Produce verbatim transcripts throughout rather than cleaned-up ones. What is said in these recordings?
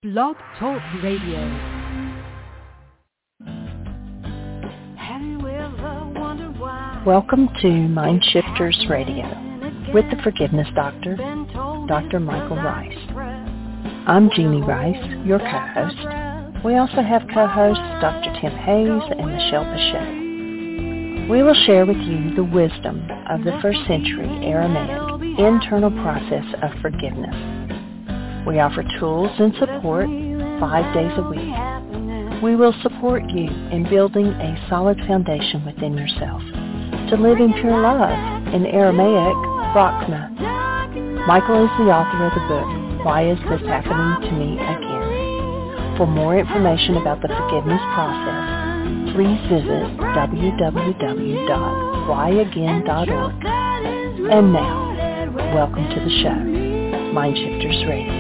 Blog Talk Radio. Welcome to Mind Shifters Radio with the Forgiveness Doctor, Doctor Michael Rice. I'm Jeannie Rice, your co-host. We also have co-hosts Doctor Tim Hayes and Michelle Bechet. We will share with you the wisdom of the first century Aramaic internal process of forgiveness. We offer tools and support five days a week. We will support you in building a solid foundation within yourself to live in pure love, in Aramaic, Rachma. Michael is the author of the book, Why Is This Happening to Me Again? For more information about the forgiveness process, please visit w w w dot why again dot org. And now, welcome to the show, Mind Shifters Radio.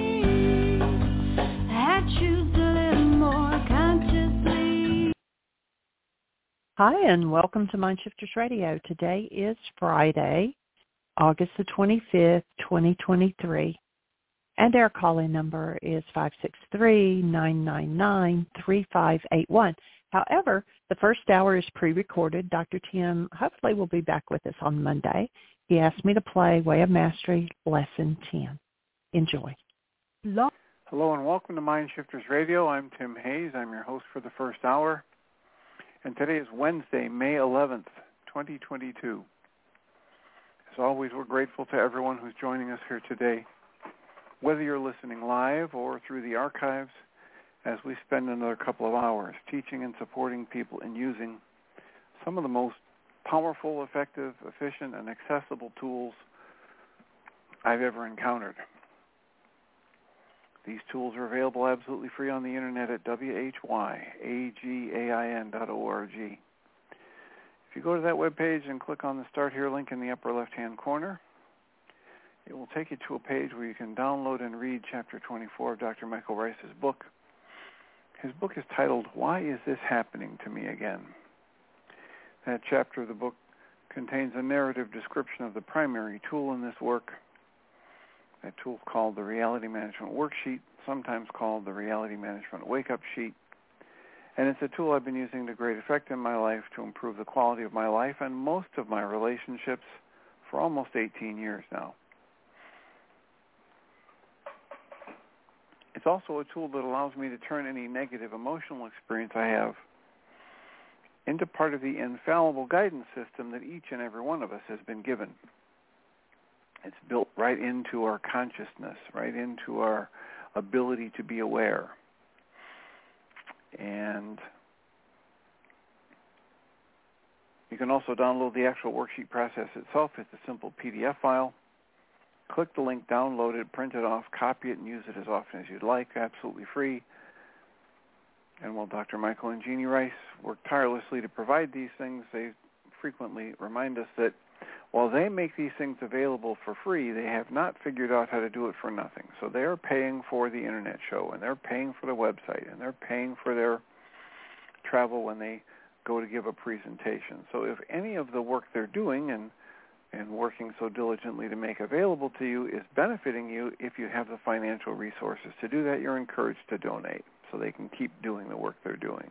Hi, and welcome to Mind Shifters Radio. Today is Friday, August the twenty-fifth, twenty twenty-three, and our call-in number is five six three, nine nine nine, three five eight one. However, the first hour is pre-recorded. Doctor Tim hopefully will be back with us on Monday. He asked me to play Way of Mastery, Lesson ten. Enjoy. Hello, and welcome to Mind Shifters Radio. I'm Tim Hayes. I'm your host for the first hour. And today is Wednesday, May eleventh, twenty twenty-two. As always, we're grateful to everyone who's joining us here today, whether you're listening live or through the archives, as we spend another couple of hours teaching and supporting people in using some of the most powerful, effective, efficient, and accessible tools I've ever encountered. These tools are available absolutely free on the internet at w h y again dot org. If you go to that webpage and click on the Start Here link in the upper left-hand corner, it will take you to a page where you can download and read Chapter twenty-four of Doctor Michael Rice's book. His book is titled, Why Is This Happening to Me Again? That chapter of the book contains a narrative description of the primary tool in this work. That tool is called the Reality Management Worksheet, sometimes called the Reality Management Wake-Up Sheet. And it's a tool I've been using to great effect in my life to improve the quality of my life and most of my relationships for almost eighteen years now. It's also a tool that allows me to turn any negative emotional experience I have into part of the infallible guidance system that each and every one of us has been given. It's built right into our consciousness, right into our ability to be aware. And you can also download the actual worksheet process itself. It's a simple P D F file. Click the link, download it, print it off, copy it, and use it as often as you'd like, absolutely free. And while Doctor Michael and Jeannie Rice work tirelessly to provide these things, they frequently remind us that while they make these things available for free, they have not figured out how to do it for nothing. So they're paying for the internet show, and they're paying for the website, and they're paying for their travel when they go to give a presentation. So if any of the work they're doing and and working so diligently to make available to you is benefiting you, if you have the financial resources to do that, you're encouraged to donate so they can keep doing the work they're doing.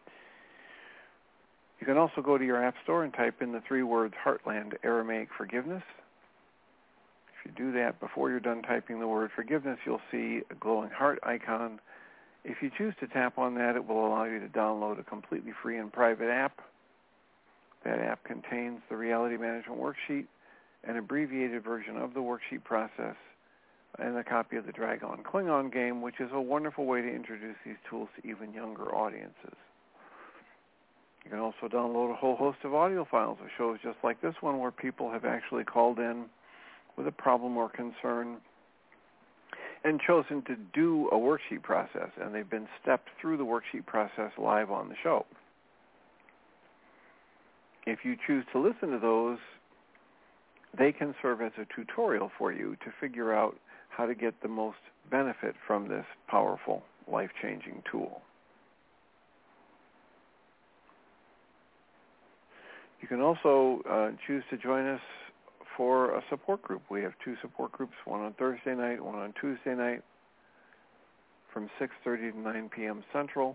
You can also go to your app store and type in the three words Heartland Aramaic Forgiveness. If you do that before you're done typing the word forgiveness, you'll see a glowing heart icon. If you choose to tap on that, it will allow you to download a completely free and private app. That app contains the Reality Management Worksheet, an abbreviated version of the worksheet process, and a copy of the Dragon Klingon game, which is a wonderful way to introduce these tools to even younger audiences. You can also download a whole host of audio files of shows just like this one where people have actually called in with a problem or concern and chosen to do a worksheet process, and they've been stepped through the worksheet process live on the show. If you choose to listen to those, they can serve as a tutorial for you to figure out how to get the most benefit from this powerful, life-changing tool. You can also uh, choose to join us for a support group. We have two support groups, one on Thursday night, one on Tuesday night. from six thirty to nine p.m. Central.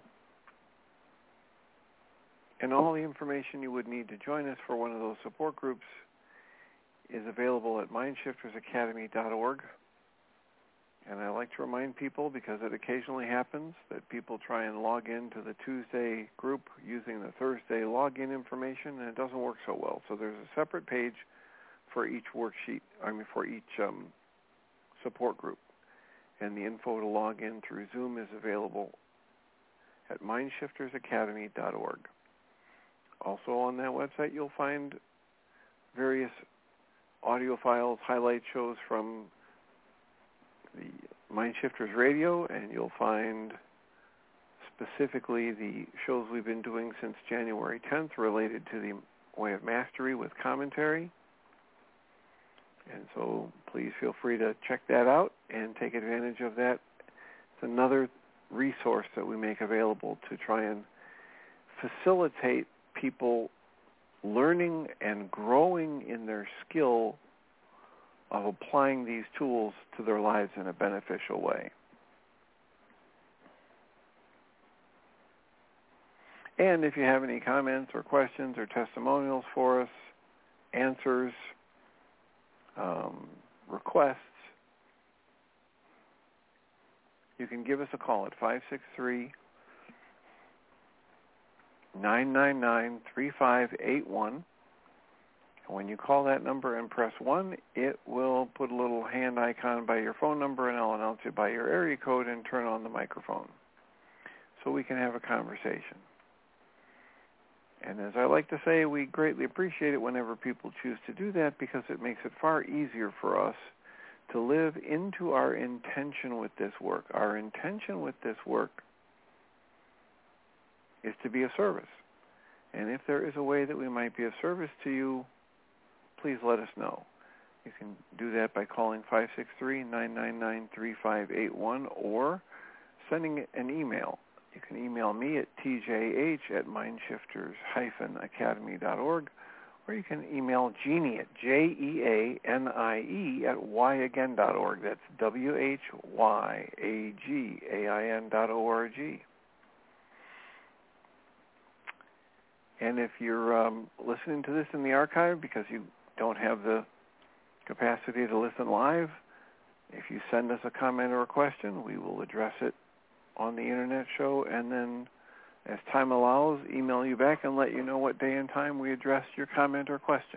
And all the information you would need to join us for one of those support groups is available at mind shifters academy dot org. And I like to remind people, because it occasionally happens, that people try and log into the Tuesday group using the Thursday login information, and it doesn't work so well. So there's a separate page for each worksheet, I mean for each um, support group. And the info to log in through Zoom is available at mind shifters academy dot org. Also on that website, you'll find various audio files, highlight shows from the Mind Shifters Radio, and you'll find specifically the shows we've been doing since January tenth related to the Way of Mastery with commentary. And so please feel free to check that out and take advantage of that. It's another resource that we make available to try and facilitate people learning and growing in their skill of applying these tools to their lives in a beneficial way. And if you have any comments or questions or testimonials for us, answers, um, requests, you can give us a call at five six three, nine nine nine, three five eight one. And when you call that number and press one, it will put a little hand icon by your phone number, and I'll announce it by your area code and turn on the microphone so we can have a conversation. And as I like to say, we greatly appreciate it whenever people choose to do that, because it makes it far easier for us to live into our intention with this work. Our intention with this work is to be of service. And if there is a way that we might be of service to you, please let us know. You can do that by calling five six three, nine nine nine, three five eight one or sending an email. You can email me at t j h at mind shifters academy dot org, or you can email Jeanie at J E A N I E at why again dot org. That's W H Y A G A I N dot O R G. And if you're um, listening to this in the archive because you don't have the capacity to listen live, if you send us a comment or a question, we will address it on the internet show, and then as time allows, email you back and let you know what day and time we addressed your comment or question.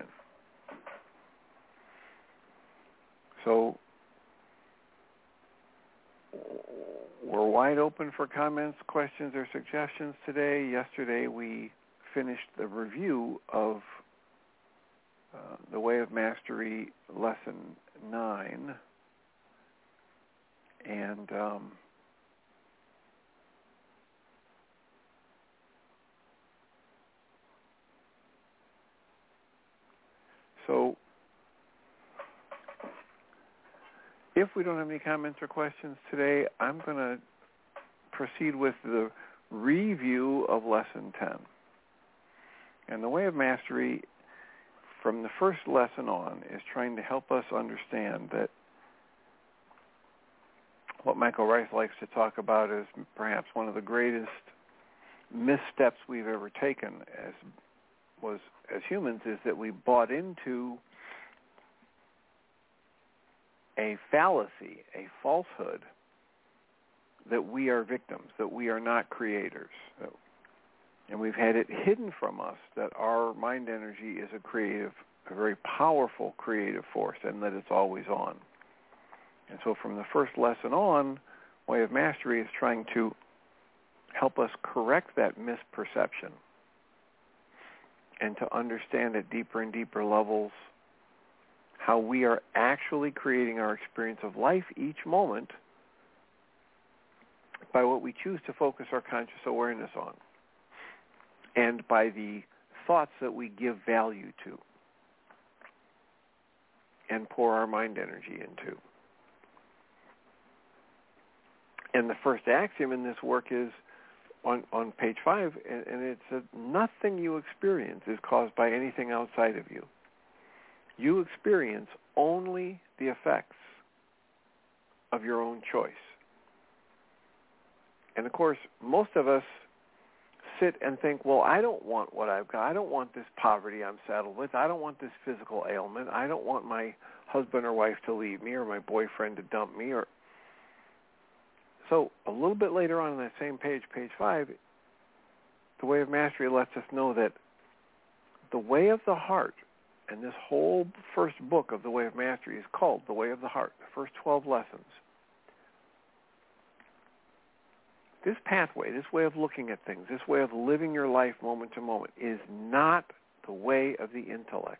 So we're wide open for comments, questions, or suggestions today. Yesterday we finished the review of uh, the Way of Mastery Lesson nine, and um, so if we don't have any comments or questions today, I'm going to proceed with the review of Lesson ten. And the Way of Mastery, from the first lesson on, is trying to help us understand that what Michael Rice likes to talk about is perhaps one of the greatest missteps we've ever taken as was as humans, is that we bought into a fallacy, a falsehood, that we are victims, that we are not creators. That, and we've had it hidden from us that our mind energy is a creative, a very powerful creative force, and that it's always on. And so from the first lesson on, Way of Mastery is trying to help us correct that misperception and to understand at deeper and deeper levels how we are actually creating our experience of life each moment by what we choose to focus our conscious awareness on, and by the thoughts that we give value to and pour our mind energy into. And the first axiom in this work is on, on page five, and, and it's that nothing you experience is caused by anything outside of you. You experience only the effects of your own choice. And, of course, most of us sit and think, well, I don't want what I've got. I don't want this poverty I'm saddled with. I don't want this physical ailment. I don't want my husband or wife to leave me or my boyfriend to dump me. Or So a little bit later on in that same page, page five, the Way of Mastery lets us know that the way of the heart, and this whole first book of the Way of Mastery is called The Way of the Heart, the first twelve lessons. This pathway, this way of looking at things, this way of living your life moment to moment is not the way of the intellect.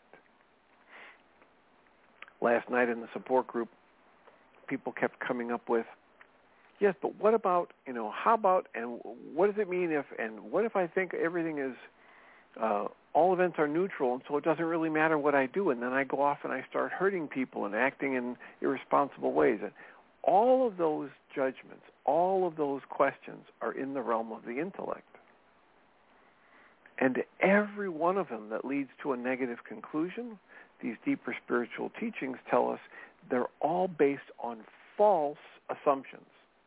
Last night in the support group, people kept coming up with, yes, but what about, you know, how about, and what does it mean if, and what if I think everything is, uh, all events are neutral, and so it doesn't really matter what I do, and then I go off and I start hurting people and acting in irresponsible ways. And all of those judgments, all of those questions are in the realm of the intellect. And every one of them that leads to a negative conclusion, these deeper spiritual teachings tell us they're all based on false assumptions.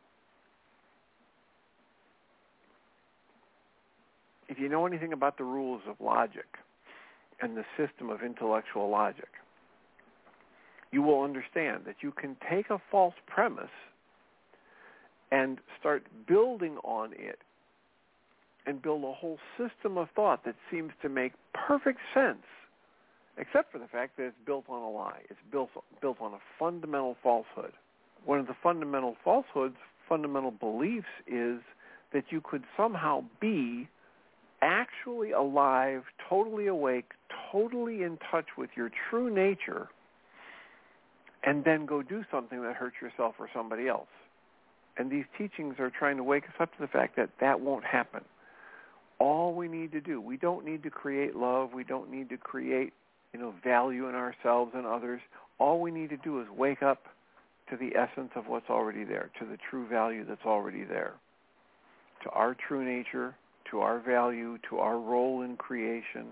If you know anything about the rules of logic and the system of intellectual logic, you will understand that you can take a false premise and start building on it and build a whole system of thought that seems to make perfect sense, except for the fact that it's built on a lie. It's built, built on a fundamental falsehood. One of the fundamental falsehoods, fundamental beliefs, is that you could somehow be actually alive, totally awake, totally in touch with your true nature, and then go do something that hurts yourself or somebody else. And these teachings are trying to wake us up to the fact that that won't happen. All we need to do, we don't need to create love, we don't need to create, you know, value in ourselves and others. All we need to do is wake up to the essence of what's already there, to the true value that's already there, to our true nature, to our value, to our role in creation,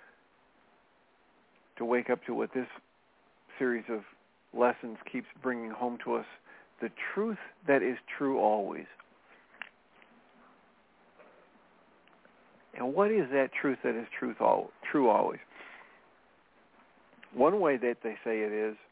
to wake up to what this series of lessons keeps bringing home to us, the truth that is true always. And what is that truth that is truth all, true always? One way that they say it is,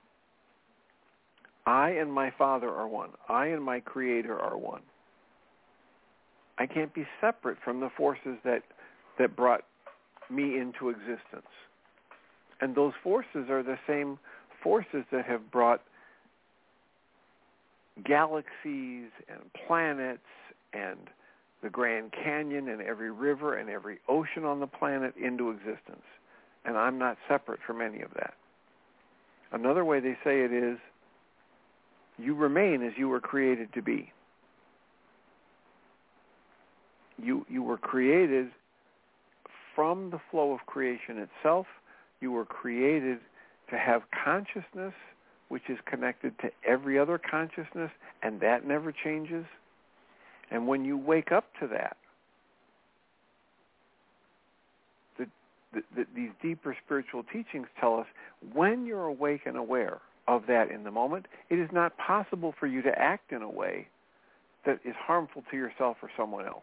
I and my Father are one. I and my Creator are one. I can't be separate from the forces that, that brought me into existence. And those forces are the same forces that have brought galaxies and planets and the Grand Canyon and every river and every ocean on the planet into existence. And I'm not separate from any of that. Another way they say it is, you remain as you were created to be. You, you were created from the flow of creation itself. You were created to have consciousness, which is connected to every other consciousness, and that never changes. And when you wake up to that, the, the, the, these deeper spiritual teachings tell us when you're awake and aware of that in the moment, it is not possible for you to act in a way that is harmful to yourself or someone else.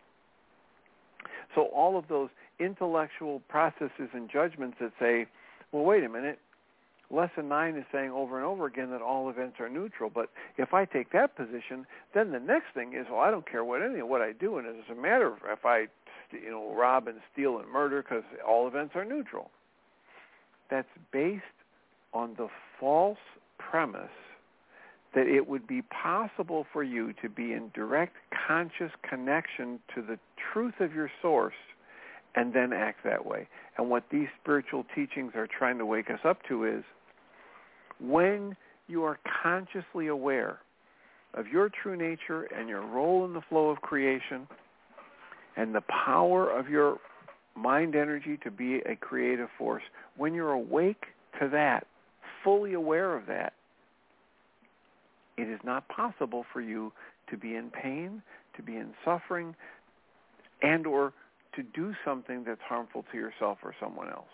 So all of those intellectual processes and judgments that say, well, wait a minute, Lesson nine is saying over and over again that all events are neutral, but if I take that position, then the next thing is, well, I don't care what any of what I do, and it doesn't matter if I, you know, rob and steal and murder because all events are neutral. That's based on the false premise that it would be possible for you to be in direct conscious connection to the truth of your source and then act that way. And what these spiritual teachings are trying to wake us up to is when you are consciously aware of your true nature and your role in the flow of creation and the power of your mind energy to be a creative force, when you're awake to that, fully aware of that, it is not possible for you to be in pain, to be in suffering, and or to do something that's harmful to yourself or someone else.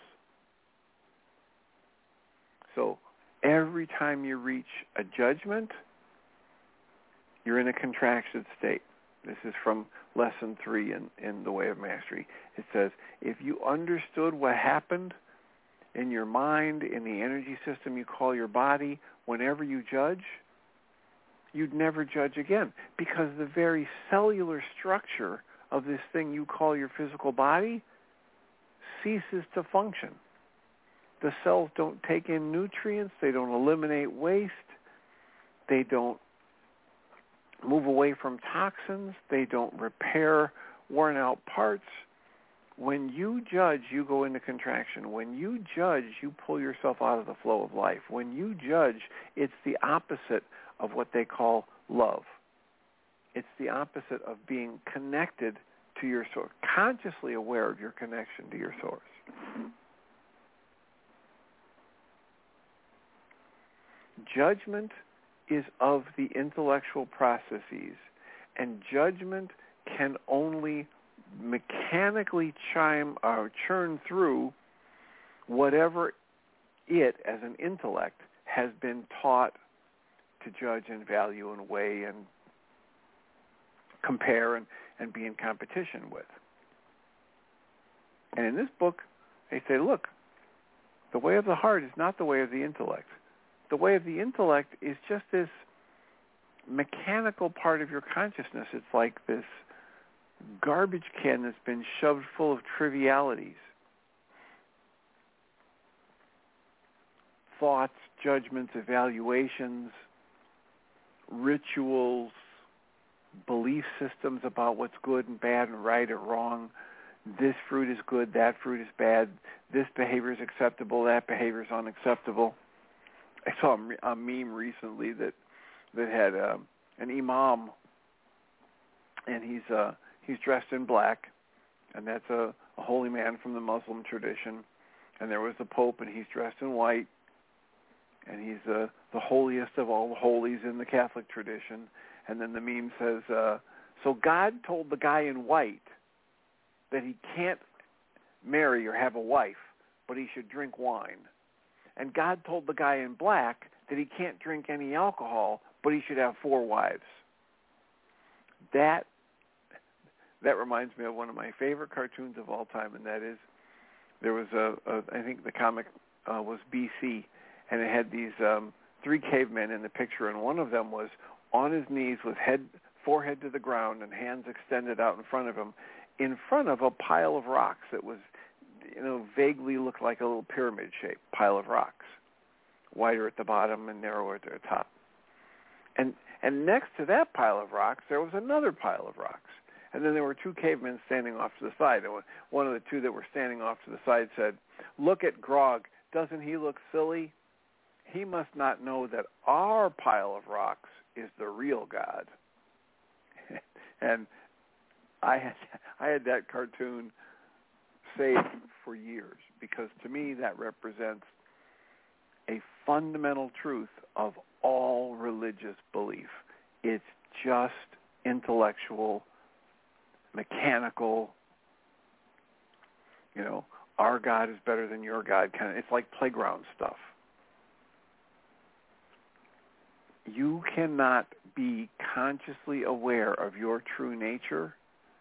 So every time you reach a judgment, you're in a contracted state. This is from lesson three in, in The Way of Mastery. It says, if you understood what happened in your mind, in the energy system you call your body, whenever you judge, you'd never judge again, because the very cellular structure of this thing you call your physical body ceases to function. The cells don't take in nutrients, they don't eliminate waste, they don't move away from toxins, they don't repair worn out parts. When you judge, you go into contraction. When you judge, you pull yourself out of the flow of life. When you judge, it's the opposite of what they call love. It's the opposite of being connected to your source, consciously aware of your connection to your source. Judgment is of the intellectual processes, and judgment can only mechanically chime or churn through whatever it, as an intellect, has been taught to judge and value and weigh and compare and, and be in competition with. And in this book, they say, look, the way of the heart is not the way of the intellect. The way of the intellect is just this mechanical part of your consciousness. It's like this garbage can that's been shoved full of trivialities. Thoughts, judgments, evaluations, rituals, belief systems about what's good and bad and right or wrong. This fruit is good, that fruit is bad. This behavior is acceptable, that behavior is unacceptable. I saw a meme recently that that had uh, an imam, and he's uh, he's dressed in black, and that's a, a holy man from the Muslim tradition. And there was the Pope, and he's dressed in white, and he's uh, the holiest of all the holies in the Catholic tradition. And then the meme says, uh, so God told the guy in white that he can't marry or have a wife, but he should drink wine. And God told the guy in black that he can't drink any alcohol, but he should have four wives. That that reminds me of one of my favorite cartoons of all time, and that is, there was a, a I think the comic uh, was B C, and it had these um, three cavemen in the picture, and one of them was on his knees with head forehead to the ground and hands extended out in front of him, in front of a pile of rocks that was, you know, vaguely looked like a little pyramid-shaped pile of rocks, wider at the bottom and narrower at the top. And and next to that pile of rocks, there was another pile of rocks. And then there were two cavemen standing off to the side. And one of the two that were standing off to the side said, look at Grog. Doesn't he look silly? He must not know that our pile of rocks is the real God. And I had, I had that cartoon saved for years, because to me that represents a fundamental truth of all religious belief. It's just intellectual, mechanical, you know, our God is better than your God kind of. It's like playground stuff. You cannot be consciously aware of your true nature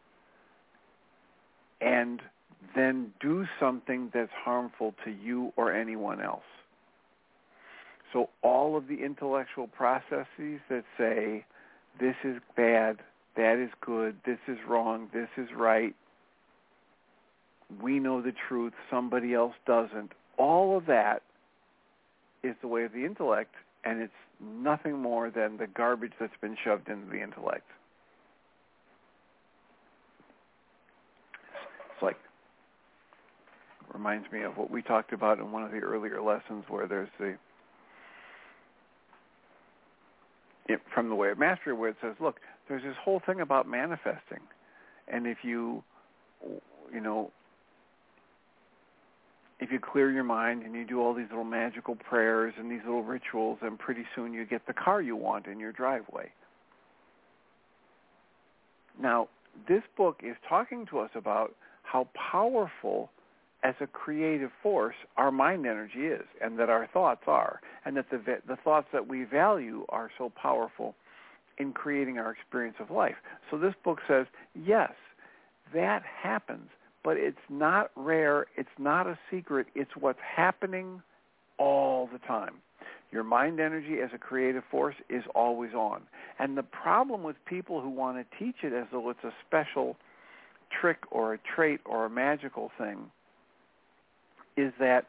and then do something that's harmful to you or anyone else. So all of the intellectual processes that say, this is bad, that is good, this is wrong, this is right, we know the truth, somebody else doesn't, all of that is the way of the intellect, and it's nothing more than the garbage that's been shoved into the intellect. It's like, it reminds me of what we talked about in one of the earlier lessons, where there's the, it, from The Way of Mastery, where it says, look, there's this whole thing about manifesting, and if you, you know, if you clear your mind and you do all these little magical prayers and these little rituals, then pretty soon you get the car you want in your driveway. Now, this book is talking to us about how powerful as a creative force our mind energy is, and that our thoughts are, and that the the thoughts that we value are so powerful. in creating our experience of life. So this book says, yes, that happens, but it's not rare, it's not a secret, it's what's happening all the time. Your mind energy as a creative force is always on. And the problem with people who want to teach it as though it's a special trick or a trait or a magical thing is that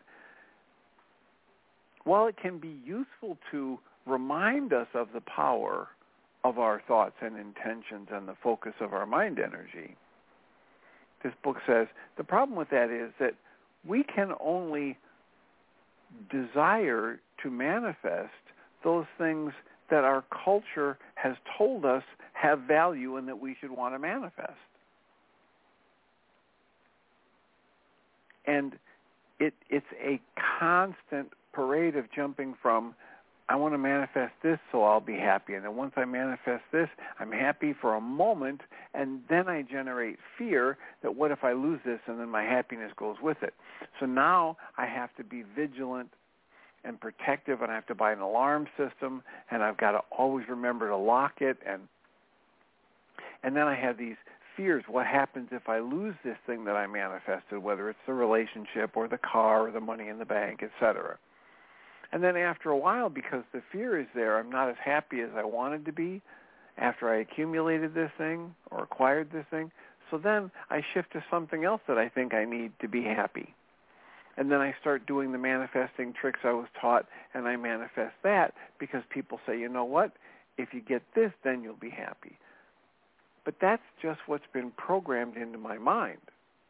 while it can be useful to remind us of the power of our thoughts and intentions and the focus of our mind energy, this book says the problem with that is that we can only desire to manifest those things that our culture has told us have value and that we should want to manifest. And it, it's a constant parade of jumping from, I want to manifest this so I'll be happy. And then once I manifest this, I'm happy for a moment, and then I generate fear that what if I lose this and then my happiness goes with it. So now I have to be vigilant and protective, and I have to buy an alarm system, and I've got to always remember to lock it. And and then I have these fears. What happens if I lose this thing that I manifested, whether it's the relationship or the car or the money in the bank, et cetera. And then after a while, because the fear is there, I'm not as happy as I wanted to be after I accumulated this thing or acquired this thing. So then I shift to something else that I think I need to be happy. And then I start doing the manifesting tricks I was taught, and I manifest that because people say, you know what, if you get this, then you'll be happy. But that's just what's been programmed into my mind.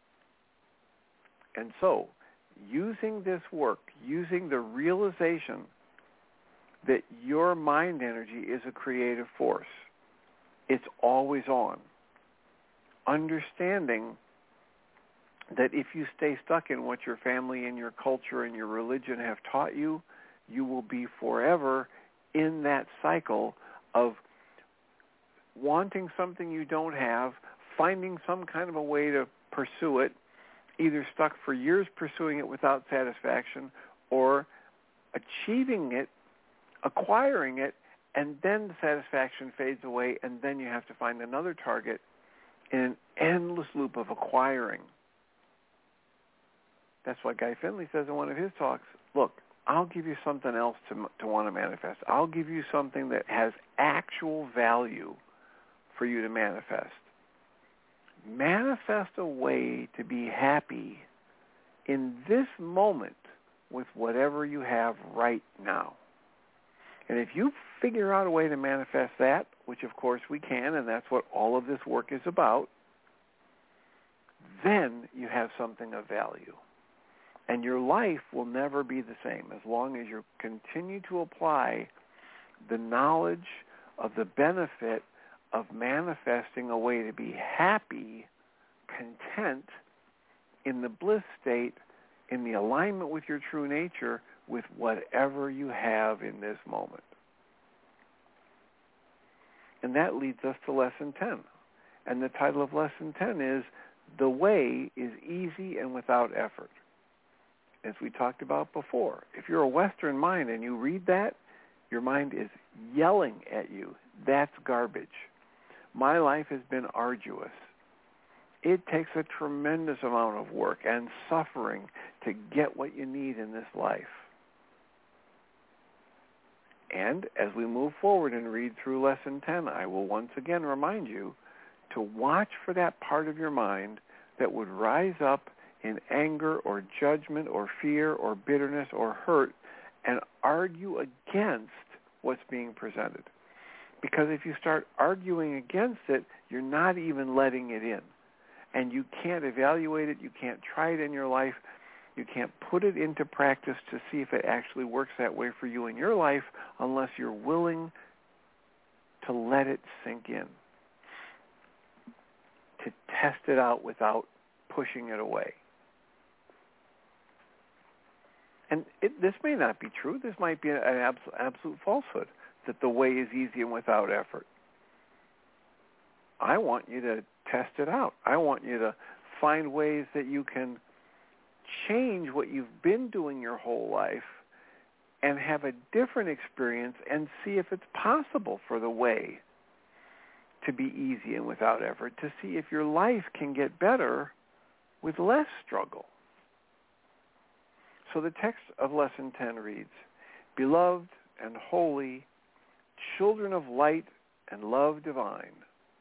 And so using this work, using the realization that your mind energy is a creative force, it's always on, understanding that if you stay stuck in what your family and your culture and your religion have taught you, you will be forever in that cycle of wanting something you don't have, finding some kind of a way to pursue it, either stuck for years pursuing it without satisfaction, or achieving it, acquiring it, and then the satisfaction fades away, and then you have to find another target in an endless loop of acquiring. That's why Guy Finley says in one of his talks, look, I'll give you something else to to want to manifest. I'll give you something that has actual value for you to manifest. Manifest a way to be happy in this moment with whatever you have right now. And if you figure out a way to manifest that, which of course we can, and that's what all of this work is about, then you have something of value. And your life will never be the same as long as you continue to apply the knowledge of the benefit of manifesting a way to be happy, content, in the bliss state, in the alignment with your true nature, with whatever you have in this moment. And that leads us to Lesson ten. And the title of Lesson ten is, The Way is Easy and Without Effort. As we talked about before, if you're a Western mind and you read that, your mind is yelling at you. That's garbage. My life has been arduous. It takes a tremendous amount of work and suffering to get what you need in this life. And as we move forward and read through Lesson ten, I will once again remind you to watch for that part of your mind that would rise up in anger or judgment or fear or bitterness or hurt and argue against what's being presented. Because if you start arguing against it, you're not even letting it in. And you can't evaluate it, you can't try it in your life, you can't put it into practice to see if it actually works that way for you in your life unless you're willing to let it sink in, to test it out without pushing it away. And it, this may not be true. This might be an absolute, absolute falsehood, that the way is easy and without effort. I want you to test it out. I want you to find ways that you can change what you've been doing your whole life and have a different experience and see if it's possible for the way to be easy and without effort, to see if your life can get better with less struggle. So the text of Lesson ten reads, "Beloved and holy, children of light and love divine,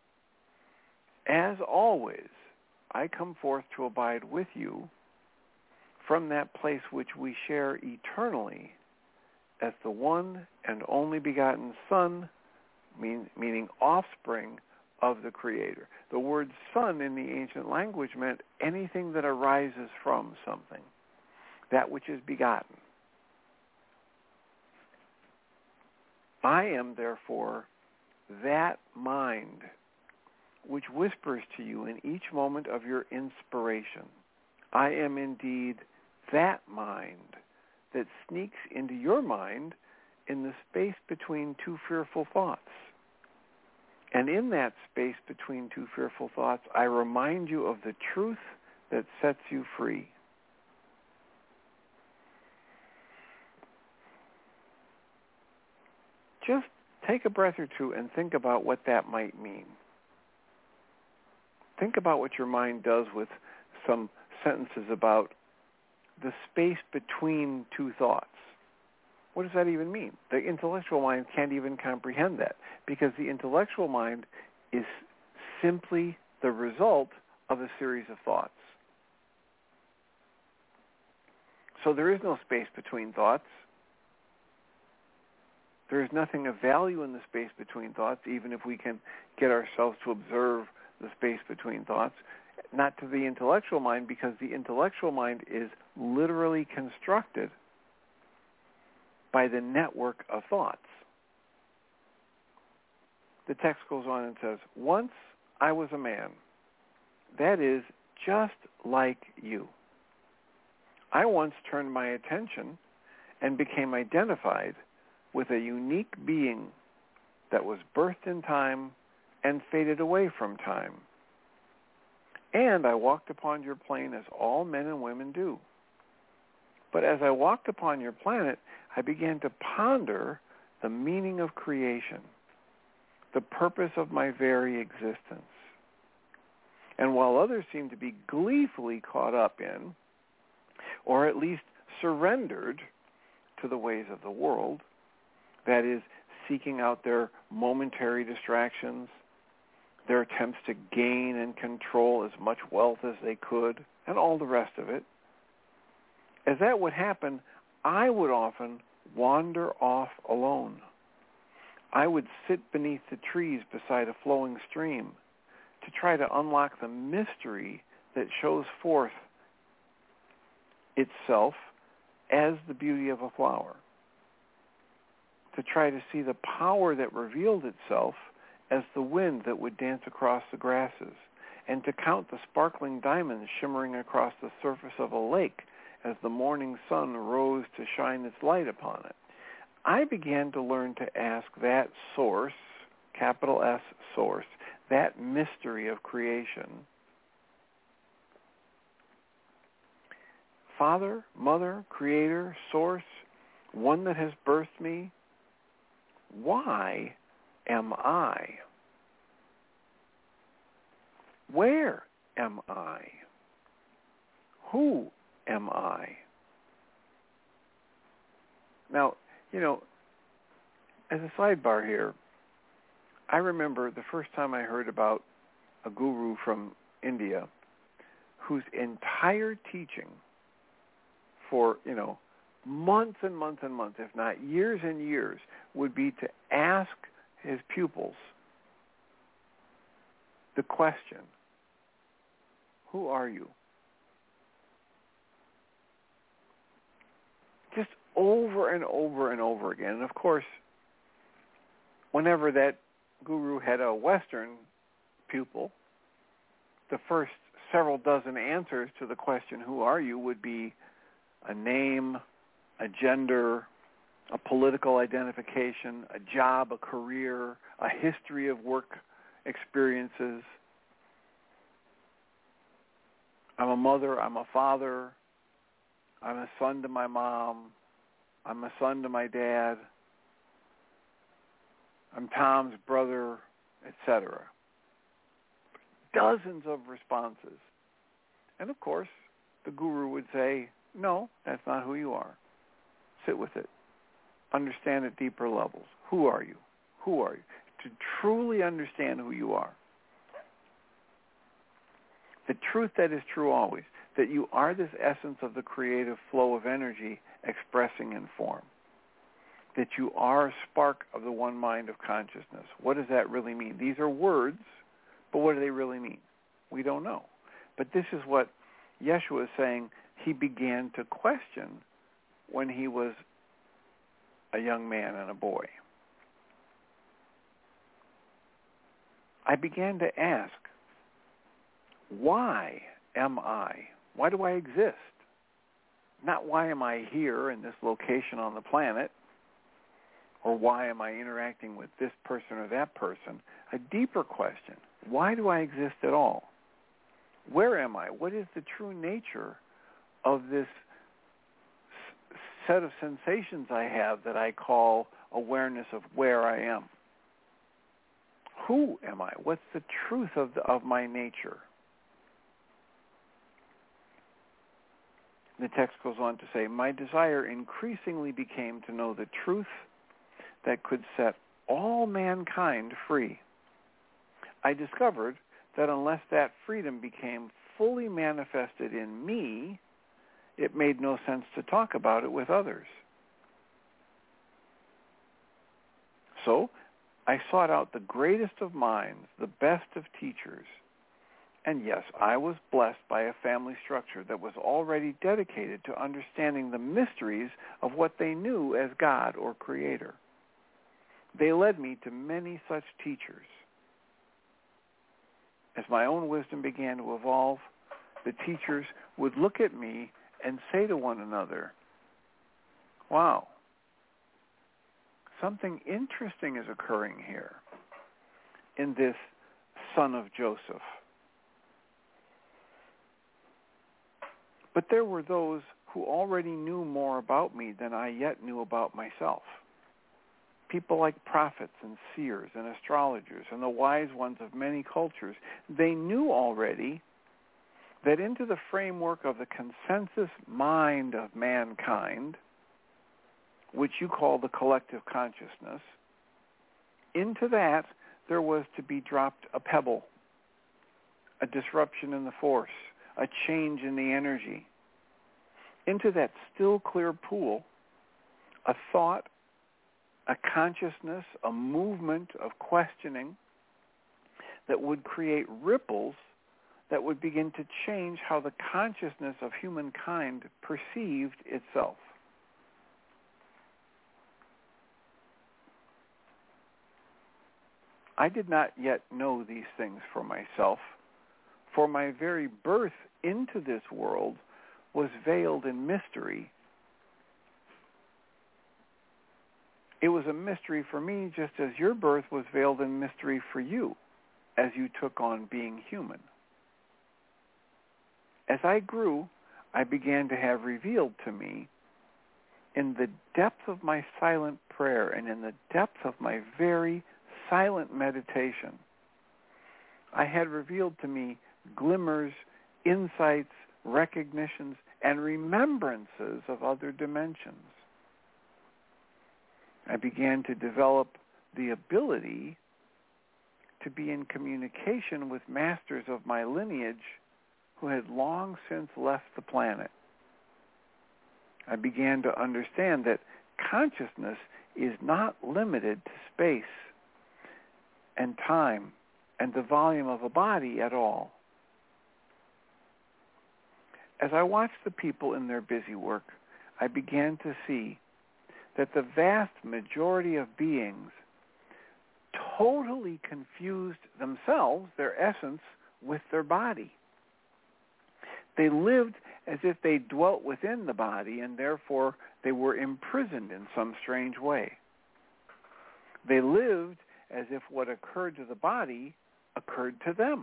as always, I come forth to abide with you from that place which we share eternally as the one and only begotten Son, mean, meaning offspring of the Creator." The word son in the ancient language meant anything that arises from something, that which is begotten. I am, therefore, that mind which whispers to you in each moment of your inspiration. I am indeed that mind that sneaks into your mind in the space between two fearful thoughts. And in that space between two fearful thoughts, I remind you of the truth that sets you free. Just take a breath or two and think about what that might mean. Think about what your mind does with some sentences about the space between two thoughts. What does that even mean? The intellectual mind can't even comprehend that, because the intellectual mind is simply the result of a series of thoughts. So there is no space between thoughts. There is nothing of value in the space between thoughts, even if we can get ourselves to observe the space between thoughts. Not to the intellectual mind, because the intellectual mind is literally constructed by the network of thoughts. The text goes on and says, "Once I was a man, that is, just like you. I once turned my attention and became identified with a unique being that was birthed in time and faded away from time. And I walked upon your plane as all men and women do. But as I walked upon your planet, I began to ponder the meaning of creation, the purpose of my very existence. And while others seemed to be gleefully caught up in, or at least surrendered to the ways of the world, that is, seeking out their momentary distractions, their attempts to gain and control as much wealth as they could, and all the rest of it, as that would happen, I would often wander off alone. I would sit beneath the trees beside a flowing stream to try to unlock the mystery that shows forth itself as the beauty of a flower, to try to see the power that revealed itself as the wind that would dance across the grasses, and to count the sparkling diamonds shimmering across the surface of a lake as the morning sun rose to shine its light upon it. I began to learn to ask that source, capital S source, that mystery of creation, Father, Mother, Creator, Source, one that has birthed me, why am I? Where am I? Who am I? Now, you know, as a sidebar here, I remember the first time I heard about a guru from India whose entire teaching for, you know, months and months and months, if not years and years, would be to ask his pupils the question, who are you? Just over and over and over again. And of course, whenever that guru had a Western pupil, the first several dozen answers to the question, who are you, would be a name, a gender, a political identification, a job, a career, a history of work experiences. I'm a mother, I'm a father, I'm a son to my mom, I'm a son to my dad, I'm Tom's brother, et cetera. Dozens of responses. And of course, the guru would say, no, that's not who you are. Sit with it. Understand at deeper levels. Who are you? Who are you? To truly understand who you are. The truth that is true always, that you are this essence of the creative flow of energy expressing in form. That you are a spark of the one mind of consciousness. What does that really mean? These are words, but what do they really mean? We don't know. But this is what Yeshua is saying he began to question when he was a young man and a boy. I began to ask, why am I? Why do I exist? Not why am I here in this location on the planet, or why am I interacting with this person or that person? A deeper question, why do I exist at all? Where am I? What is the true nature of this s- set of sensations I have that I call awareness of where I am? Who am I? What's the truth of, the, of my nature? The text goes on to say, my desire increasingly became to know the truth that could set all mankind free. I discovered that unless that freedom became fully manifested in me, it made no sense to talk about it with others. So I sought out the greatest of minds, the best of teachers. And yes, I was blessed by a family structure that was already dedicated to understanding the mysteries of what they knew as God or Creator. They led me to many such teachers. As my own wisdom began to evolve, the teachers would look at me and say to one another, wow, something interesting is occurring here in this son of Joseph. But there were those who already knew more about me than I yet knew about myself. People like prophets and seers and astrologers and the wise ones of many cultures, they knew already that into the framework of the consensus mind of mankind, which you call the collective consciousness, into that there was to be dropped a pebble, a disruption in the force, a change in the energy. Into that still clear pool, a thought, a consciousness, a movement of questioning that would create ripples that would begin to change how the consciousness of humankind perceived itself. I did not yet know these things for myself, for my very birth into this world was veiled in mystery. It was a mystery for me just as your birth was veiled in mystery for you as you took on being human. As I grew, I began to have revealed to me in the depth of my silent prayer and in the depth of my very silent meditation, I had revealed to me glimmers, insights, recognitions, and remembrances of other dimensions. I began to develop the ability to be in communication with masters of my lineage who had long since left the planet. I began to understand that consciousness is not limited to space and time and the volume of a body at all. As I watched the people in their busy work, I began to see that the vast majority of beings totally confused themselves, their essence, with their body. They lived as if they dwelt within the body, and therefore they were imprisoned in some strange way. They lived as if what occurred to the body occurred to them.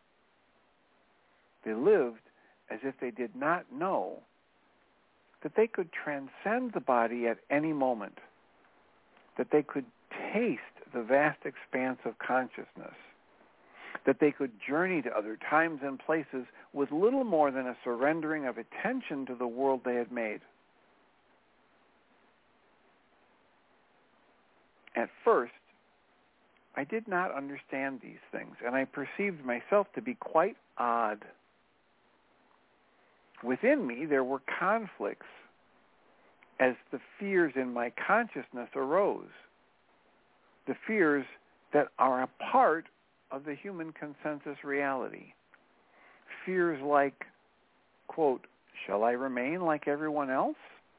They lived as if they did not know that they could transcend the body at any moment, that they could taste the vast expanse of consciousness, that they could journey to other times and places with little more than a surrendering of attention to the world they had made. At first, I did not understand these things, and I perceived myself to be quite odd. Within me, there were conflicts as the fears in my consciousness arose, the fears that are a part of the human consensus reality. Fears like, quote, shall I remain like everyone else?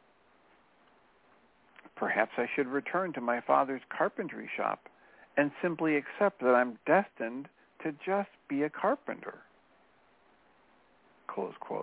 Perhaps I should return to my father's carpentry shop and simply accept that I'm destined to just be a carpenter. Close quotes.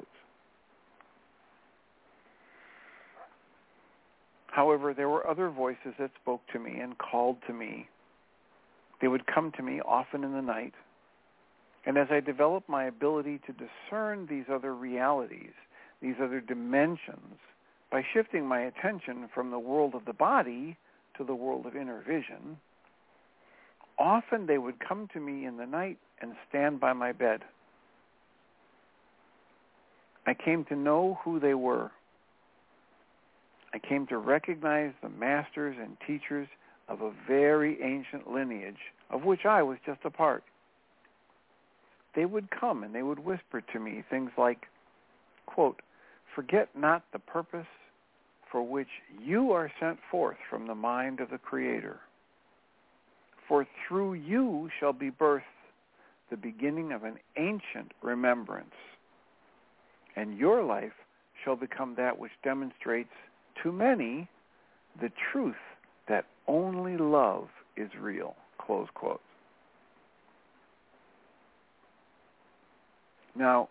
However, there were other voices that spoke to me and called to me. They would come to me often in the night. And as I developed my ability to discern these other realities, these other dimensions, by shifting my attention from the world of the body to the world of inner vision, often they would come to me in the night and stand by my bed. I came to know who they were. I came to recognize the masters and teachers of a very ancient lineage of which I was just a part. They would come and they would whisper to me things like, quote, forget not the purpose for which you are sent forth from the mind of the Creator. For through you shall be birthed the beginning of an ancient remembrance, and your life shall become that which demonstrates to many the truth that only love is real, close quotes. Now,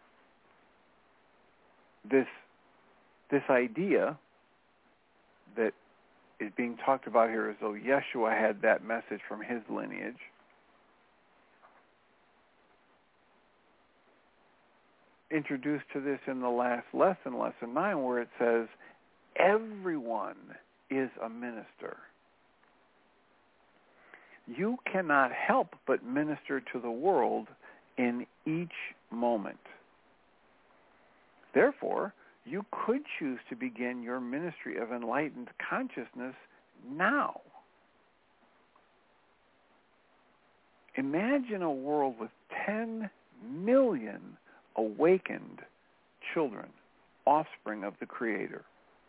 this this idea that is being talked about here as though Yeshua had that message from his lineage, introduced to this in the last lesson, lesson nine, where it says, everyone is a minister. You cannot help but minister to the world in each moment. Therefore, you could choose to begin your ministry of enlightened consciousness now. Imagine a world with ten million awakened children, offspring of the Creator.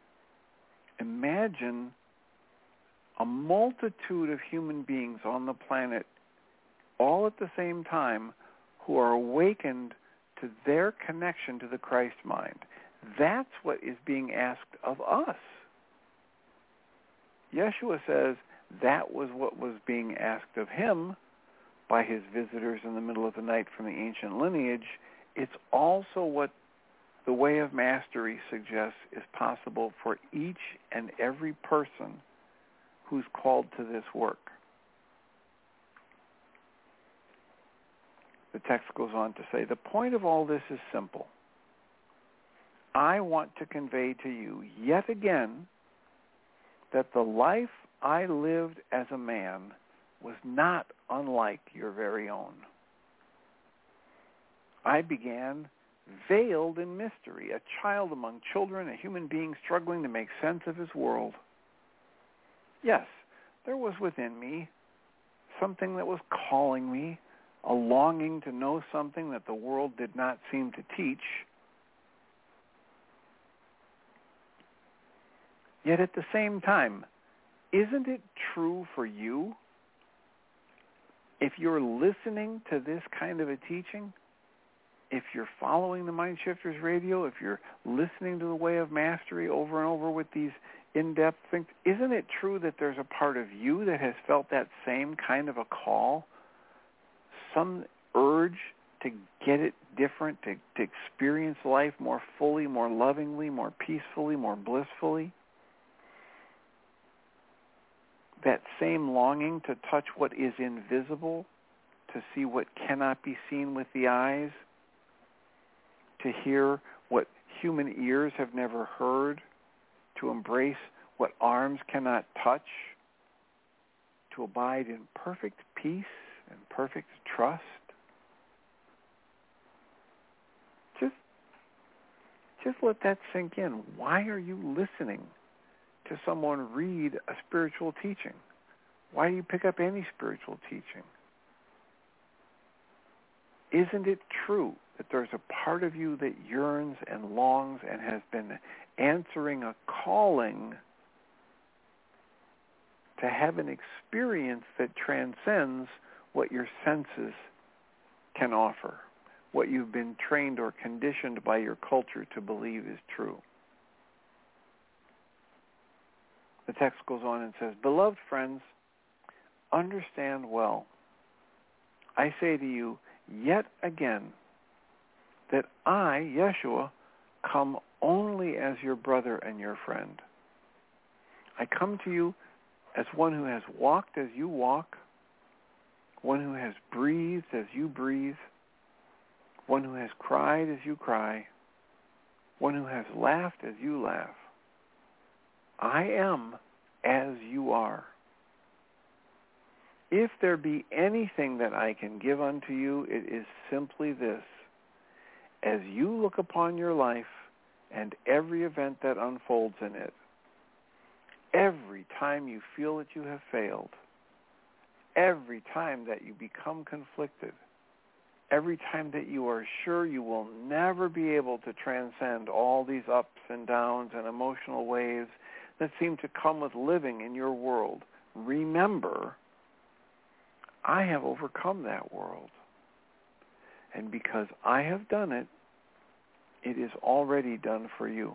Imagine a multitude of human beings on the planet all at the same time who are awakened to their connection to the Christ mind. That's what is being asked of us. Yeshua says that was what was being asked of him by his visitors in the middle of the night from the ancient lineage. It's also what the way of mastery suggests is possible for each and every person who's called to this work. The text goes on to say, the point of all this is simple. I want to convey to you yet again that the life I lived as a man was not unlike your very own. I began veiled in mystery, a child among children, a human being struggling to make sense of his world. Yes, there was within me something that was calling me, a longing to know something that the world did not seem to teach. Yet at the same time, isn't it true for you, if you're listening to this kind of a teaching, if you're following the Mind Shifters Radio, if you're listening to the Way of Mastery over and over with these in-depth things, isn't it true that there's a part of you that has felt that same kind of a call, some urge to get it different, to, to experience life more fully, more lovingly, more peacefully, more blissfully? That same longing to touch what is invisible, to see what cannot be seen with the eyes, to hear what human ears have never heard, to embrace what arms cannot touch, to abide in perfect peace and perfect trust. Just, just let that sink in. Why are you listening to someone read a spiritual teaching? Why do you pick up any spiritual teaching? Isn't it true that there's a part of you that yearns and longs and has been answering a calling to have an experience that transcends what your senses can offer, what you've been trained or conditioned by your culture to believe is true? The text goes on and says, "Beloved friends, understand well. I say to you yet again that I, Yeshua, come only as your brother and your friend. I come to you as one who has walked as you walk, one who has breathed as you breathe, one who has cried as you cry, one who has laughed as you laugh. I am as you are. If there be anything that I can give unto you, it is simply this. As you look upon your life and every event that unfolds in it, every time you feel that you have failed, every time that you become conflicted, every time that you are sure you will never be able to transcend all these ups and downs and emotional waves that seem to come with living in your world, remember, I have overcome that world. And because I have done it, it is already done for you.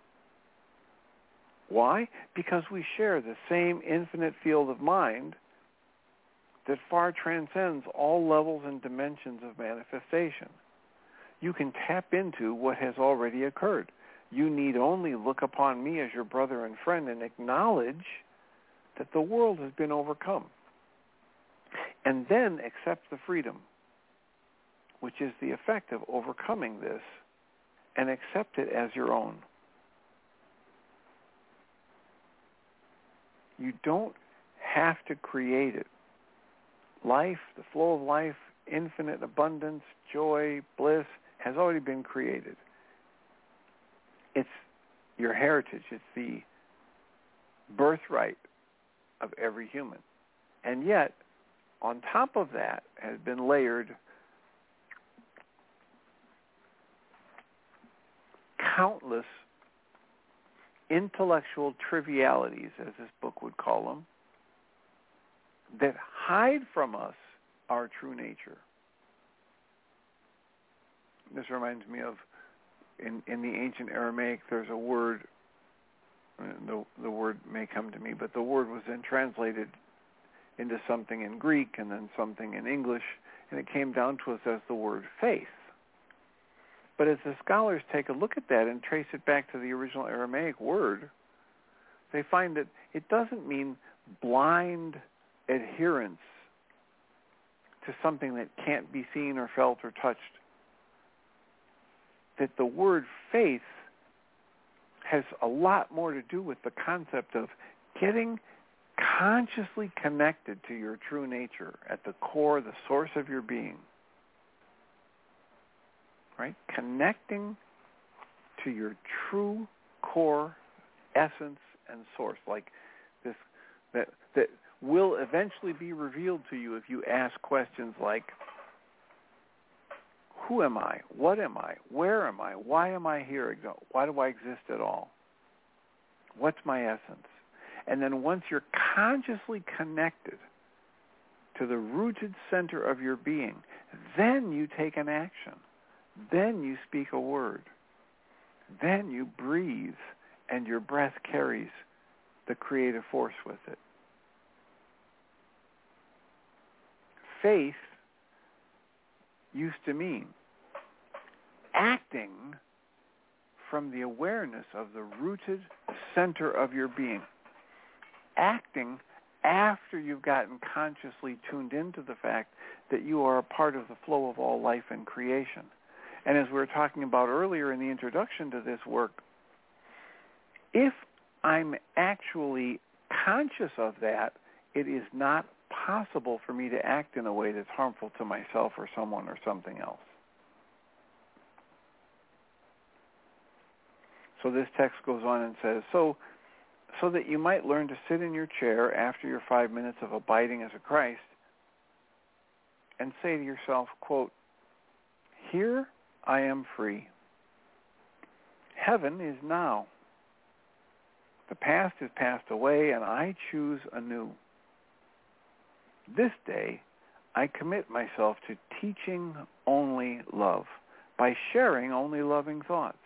Why? Because we share the same infinite field of mind that far transcends all levels and dimensions of manifestation. You can tap into what has already occurred. You need only look upon me as your brother and friend and acknowledge that the world has been overcome. And then accept the freedom, which is the effect of overcoming this, and accept it as your own. You don't have to create it. Life, the flow of life, infinite abundance, joy, bliss, has already been created. It's your heritage. It's the birthright of every human. And yet, on top of that has been layered countless intellectual trivialities, as this book would call them, that hide from us our true nature. This reminds me of, in, in the ancient Aramaic, there's a word, the, the word may come to me, but the word was then translated into something in Greek and then something in English, and it came down to us as the word faith. But as the scholars take a look at that and trace it back to the original Aramaic word, they find that it doesn't mean blind adherence to something that can't be seen or felt or touched. That the word faith has a lot more to do with the concept of getting consciously connected to your true nature at the core, the source of your being. Right? Connecting to your true core essence and source, like this, that that will eventually be revealed to you if you ask questions like, who am I? What am I? Where am I? Why am I here? Why do I exist at all? What's my essence? And then once you're consciously connected to the rooted center of your being, then you take an action. Then you speak a word. Then you breathe, and your breath carries the creative force with it. Faith used to mean acting from the awareness of the rooted center of your being. Acting after you've gotten consciously tuned into the fact that you are a part of the flow of all life and creation. And as we were talking about earlier in the introduction to this work, if I'm actually conscious of that, it is not possible for me to act in a way that's harmful to myself or someone or something else. So this text goes on and says, so, so that you might learn to sit in your chair after your five minutes of abiding as a Christ and say to yourself, quote, here I am free. Heaven is now. The past is passed away, and I choose anew. This day, I commit myself to teaching only love by sharing only loving thoughts.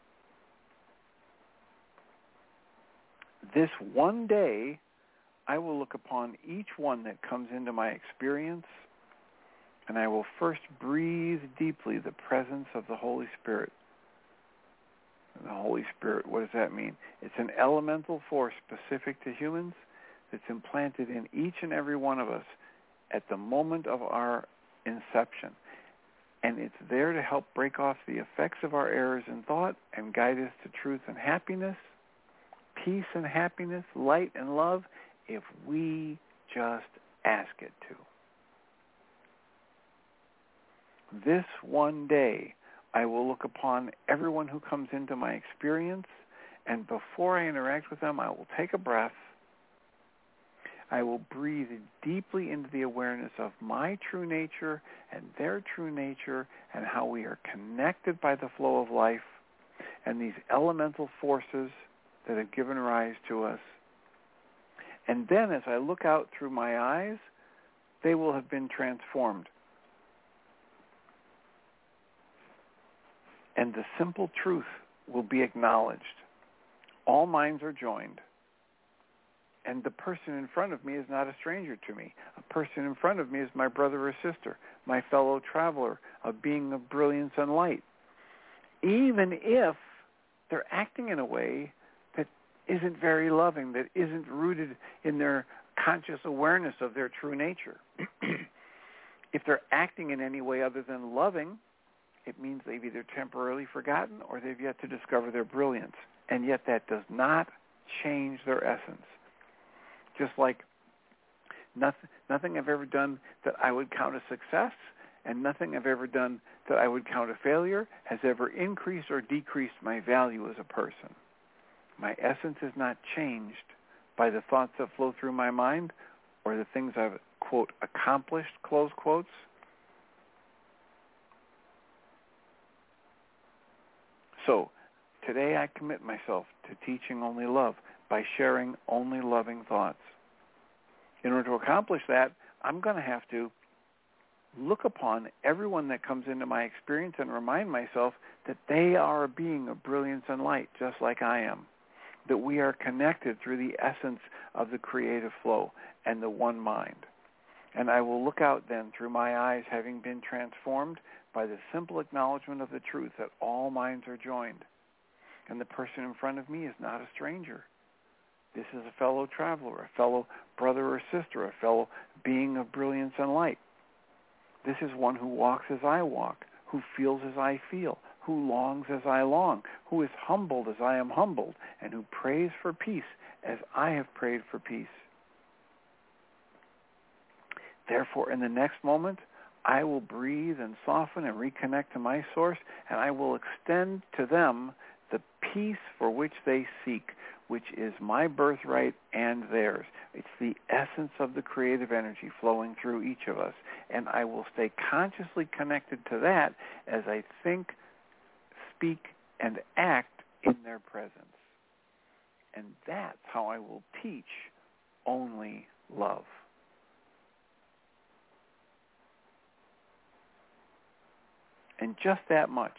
This one day, I will look upon each one that comes into my experience, and I will first breathe deeply the presence of the Holy Spirit. The Holy Spirit, what does that mean? It's an elemental force specific to humans that's implanted in each and every one of us at the moment of our inception. And it's there to help break off the effects of our errors in thought and guide us to truth and happiness, peace and happiness, light and love, if we just ask it to. This one day, I will look upon everyone who comes into my experience, and before I interact with them, I will take a breath. I will breathe deeply into the awareness of my true nature and their true nature and how we are connected by the flow of life and these elemental forces that have given rise to us. And then as I look out through my eyes, they will have been transformed. And the simple truth will be acknowledged. All minds are joined. And the person in front of me is not a stranger to me. A person in front of me is my brother or sister, my fellow traveler, a being of brilliance and light. Even if they're acting in a way that isn't very loving, that isn't rooted in their conscious awareness of their true nature. If they're acting in any way other than loving, it means they've either temporarily forgotten or they've yet to discover their brilliance. And yet that does not change their essence. Just like nothing, nothing I've ever done that I would count a success and nothing I've ever done that I would count a failure has ever increased or decreased my value as a person. My essence is not changed by the thoughts that flow through my mind or the things I've, quote, accomplished, close quotes. So, today I commit myself to teaching only love by sharing only loving thoughts. In order to accomplish that, I'm going to have to look upon everyone that comes into my experience and remind myself that they are a being of brilliance and light, just like I am, that we are connected through the essence of the creative flow and the one mind. And I will look out then through my eyes, having been transformed by the simple acknowledgement of the truth that all minds are joined. And the person in front of me is not a stranger. This is a fellow traveler, a fellow brother or sister, a fellow being of brilliance and light. This is one who walks as I walk, who feels as I feel, who longs as I long, who is humbled as I am humbled, and who prays for peace as I have prayed for peace. Therefore, in the next moment, I will breathe and soften and reconnect to my source, and I will extend to them the peace for which they seek, which is my birthright and theirs. It's the essence of the creative energy flowing through each of us, and I will stay consciously connected to that as I think, speak, and act in their presence. And that's how I will teach only love. And just that much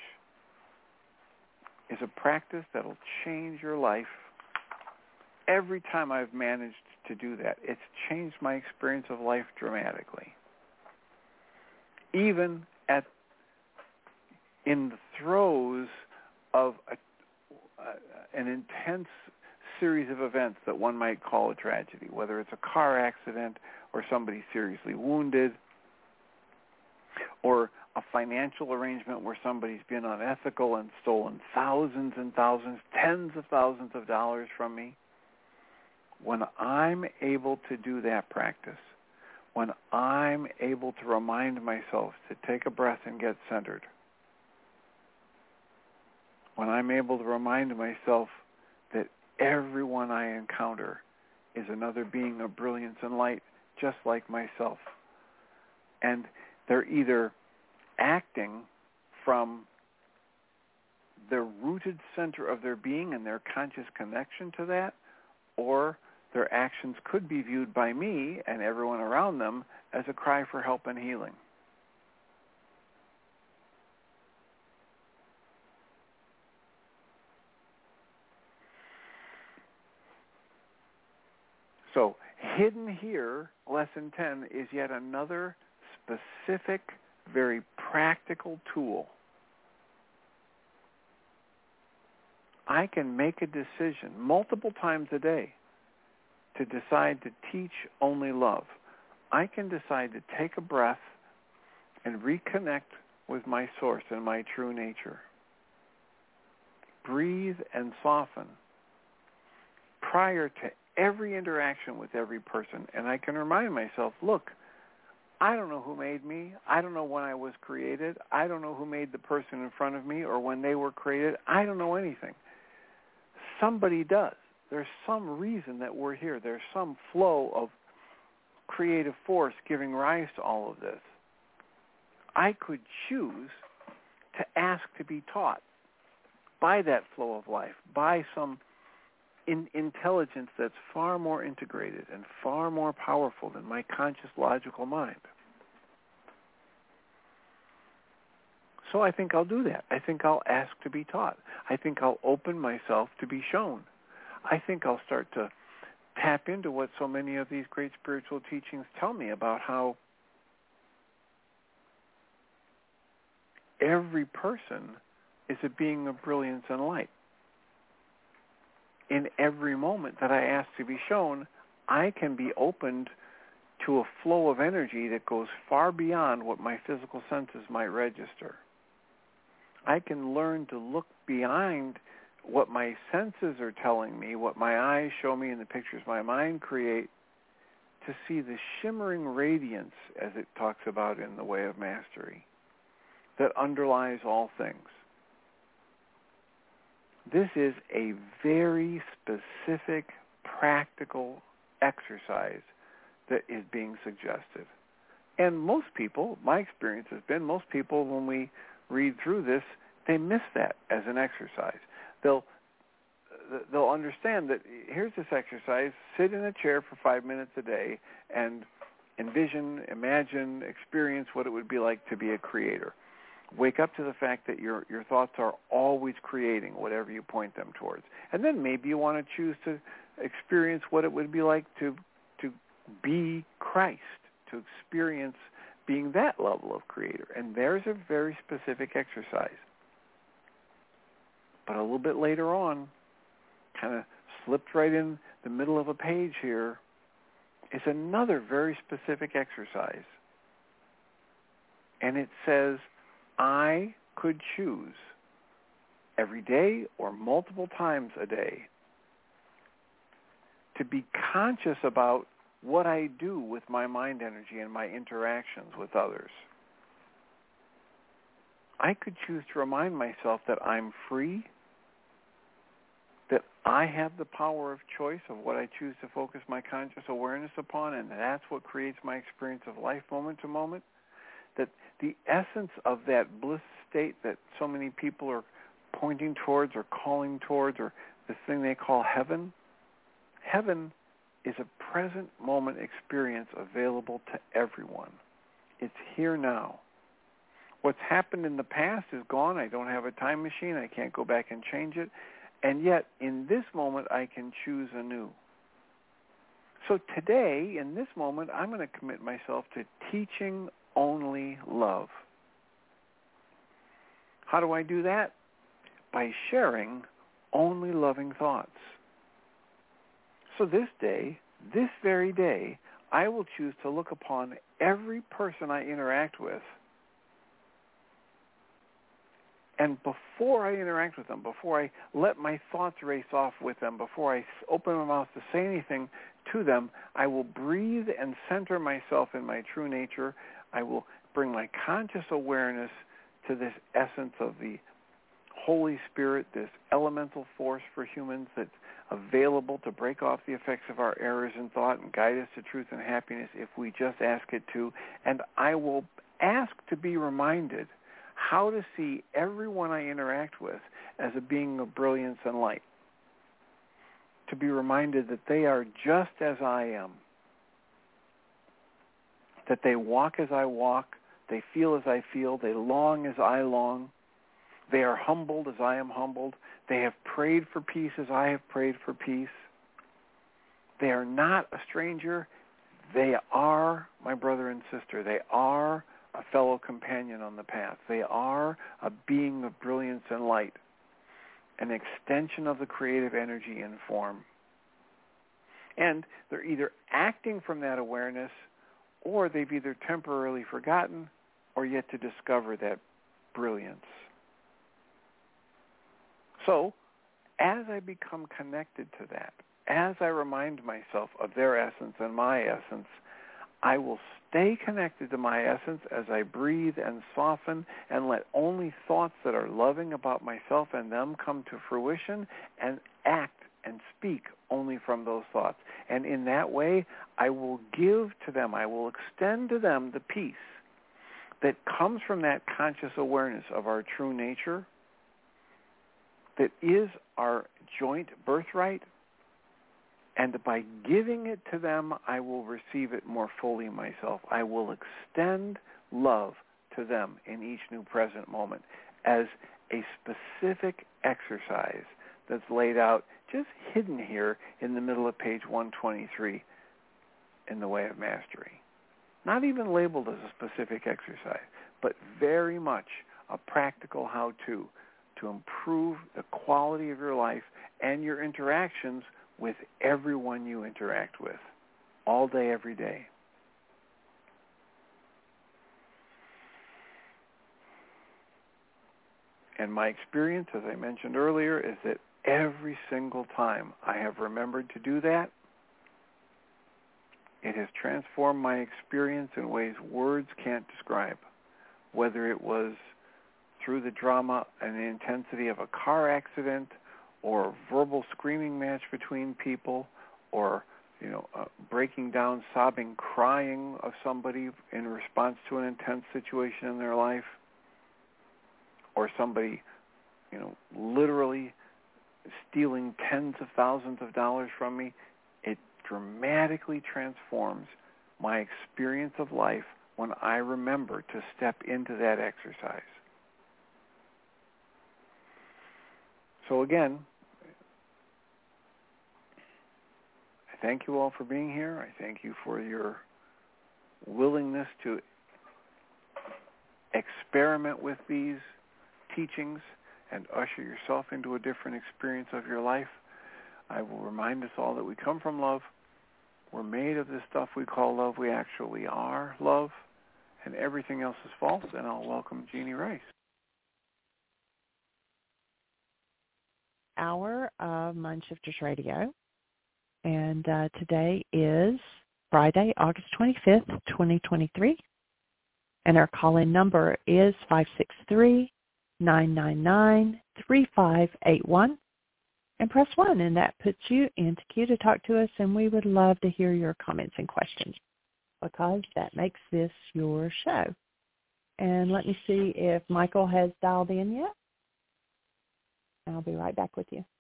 is a practice that will change your life. Every time I've managed to do that, it's changed my experience of life dramatically. Even at in the throes of a, uh, an intense series of events that one might call a tragedy, whether it's a car accident or somebody seriously wounded, or a financial arrangement where somebody's been unethical and stolen thousands and thousands, tens of thousands of dollars from me, when I'm able to do that practice, when I'm able to remind myself to take a breath and get centered, when I'm able to remind myself that everyone I encounter is another being of brilliance and light, just like myself, and they're either acting from the rooted center of their being and their conscious connection to that, or their actions could be viewed by me and everyone around them as a cry for help and healing. So, hidden here, lesson ten, is yet another specific, very practical tool. I can make a decision multiple times a day to decide to teach only love. I can decide to take a breath and reconnect with my source and my true nature. Breathe and soften prior to every interaction with every person. And I can remind myself, look, I don't know who made me. I don't know when I was created. I don't know who made the person in front of me or when they were created. I don't know anything. Somebody does. There's some reason that we're here. There's some flow of creative force giving rise to all of this. I could choose to ask to be taught by that flow of life, by some in intelligence that's far more integrated and far more powerful than my conscious logical mind. So I think I'll do that. I think I'll ask to be taught. I think I'll open myself to be shown. I think I'll start to tap into what so many of these great spiritual teachings tell me about how every person is a being of brilliance and light. In every moment that I ask to be shown, I can be opened to a flow of energy that goes far beyond what my physical senses might register. I can learn to look behind what my senses are telling me, what my eyes show me in the pictures my mind create, to see the shimmering radiance, as it talks about in The Way of Mastery, that underlies all things. This is a very specific, practical exercise that is being suggested. And most people, my experience has been, most people, when we read through this, they miss that as an exercise. They'll they'll understand that here's this exercise, sit in a chair for five minutes a day and envision, imagine, experience what it would be like to be a creator. Wake up to the fact that your your thoughts are always creating whatever you point them towards. And then maybe you want to choose to experience what it would be like to to be Christ, to experience being that level of creator. And there's a very specific exercise. But a little bit later on, kind of slipped right in the middle of a page here, is another very specific exercise. And it says, I could choose every day or multiple times a day to be conscious about what I do with my mind energy and my interactions with others. I could choose to remind myself that I'm free, that I have the power of choice of what I choose to focus my conscious awareness upon, and that's what creates my experience of life moment to moment. That the essence of that bliss state that so many people are pointing towards or calling towards, or this thing they call heaven, heaven is a present moment experience available to everyone. It's here now. What's happened in the past is gone. I don't have a time machine. I can't go back and change it. And yet, in this moment, I can choose anew. So today, in this moment, I'm going to commit myself to teaching only love. How do I do that? By sharing only loving thoughts. So this day, this very day, I will choose to look upon every person I interact with And before I interact with them, before I let my thoughts race off with them, before I open my mouth to say anything to them, I will breathe and center myself in my true nature. I will bring my conscious awareness to this essence of the Holy Spirit, this elemental force for humans that's available to break off the effects of our errors in thought and guide us to truth and happiness if we just ask it to. And I will ask to be reminded how to see everyone I interact with as a being of brilliance and light. To be reminded that they are just as I am, that they walk as I walk, they feel as I feel, they long as I long, they are humbled as I am humbled, they have prayed for peace as I have prayed for peace. They are not a stranger, they are my brother and sister, they are a fellow companion on the path. They are a being of brilliance and light, an extension of the creative energy in form. And they're either acting from that awareness, or they've either temporarily forgotten or yet to discover that brilliance. So, as I become connected to that, as I remind myself of their essence and my essence, I will stay connected to my essence as I breathe and soften and let only thoughts that are loving about myself and them come to fruition, and act and speak only from those thoughts. And in that way, I will give to them, I will extend to them the peace that comes from that conscious awareness of our true nature, that is our joint birthright. And by giving it to them, I will receive it more fully myself. I will extend love to them in each new present moment as a specific exercise that's laid out, just hidden here in the middle of page one twenty-three in The Way of Mastery. Not even labeled as a specific exercise, but very much a practical how-to to improve the quality of your life and your interactions with everyone you interact with, all day, every day. And my experience, as I mentioned earlier, is that every single time I have remembered to do that, it has transformed my experience in ways words can't describe. Whether it was through the drama and the intensity of a car accident, or a verbal screaming match between people, or you know, uh, breaking down, sobbing, crying of somebody in response to an intense situation in their life, or somebody, you know, literally stealing tens of thousands of dollars from me, it dramatically transforms my experience of life when I remember to step into that exercise. So again, I thank you all for being here. I thank you for your willingness to experiment with these teachings and usher yourself into a different experience of your life. I will remind us all that we come from love. We're made of this stuff we call love. We actually are love, and everything else is false. And I'll welcome Jeannie Rice. Hour of Mindshifters Radio. And uh, today is Friday, August twenty-fifth, twenty twenty-three. And our call-in number is five six three, nine nine nine, three five eight one. And press one, and that puts you into queue to talk to us, and we would love to hear your comments and questions because that makes this your show. And let me see if Michael has dialed in yet. I'll be right back with you.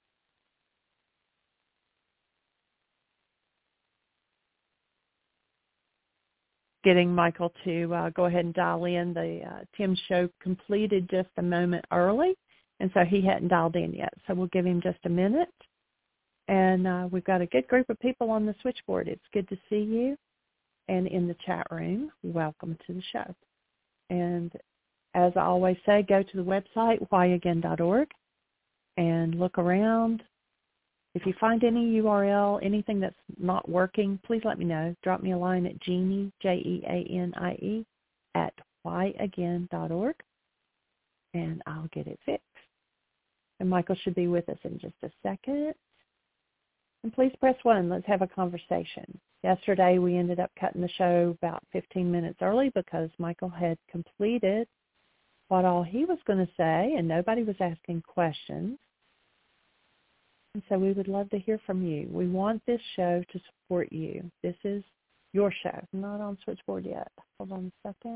Getting Michael to uh, go ahead and dial in. The uh, Tim show completed just a moment early, and so he hadn't dialed in yet. So we'll give him just a minute. And uh, we've got a good group of people on the switchboard. It's good to see you. And in the chat room, welcome to the show. And as I always say, go to the website, why again dot org, and look around. If you find any U R L, anything that's not working, please let me know. Drop me a line at Jeannie, J E A N I E, at why again dot org. and I'll get it fixed. And Michael should be with us in just a second. And please press one. Let's have a conversation. Yesterday, we ended up cutting the show about fifteen minutes early because Michael had completed what all he was going to say, and nobody was asking questions. And so we would love to hear from you. We want this show to support you. This is your show. I'm not on switchboard yet. Hold on a second.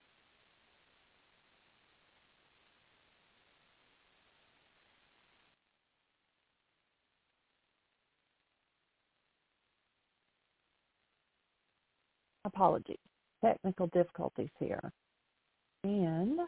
Apologies. Technical difficulties here. And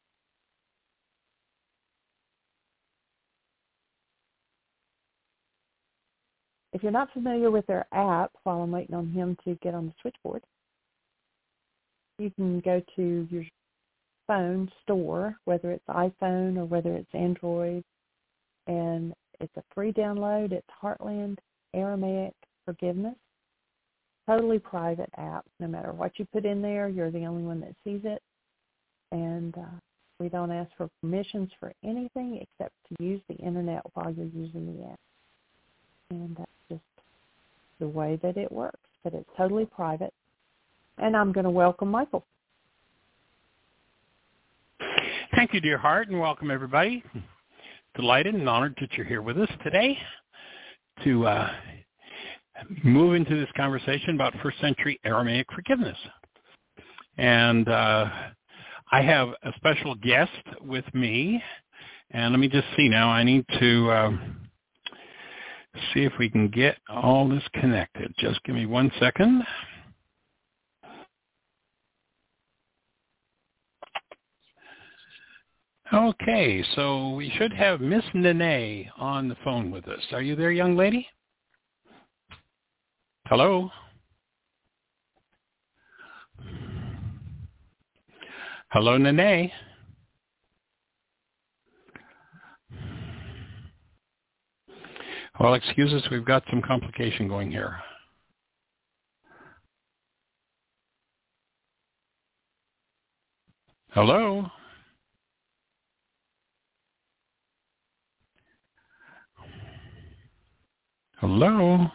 if you're not familiar with their app, while I'm waiting on him to get on the switchboard, you can go to your phone store, whether it's iPhone or whether it's Android, and it's a free download. It's Heartland Aramaic Forgiveness. Totally private app. No matter what you put in there, you're the only one that sees it. And uh, we don't ask for permissions for anything except to use the internet while you're using the app. And that's just the way that it works. But it's totally private. And I'm going to welcome Michael. Thank you, dear heart, and welcome everybody. Delighted and honored that you're here with us today to uh, move into this conversation about first century Aramaic forgiveness. And uh, I have a special guest with me, and let me just see now. I need to uh, see if we can get all this connected. Just give me one second. Okay, so we should have Miss Nene on the phone with us. Are you there, young lady? Hello? Hello, Nene? Well, excuse us, we've got some complication going here. Hello? Hello?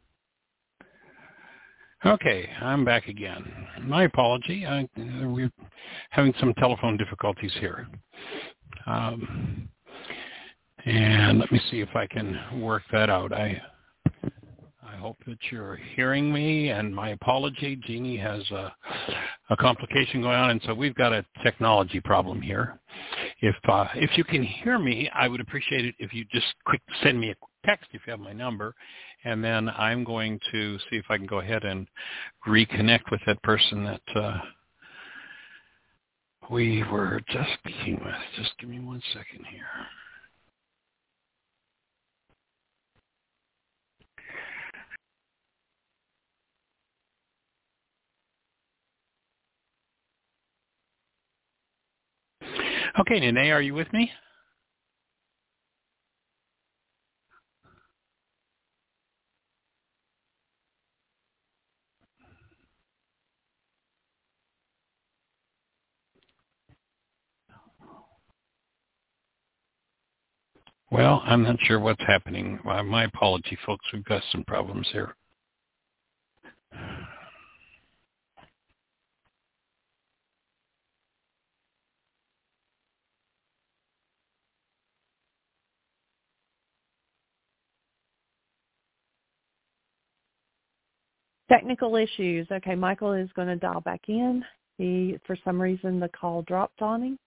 Okay, I'm back again. My apology. I, uh, we're having some telephone difficulties here. Um, and let me see if I can work that out. I I hope that you're hearing me, and my apology. Jeannie has a, a complication going on, and so we've got a technology problem here. If uh, if you can hear me, I would appreciate it if you just quick send me a text if you have my number, and then I'm going to see if I can go ahead and reconnect with that person that uh, we were just speaking with. Just give me one second here. Okay, Nene, are you with me? Well, I'm not sure what's happening. Uh, my apology, folks. We've got some problems here. Technical issues. Okay, Michael is going to dial back in. He, for some reason, the call dropped on him.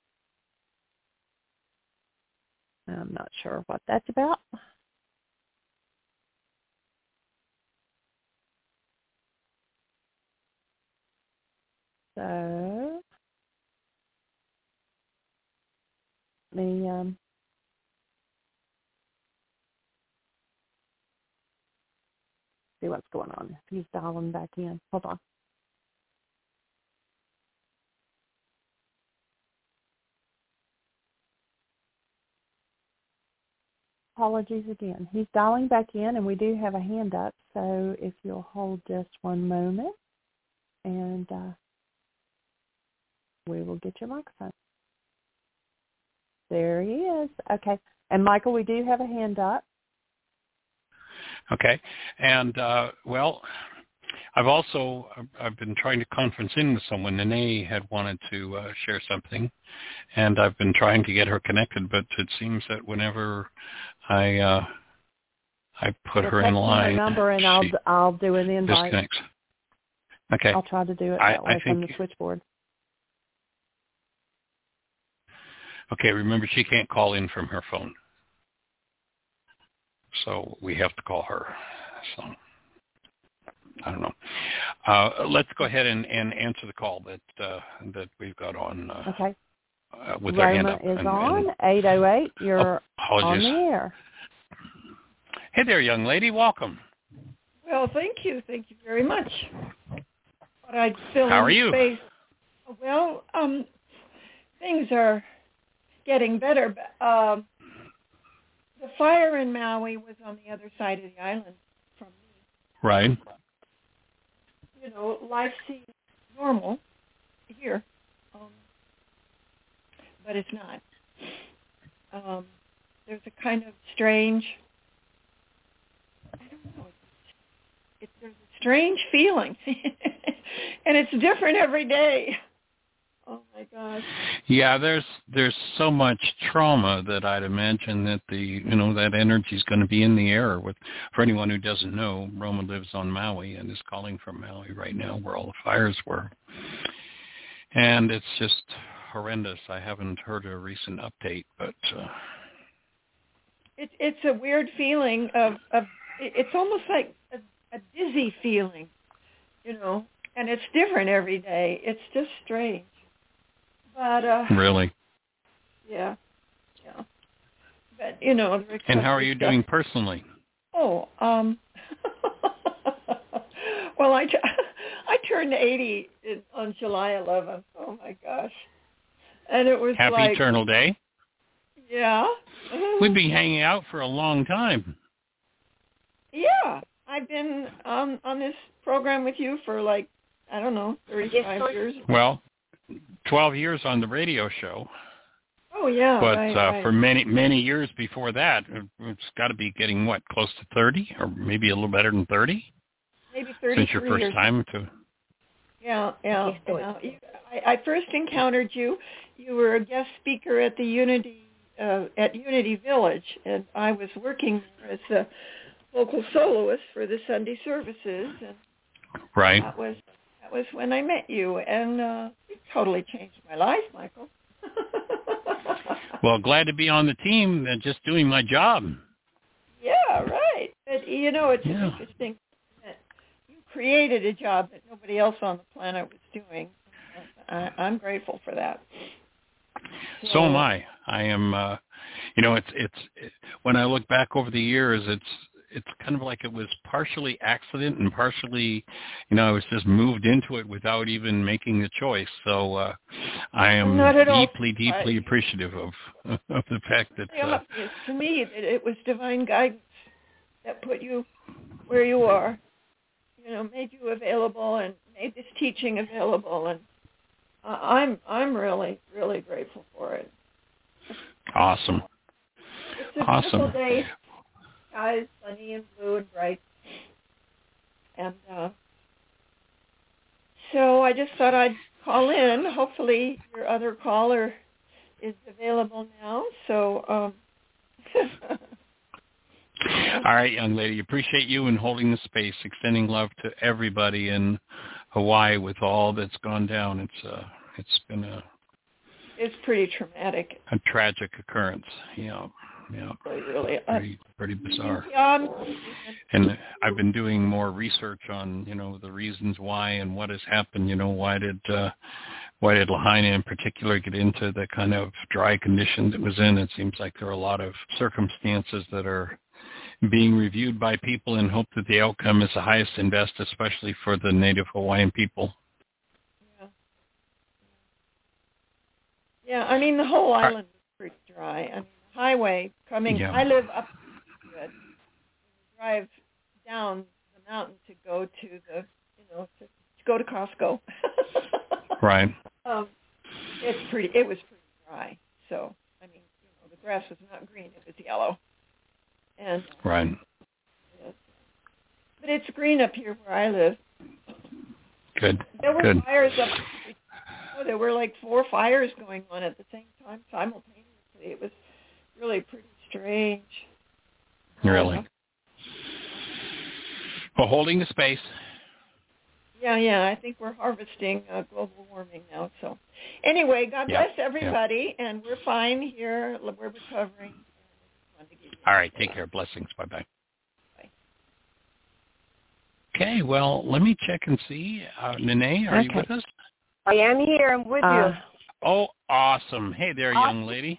I'm not sure what that's about. So, let me um, see what's going on. If he's dialing back in. Hold on. Apologies again. He's dialing back in, and we do have a hand up, so if you'll hold just one moment, and uh, we will get your microphone. There he is. Okay. And, Michael, we do have a hand up. Okay. And, uh, well, I've also, I've been trying to conference in with someone. Nene had wanted to uh, share something, and I've been trying to get her connected, but it seems that whenever I uh, I put Well, her in line, her number and I'll, I'll do an invite. Disconnects. Okay. I'll try to do it I, that way I from think, the switchboard. Okay, remember she can't call in from her phone. So we have to call her. So I don't know. Uh, let's go ahead and, and answer the call that uh, that we've got on. Uh, okay. Uh, with Roma our hand up. is and, on. and eight oh eight. You're apologies. on the air. Hey there, young lady. Welcome. Well, thank you. Thank you very much. But I'd fill How in are you? Space. Well, um, things are getting better. Um, the fire in Maui was on the other side of the island from me. Right. You know, life seems normal here, um, but it's not. Um, there's a kind of strange, I don't know, it's, there's a strange feeling, and it's different every day. Oh my gosh. Yeah, there's there's so much trauma that I'd imagine that the you know that energy is going to be in the air. With for anyone who doesn't know, Roma lives on Maui and is calling from Maui right now, where all the fires were, and it's just horrendous. I haven't heard a recent update, but uh, it, it's a weird feeling of of it's almost like a, a dizzy feeling, you know, and it's different every day. It's just strange. But uh, really, yeah, yeah. But you know, and how are you stuff. doing personally? Oh, um, well, I, t- I turned eighty in, on July eleventh. Oh my gosh, and it was Happy like Eternal Day. Yeah, We've been hanging out for a long time. Yeah, I've been um, on this program with you for like I don't know, thirty-five years. Well. twelve years on the radio show. Oh, yeah. But right, uh, right. for many, many years before that, it's got to be getting, what, close to thirty or maybe a little better than thirty? Maybe thirty Since your first years. time to... Yeah, yeah. yeah. You, I, I first encountered you. You were a guest speaker at the Unity, uh, at Unity Village, and I was working there as a local soloist for the Sunday services. And right. That was... That was when I met you, and uh, it totally changed my life, Michael. Well, glad to be on the team and just doing my job. Yeah, right. But, you know, it's yeah. interesting that you created a job that nobody else on the planet was doing. I, I'm grateful for that. So, so am I. I am, uh, you know, it's, it's, it, when I look back over the years, it's, it's kind of like it was partially accident and partially, you know, I was just moved into it without even making the choice. So uh, I am deeply, all. deeply I, appreciative of of the fact that... Yeah, Uh, to me, it, it was divine guidance that put you where you are, you know, made you available and made this teaching available. And uh, I'm I'm really, really grateful for it. Awesome. It's a awesome. beautiful day. Sky is sunny and blue and bright. And uh, so I just thought I'd call in. Hopefully your other caller is available now. So, um, all right, young lady. Appreciate you and holding the space, extending love to everybody in Hawaii with all that's gone down. It's uh, it's been a it's pretty traumatic. A tragic occurrence. Yeah. Yeah, really, pretty, pretty bizarre. Um, and I've been doing more research on, you know, the reasons why and what has happened. You know, why did uh, why did Lahaina in particular get into the kind of dry condition it was in? It seems like there are a lot of circumstances that are being reviewed by people in hope that the outcome is the highest and best, especially for the Native Hawaiian people. Yeah, yeah. I mean, the whole island is pretty dry. I mean, highway coming. Yeah. I live up to it. Drive down the mountain to go to the, you know, to, to go to Costco. Right. Um, it's pretty. It was pretty dry. So I mean, you grass was not green; it was yellow. And right. But it's green up here where I live. Good. There were Good. fires up. Oh, there were like four fires going on at the same time simultaneously. It was really pretty strange. Really. Uh, Well, holding the space. Yeah, yeah. I think we're harvesting uh, global warming now. So, anyway, God Yep, bless everybody, yep. And we're fine here. We're recovering. All right. Take care. Blessings. Bye-bye. Bye. Okay. Well, let me check and see. Uh, Nene, are okay. you with us? I am here. I'm with Uh, you. Oh, awesome. Hey there, awesome. young lady.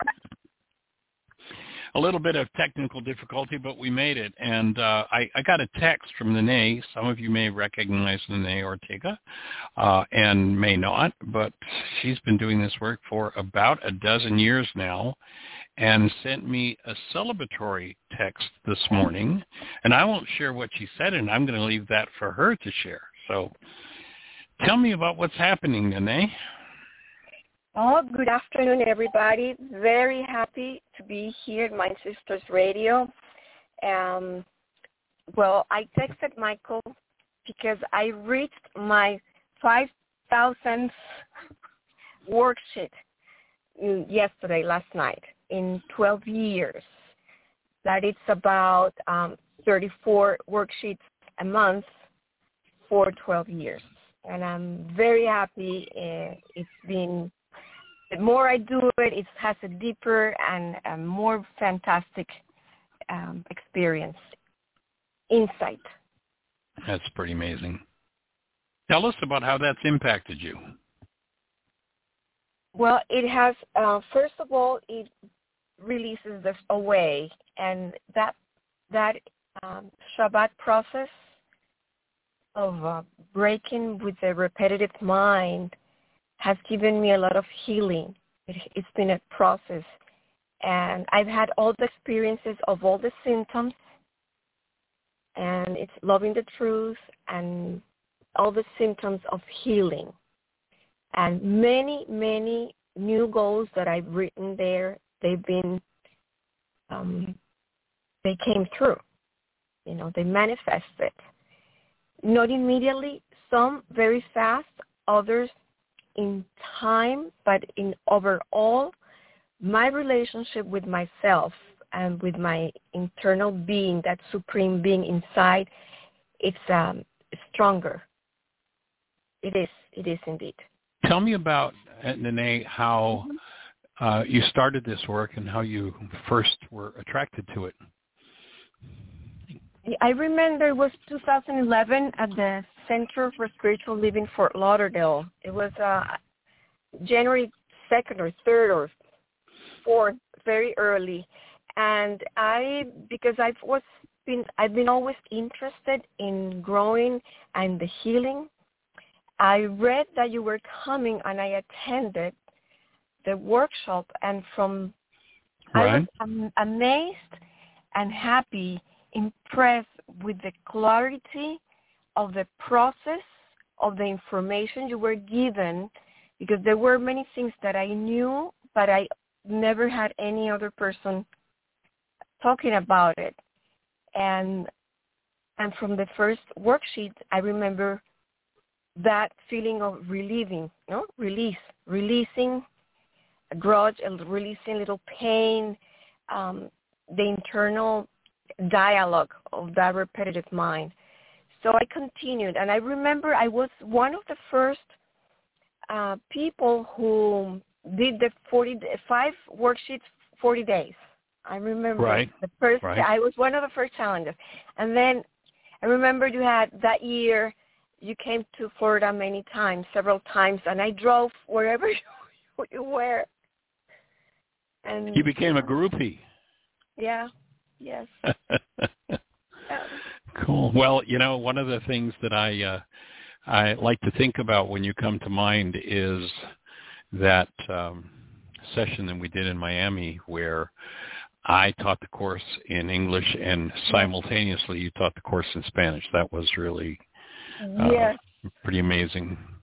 A little bit of technical difficulty, but we made it. And uh, I, I got a text from Nene. Some of you may recognize Nene Ortega uh, and may not, but she's been doing this work for about a dozen years now and sent me a celebratory text this morning. And I won't share what she said, and I'm going to leave that for her to share. So tell me about what's happening, Nene. Oh, good afternoon, everybody. Very happy to be here at My Sister's Radio. Um, well, I texted Michael because I reached my five thousandth worksheet yesterday, last night, in twelve years. That it's about um, thirty-four worksheets a month for twelve years. And I'm very happy. Uh, it's been... The more I do it, it has a deeper and a more fantastic um, experience, insight. That's pretty amazing. Tell us about how that's impacted you. Well, it has, uh, first of all, it releases this away, and that that um, Shabbat process of uh, breaking with the repetitive mind has given me a lot of healing. It, it's been a process. And I've had all the experiences of all the symptoms, and it's loving the truth and all the symptoms of healing. And many, many new goals that I've written there, they've been, um, they came through. You know, they manifested. Not immediately, some very fast, others in time, but in overall, my relationship with myself and with my internal being, that supreme being inside, it's um, stronger. It is. It is indeed. Tell me about, Nene, how uh, you started this work and how you first were attracted to it. I remember it was two thousand eleven at the Center for Spiritual Living, Fort Lauderdale. It was uh, January second or third or fourth, very early. And I, because I've was been, I've been always interested in growing and the healing. I read that you were coming, and I attended the workshop. And from right. I was am- amazed and happy, impressed with the clarity of the process of the information you were given, because there were many things that I knew, but I never had any other person talking about it. And and from the first worksheet, I remember that feeling of relieving, no? Release, releasing a grudge, releasing a little pain, um, the internal dialogue of that repetitive mind. So I continued, and I remember I was one of the first uh, people who did the forty, five worksheets, forty days. I remember right. the first. Right. I was one of the first challenges, and then I remember you had that year. You came to Florida many times, several times, and I drove wherever you were. And you became a groupie. Yeah. Yes. yeah. Cool. Well, you know, one of the things that I uh, I like to think about when you come to mind is that um, session that we did in Miami where I taught the course in English and simultaneously you taught the course in Spanish. That was really uh, yes. pretty amazing.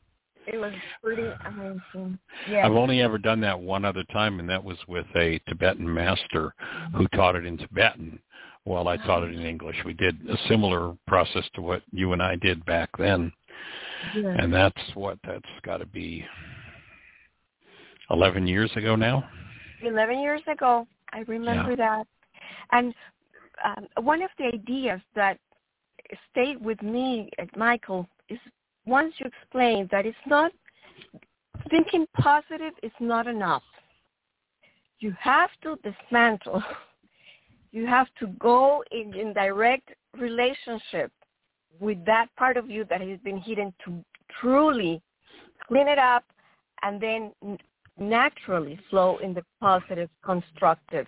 It was pretty amazing. Yeah. I've only ever done that one other time, and that was with a Tibetan master who taught it in Tibetan while I taught it in English. We did a similar process to what you and I did back then. Yeah. And that's what, that's got to be eleven years ago now? eleven years ago. I remember yeah. that. And um, one of the ideas that stayed with me, Michael, is once you explain that it's not, thinking positive is not enough. You have to dismantle. You have to go in, in direct relationship with that part of you that has been hidden to truly clean it up and then naturally flow in the positive, constructive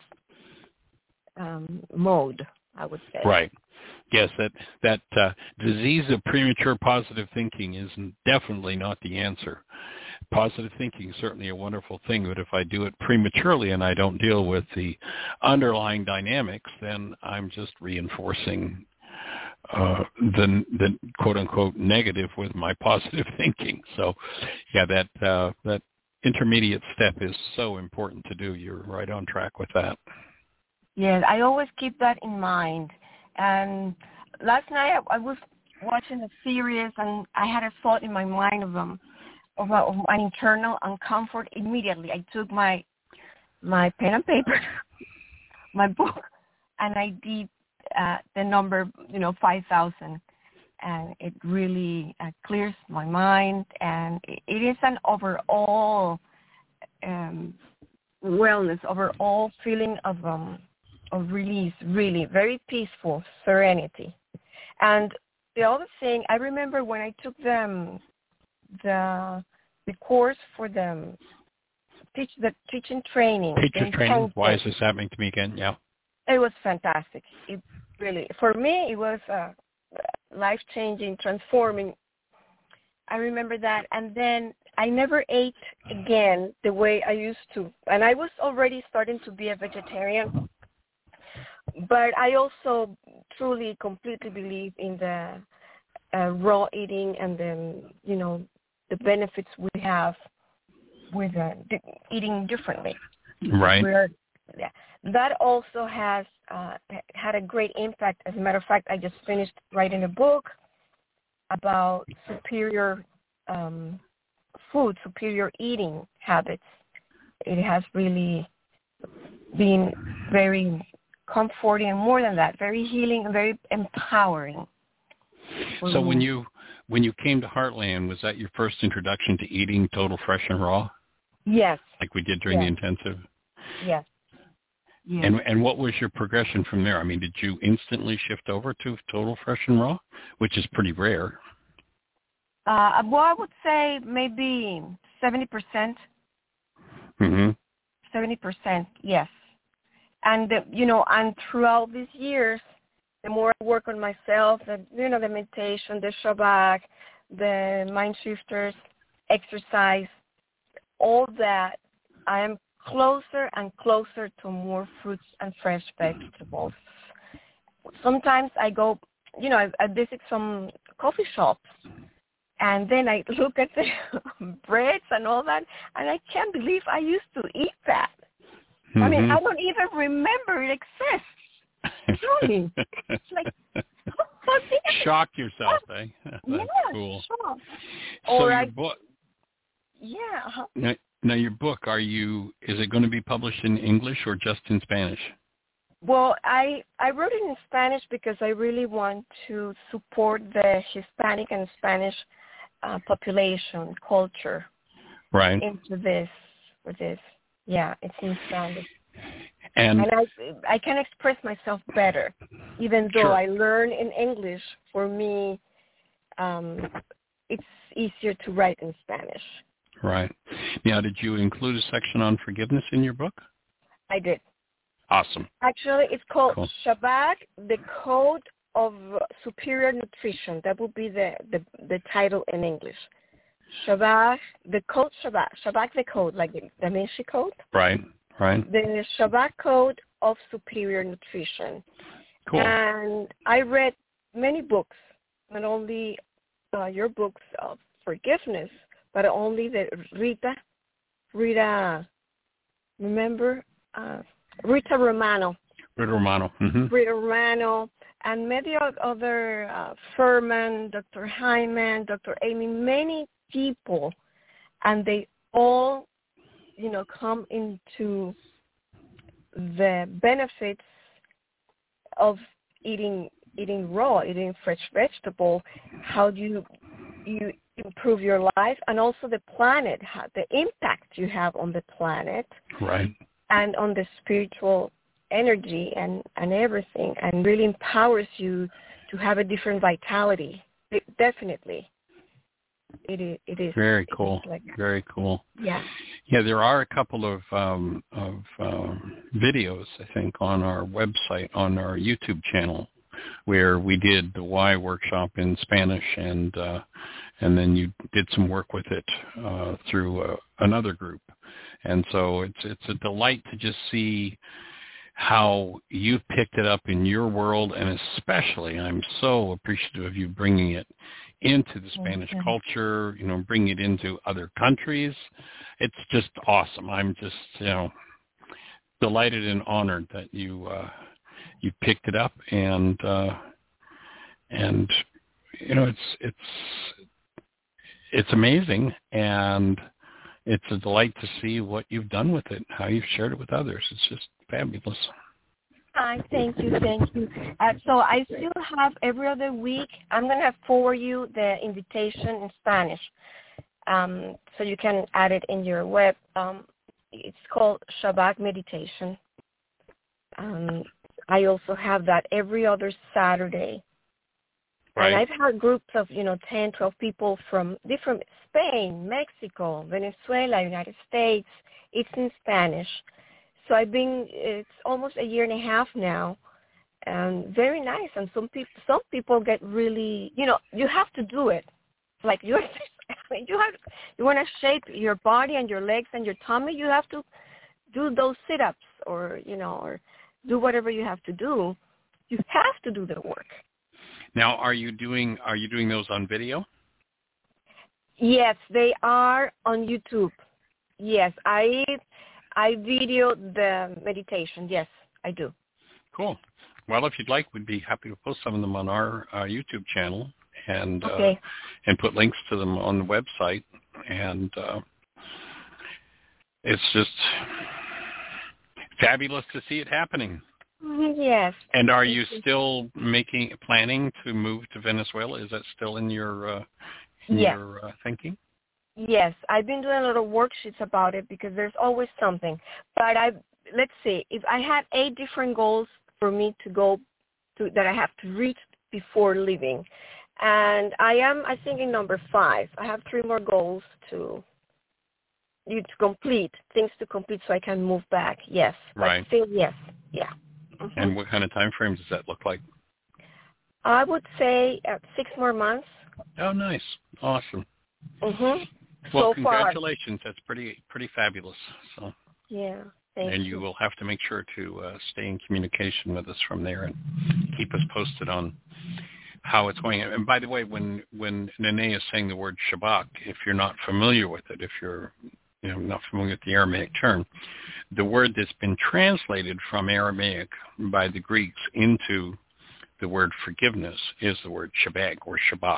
um, mode, I would say. Right. Yes, that that uh, disease of premature positive thinking is definitely not the answer. Positive thinking is certainly a wonderful thing, but if I do it prematurely and I don't deal with the underlying dynamics, then I'm just reinforcing uh, the the quote unquote negative with my positive thinking. So, yeah, that uh, that intermediate step is so important to do. You're right on track with that. Yes, I always keep that in mind. And last night I, I was watching a series, and I had a thought in my mind of um of, a, of an internal uncomfort. Immediately, I took my my pen and paper, my book, and I did uh, the number, you know, five thousand, and it really uh, clears my mind, and it, it is an overall um, wellness, overall feeling of um. of release, really, very peaceful, serenity. And the other thing, I remember when I took the, the, the course for the, teach, the teaching training. Teacher training, why is this happening to me again? Yeah. It was fantastic. It really, for me, it was uh, life-changing, transforming. I remember that. And then I never ate again the way I used to. And I was already starting to be a vegetarian. But I also truly, completely believe in the uh, raw eating and then, you know, the benefits we have with uh, di- eating differently. Right. We're, yeah, that also has uh, had a great impact. As a matter of fact, I just finished writing a book about superior um, food, superior eating habits. It has really been very comforting, and more than that, very healing and very empowering. So when you when you came to Heartland, was that your first introduction to eating total, fresh, and raw? Yes. Like we did during yes. the intensive? Yes. yes. And and what was your progression from there? I mean, did you instantly shift over to total, fresh, and raw, which is pretty rare? Uh, well, I would say maybe seventy percent. Mm-hmm. seventy percent, yes. And, the, you know, and throughout these years, the more I work on myself, the, you know, the meditation, the Shabbat, the mind shifters, exercise, all that, I am closer and closer to more fruits and fresh vegetables. Sometimes I go, you know, I, I visit some coffee shops, and then I look at the breads and all that, and I can't believe I used to eat that. Mm-hmm. I mean, I don't even remember it exists. Truly. It's like, oh, shock yourself, eh? That's yeah, cool. Shock. So or your I, book. Yeah. Now, now, your book, are you? Is it going to be published in English or just in Spanish? Well, I I wrote it in Spanish because I really want to support the Hispanic and Spanish uh, population culture. Right. Into this, with this. Yeah, it's in Spanish. And, and I I can express myself better, even though sure. I learn in English. For me, um, it's easier to write in Spanish. Right. Now, did you include a section on forgiveness in your book? I did. Awesome. Actually, it's called cool. Shabbat, the Code of Superior Nutrition. That would be the, the, the title in English. Shabbat, the code Shabbat. Shabbat, the code, like the Da Vinci Code. Right, right. The Shabbat Code of Superior Nutrition. Cool. And I read many books, not only uh, your books of forgiveness, but only the Rita, Rita, remember, uh, Rita Romano. Rita Romano. Mm-hmm. Rita Romano, and many other, uh, Furman, Doctor Hyman, Doctor Amy, many people, and they all, you know, come into the benefits of eating eating raw, eating fresh vegetable. How do you you improve your life, and also the planet, how, the impact you have on the planet, right, and on the spiritual energy and, and everything, and really empowers you to have a different vitality. It, definitely. It is. It is very cool. Like very cool. Yeah. Yeah, there are a couple of um, of um, videos, I think, on our website, on our YouTube channel, where we did the Why workshop in Spanish, and uh, and then you did some work with it uh, through uh, another group, and so it's it's a delight to just see how you've picked it up in your world, and especially I'm so appreciative of you bringing it into the Spanish okay. culture, you know, bringing it into other countries. It's just awesome. I'm just, you know, delighted and honored that you uh, you picked it up, and uh, and you know, it's it's it's amazing, and it's a delight to see what you've done with it, how you've shared it with others. It's just fabulous. Hi, thank you, thank you. Uh, so I still have every other week, I'm going to forward you the invitation in Spanish, um, so you can add it in your web. Um, it's called Shabbat Meditation. Um, I also have that every other Saturday. Right. And I've had groups of, you know, ten, twelve people from different, Spain, Mexico, Venezuela, United States. It's in Spanish. So I've been, it's almost a year and a half now, and very nice. And some people, some people get really, you know, you have to do it. Like you're, you have, you want to shape your body and your legs and your tummy, you have to do those sit-ups, or, you know, or do whatever you have to do. You have to do the work. Now, are you doing, are you doing those on video? Yes, they are on YouTube. Yes, I I videoed the meditation. Yes, I do. Cool. Well, if you'd like, we'd be happy to post some of them on our uh, YouTube channel, and okay. uh, and put links to them on the website. And uh, it's just fabulous to see it happening. Yes. And are you still making planning to move to Venezuela? Is that still in your uh, in yes. your uh, thinking? Yes, I've been doing a lot of worksheets about it because there's always something. But I, let's see, if I had eight different goals for me to go to that I have to reach before leaving, and I am, I think, in number five. I have three more goals to you to complete, things to complete, so I can move back. Yes. Right. Still, yes. Yeah. Mm-hmm. And what kind of time frame does that look like? I would say uh, six more months. Oh, nice. Awesome. Mm-hmm. Well, so congratulations. Far. That's pretty pretty fabulous. So. Yeah. Thank and you. you will have to make sure to uh, stay in communication with us from there and keep us posted on how it's going. And by the way, when when Nene is saying the word Shabbat, if you're not familiar with it, if you're you know not familiar with the Aramaic term, the word that's been translated from Aramaic by the Greeks into the word forgiveness is the word Shabbat or Shabak.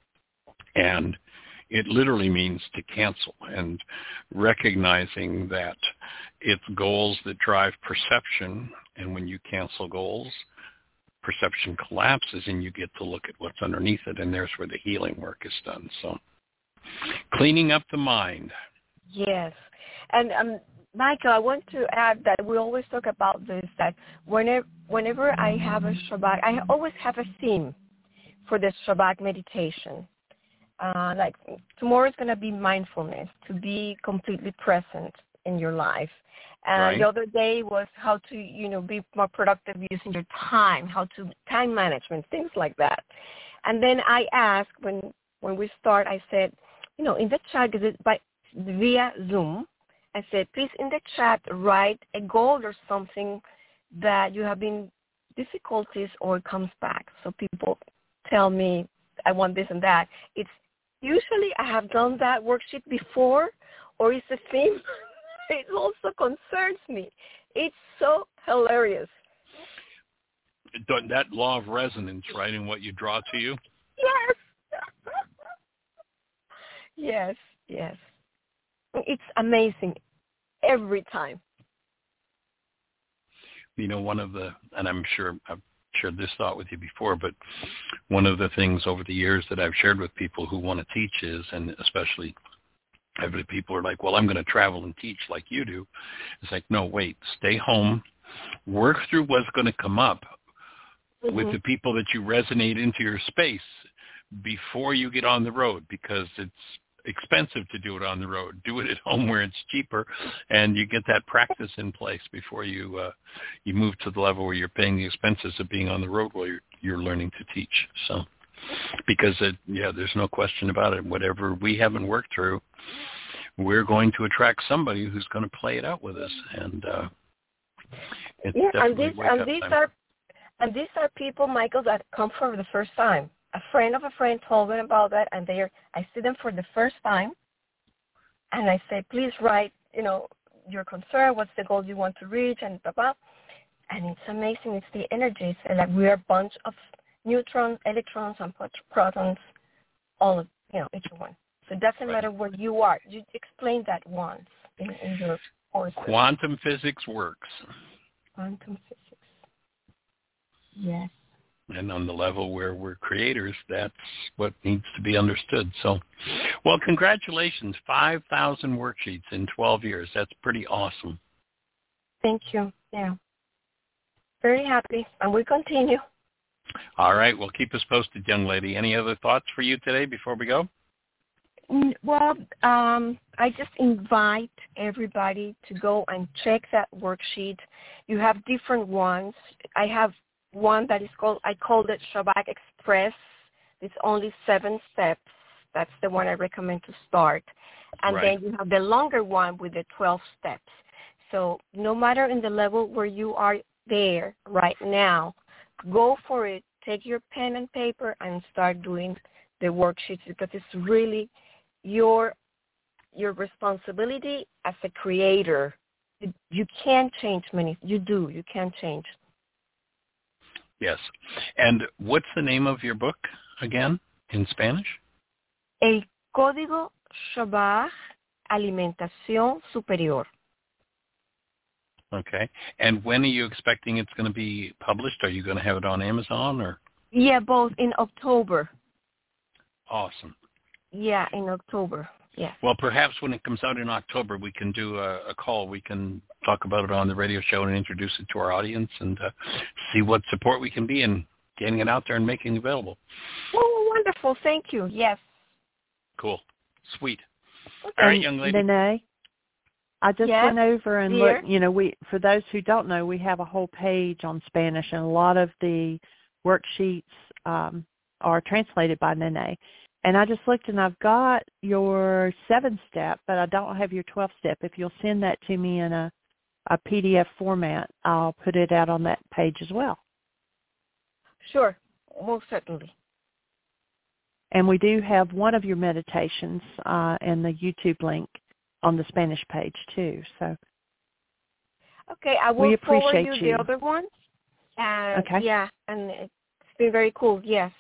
And it literally means to cancel, and recognizing that it's goals that drive perception, and when you cancel goals, perception collapses and you get to look at what's underneath it, and there's where the healing work is done. So cleaning up the mind. Yes. And um, Michael, I want to add that we always talk about this, that whenever, whenever I have a Shabbat, I always have a theme for the Shabbat meditation. Uh, like tomorrow is going to be mindfulness, to be completely present in your life. And right. The other day was how to, you know, be more productive using your time, how to time management, things like that. And then I asked when when we start, I said, you know, in the chat, because it's by via Zoom, I said, please in the chat write a goal or something that you have been difficulties or comes back. So people tell me I want this and that. It's usually I have done that worksheet before, or it's a theme. It also concerns me. It's so hilarious. That law of resonance, right, in what you draw to you? Yes. Yes, yes. It's amazing every time. You know, one of the, and I'm sure I've shared this thought with you before, but one of the things over the years that I've shared with people who want to teach is, and especially every people are like, well, I'm going to travel and teach like you do. It's like, no, wait, stay home, work through what's going to come up mm-hmm. with the people that you resonate into your space before you get on the road, because it's expensive to do it on the road. Do it at home where it's cheaper, and you get that practice in place before you uh, you move to the level where you're paying the expenses of being on the road while you're you're learning to teach. So, because it, yeah, there's no question about it. Whatever we haven't worked through, we're going to attract somebody who's going to play it out with us, and uh, it's yeah, definitely and these wake and up these time. are and these are people, Michael, that come for the first time. A friend of a friend told me about that, and they are, I see them for the first time, and I say, please write, you know, your concern, what's the goal you want to reach, and blah, blah. And it's amazing. It's the energies. And like we are a bunch of neutrons, electrons, and protons, all of, you know, each one. So it doesn't Right. matter where you are. You explained that once in, in your course. Quantum physics works. Quantum physics. Yes. And on the level where we're creators, that's what needs to be understood. So, well, congratulations, five thousand worksheets in twelve years. That's pretty awesome. Thank you. Yeah. Very happy. And we continue. All right. Well, keep us posted, young lady. Any other thoughts for you today before we go? Well, um, I just invite everybody to go and check that worksheet. You have different ones. I have one that is called, I called it Shabbat Express. It's only seven steps. That's the one I recommend to start. And Right. then you have the longer one with the twelve steps. So no matter in the level where you are there right now, go for it. Take your pen and paper and start doing the worksheets, because it's really your your responsibility as a creator. You, you can't change many. You do. You can change. Yes. And what's the name of your book again in Spanish? El Código Shabbat Alimentación Superior. Okay. And when are you expecting it's going to be published? Are you going to have it on Amazon or? Yeah, both in October. Awesome. Yeah, in October. Yeah. Well, perhaps when it comes out in October, we can do a, a call. We can talk about it on the radio show and introduce it to our audience and uh, see what support we can be in getting it out there and making it available. Oh, wonderful. Thank you. Yes. Cool. Sweet. Okay. All right, young lady. Nene, I just yes, went over and dear. looked, you know, we, for those who don't know, we have a whole page on Spanish, and a lot of the worksheets um, are translated by Nene. And I just looked, and I've got your seven-step, but I don't have your twelve-step. If you'll send that to me in a, a P D F format, I'll put it out on that page as well. Sure, most certainly. And we do have one of your meditations uh, and the YouTube link on the Spanish page, too. So okay, I will we forward appreciate you, you the other ones. Uh, okay. Yeah, and it's been very cool, yes.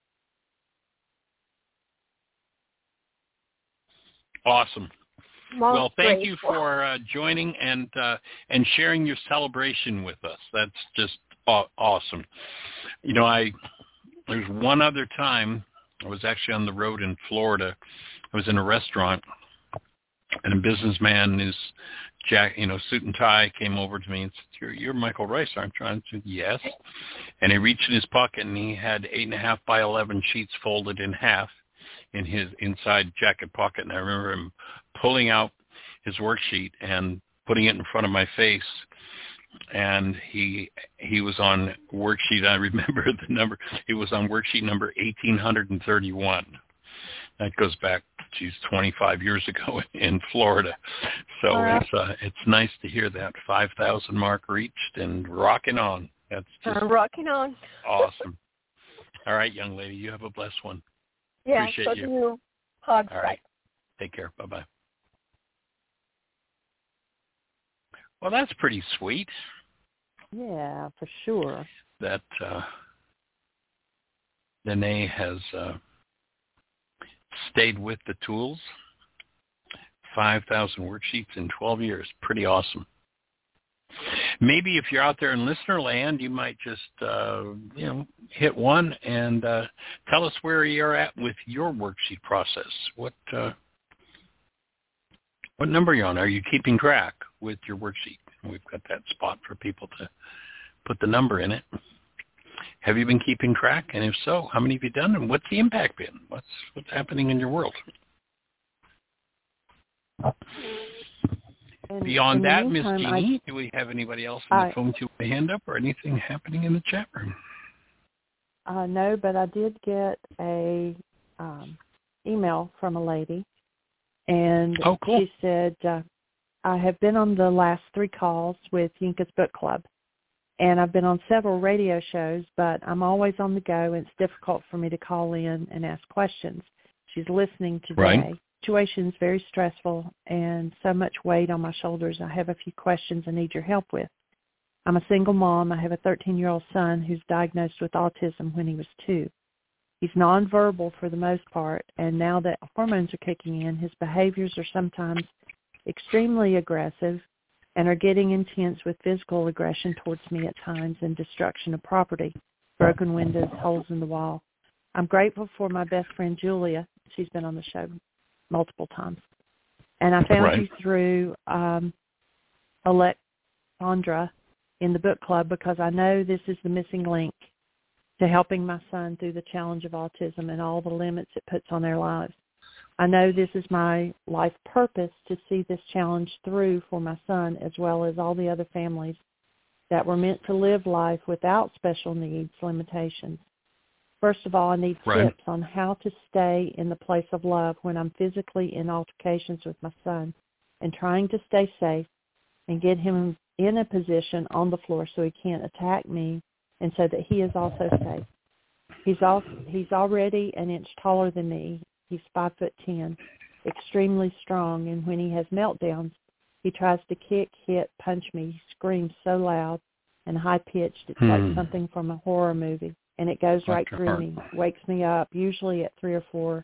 Awesome. Most well, thank you grateful. for uh, joining and uh, and sharing your celebration with us. That's just aw- awesome. You know, I there's one other time I was actually on the road in Florida. I was in a restaurant, and a businessman in his jack, you know, suit and tie came over to me and said, "You're, you're Michael Rice, aren't you?" I said, "Yes." And he reached in his pocket and he had eight and a half by eleven sheets folded in half in his inside jacket pocket. And I remember him pulling out his worksheet and putting it in front of my face. And he he was on worksheet, I remember the number, it was on worksheet number eighteen thirty-one. That goes back, geez, twenty-five years ago in Florida. So Wow. it's uh, it's nice to hear that five thousand mark reached and rocking on. That's just I'm rocking on. awesome. All right, young lady, you have a blessed one. Yeah, Appreciate so you. do you. Hugs. All right. Take care. Bye-bye. Well, that's pretty sweet. Yeah, for sure. That uh, Danae has uh, stayed with the tools. five thousand worksheets in twelve years. Pretty awesome. Maybe if you're out there in listener land, you might just, uh, you know, hit one and uh, tell us where you're at with your worksheet process. What uh, what number are you on? Are you keeping track with your worksheet? We've got that spot for people to put the number in it. Have you been keeping track? And if so, how many have you done? And what's the impact been? What's what's happening in your world? And Beyond that, Miss meantime, Jeannie, I, do we have anybody else on the I, phone to a hand up or anything happening in the chat room? Uh, no, but I did get a um, email from a lady, and oh, cool. she said, uh, I have been on the last three calls with Yinka's Book Club, and I've been on several radio shows, but I'm always on the go, and it's difficult for me to call in and ask questions. She's listening today. Right. The situation is very stressful and so much weight on my shoulders. I have a few questions I need your help with. I'm a single mom. I have a thirteen-year-old son who's diagnosed with autism when he was two. He's nonverbal for the most part, and now that hormones are kicking in, his behaviors are sometimes extremely aggressive and are getting intense with physical aggression towards me at times and destruction of property, broken windows, holes in the wall. I'm grateful for my best friend, Julia. She's been on the show multiple times. And I found right. you through um, Alexandra in the book club because I know this is the missing link to helping my son through the challenge of autism and all the limits it puts on their lives. I know this is my life purpose to see this challenge through for my son as well as all the other families that were meant to live life without special needs limitations. First of all, I need right. tips on how to stay in the place of love when I'm physically in altercations with my son and trying to stay safe and get him in a position on the floor so he can't attack me and so that he is also safe. He's also, he's already an inch taller than me. He's five foot ten, extremely strong, and when he has meltdowns, he tries to kick, hit, punch me. He screams so loud and high-pitched, it's hmm. like something from a horror movie, and it goes right Doctor through Hart. me, wakes me up, usually at three or four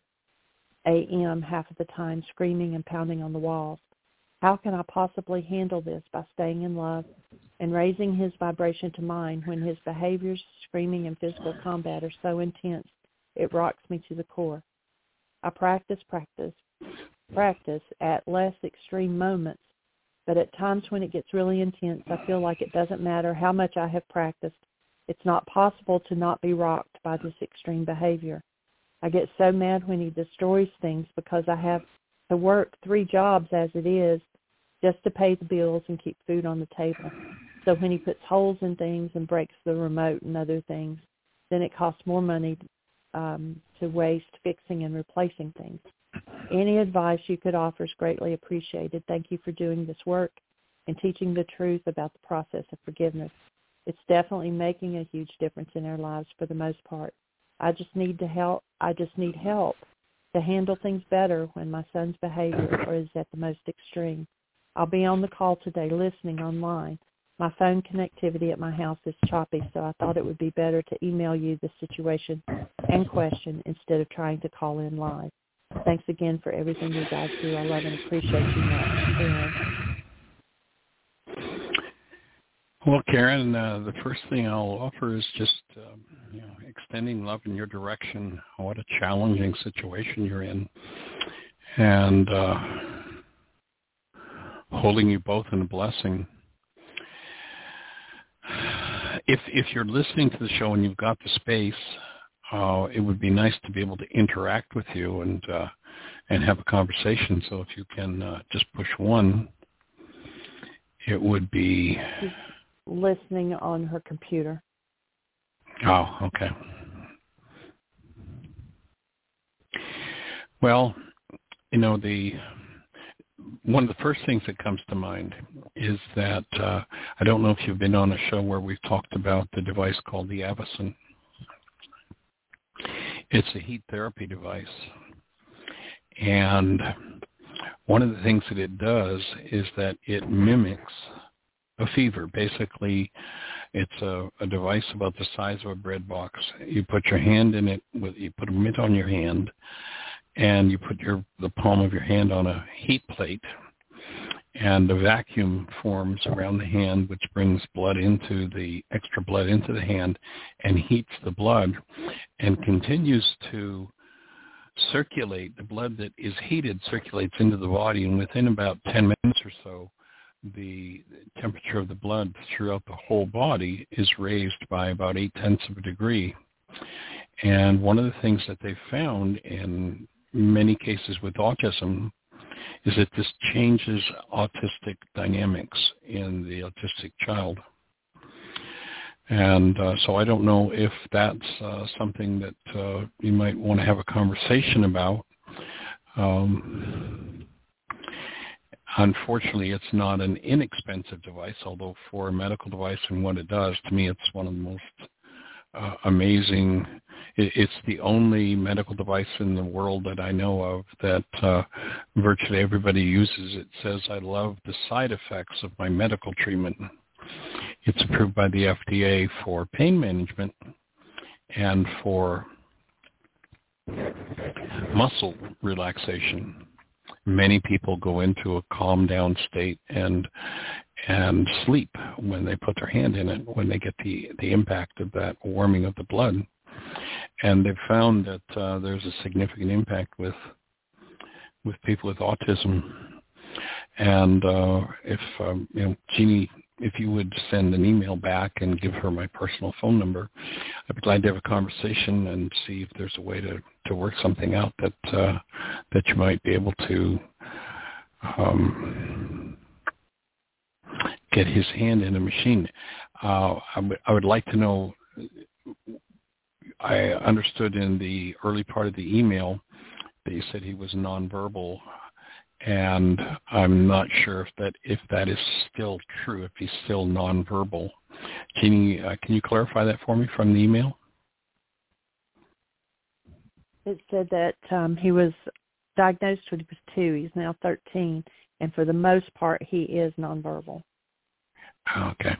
a.m. half of the time, screaming and pounding on the walls. How can I possibly handle this by staying in love and raising his vibration to mine when his behaviors, screaming, and physical combat are so intense it rocks me to the core? I practice, practice, practice at less extreme moments, but at times when it gets really intense, I feel like it doesn't matter how much I have practiced. It's not possible to not be rocked by this extreme behavior. I get so mad when he destroys things because I have to work three jobs as it is just to pay the bills and keep food on the table. So when he puts holes in things and breaks the remote and other things, then it costs more money um, to waste fixing and replacing things. Any advice you could offer is greatly appreciated. Thank you for doing this work and teaching the truth about the process of forgiveness. It's definitely making a huge difference in our lives for the most part. I just need to help. I just need help to handle things better when my son's behavior is at the most extreme. I'll be on the call today listening online. My phone connectivity at my house is choppy, so I thought it would be better to email you the situation and question instead of trying to call in live. Thanks again for everything you guys do. I love and appreciate you much. Karen. Well, Karen, uh, the first thing I'll offer is just um, you know, extending love in your direction. What a challenging situation you're in, and uh, holding you both in a blessing. If if you're listening to the show and you've got the space, uh, it would be nice to be able to interact with you and uh, and have a conversation. So if you can uh, just push one, it would be listening on her computer. Oh, okay. Well, you know, the one of the first things that comes to mind is that uh, I don't know if you've been on a show where we've talked about the device called the Avicen. It's a heat therapy device, And one of the things that it does is that it mimics a fever. Basically, it's a, a device about the size of a bread box. You put your hand in it, with you put a mitt on your hand, and you put your the palm of your hand on a heat plate, and a vacuum forms around the hand, which brings blood into the extra blood into the hand and heats the blood and continues to circulate. The blood that is heated circulates into the body, and within about ten minutes or so, the temperature of the blood throughout the whole body is raised by about eight-tenths of a degree. And one of the things that they found in many cases with autism is that this changes autistic dynamics in the autistic child. And uh, so I don't know if that's uh, something that uh, you might want to have a conversation about. Um, unfortunately, it's not an inexpensive device, although for a medical device and what it does, to me, it's one of the most uh, amazing. It, it's the only medical device in the world that I know of that uh, virtually everybody uses. It says, I love the side effects of my medical treatment. It's approved by the F D A for pain management and for muscle relaxation. Many people go into a calm down state and and sleep when they put their hand in it, when they get the, the impact of that warming of the blood. And they've found that uh, there's a significant impact with with people with autism. And uh, if, um, you know, Jeannie, if you would send an email back and give her my personal phone number, I'd be glad to have a conversation and see if there's a way to, to work something out that uh, that you might be able to um, get his hand in a machine. Uh, I, w- I would like to know, I understood in the early part of the email that you said he was nonverbal, and I'm not sure if that if that is still true, if he's still nonverbal. Jeannie, uh, can you clarify that for me from the email? It said that um, he was diagnosed when he was two. He's now thirteen, and for the most part, he is nonverbal. Okay.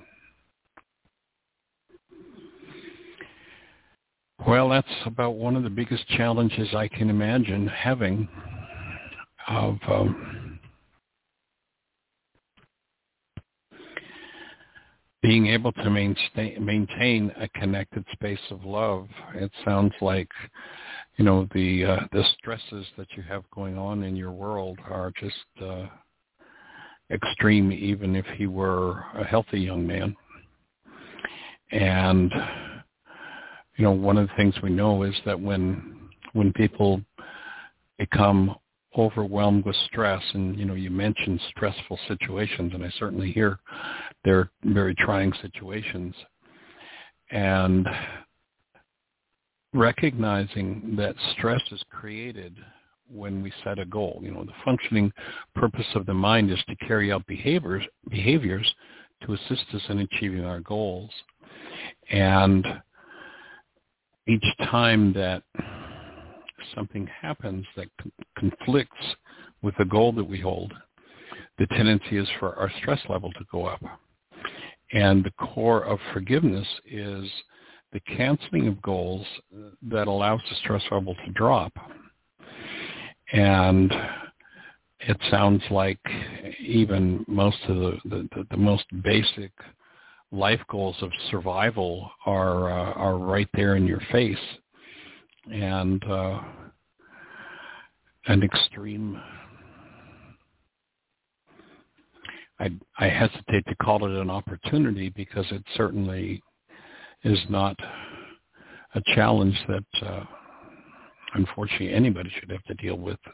Well, that's about one of the biggest challenges I can imagine having of um, being able to maintain, maintain a connected space of love. It sounds like, you know, the uh, the stresses that you have going on in your world are just uh, extreme, even if he were a healthy young man. And, you know, one of the things we know is that when when people become overwhelmed with stress, and, you know, you mentioned stressful situations, and I certainly hear they're very trying situations, and recognizing that stress is created when we set a goal. You know, the functioning purpose of the mind is to carry out behaviors behaviors to assist us in achieving our goals. And each time that something happens that con- conflicts with the goal that we hold, the tendency is for our stress level to go up. And the core of forgiveness is the canceling of goals that allows the stress level to drop. And it sounds like even most of the, the, the, the most basic life goals of survival are uh, are right there in your face. And uh, an extreme, I, I hesitate to call it an opportunity, because it certainly is not a challenge that uh, unfortunately anybody should have to deal with.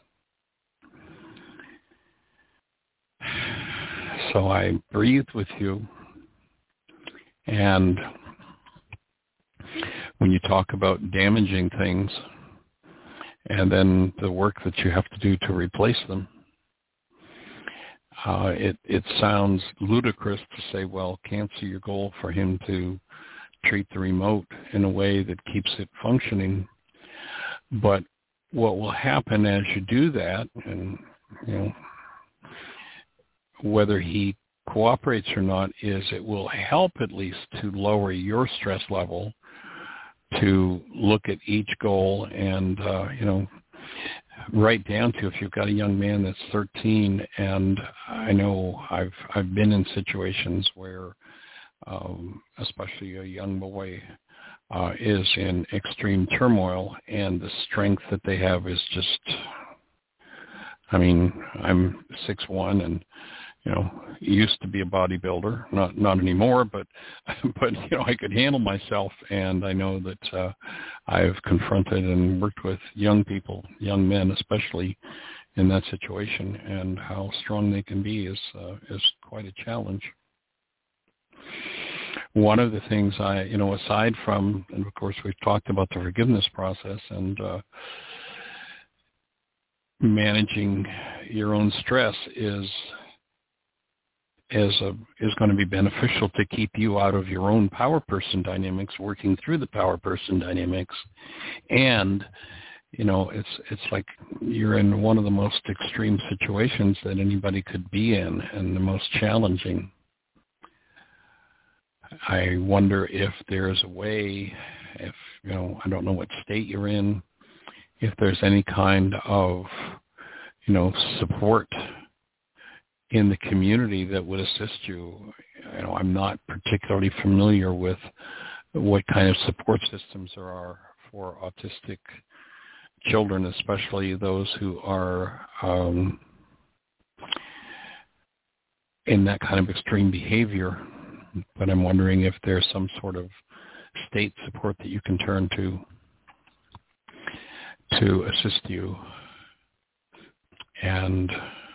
So I breathe with you, and when you talk about damaging things and then the work that you have to do to replace them, uh, it, it sounds ludicrous to say, well, cancel your goal for him to treat the remote in a way that keeps it functioning. But what will happen as you do that, and you know, whether he cooperates or not, is it will help at least to lower your stress level, to look at each goal and, uh, you know, right down to if you've got a young man that's thirteen, and I know I've I've been in situations where, um, especially a young boy uh, is in extreme turmoil, and the strength that they have is just, I mean, I'm six one and, you know, used to be a bodybuilder, not not anymore, but but you know, I could handle myself, and I know that uh, I've confronted and worked with young people, young men especially, in that situation, and how strong they can be is uh, is quite a challenge. One of the things I, you know, aside from, and of course we've talked about the forgiveness process and uh, managing your own stress, is is a, is going to be beneficial to keep you out of your own power person dynamics, working through the power person dynamics. And, you know, it's it's like you're in one of the most extreme situations that anybody could be in, and the most challenging. I wonder if there's a way, if, you know, I don't know what state you're in, if there's any kind of, you know, support in the community that would assist you. You know, I'm not particularly familiar with what kind of support systems there are for autistic children, especially those who are um, in that kind of extreme behavior. But I'm wondering if there's some sort of state support that you can turn to to assist you. And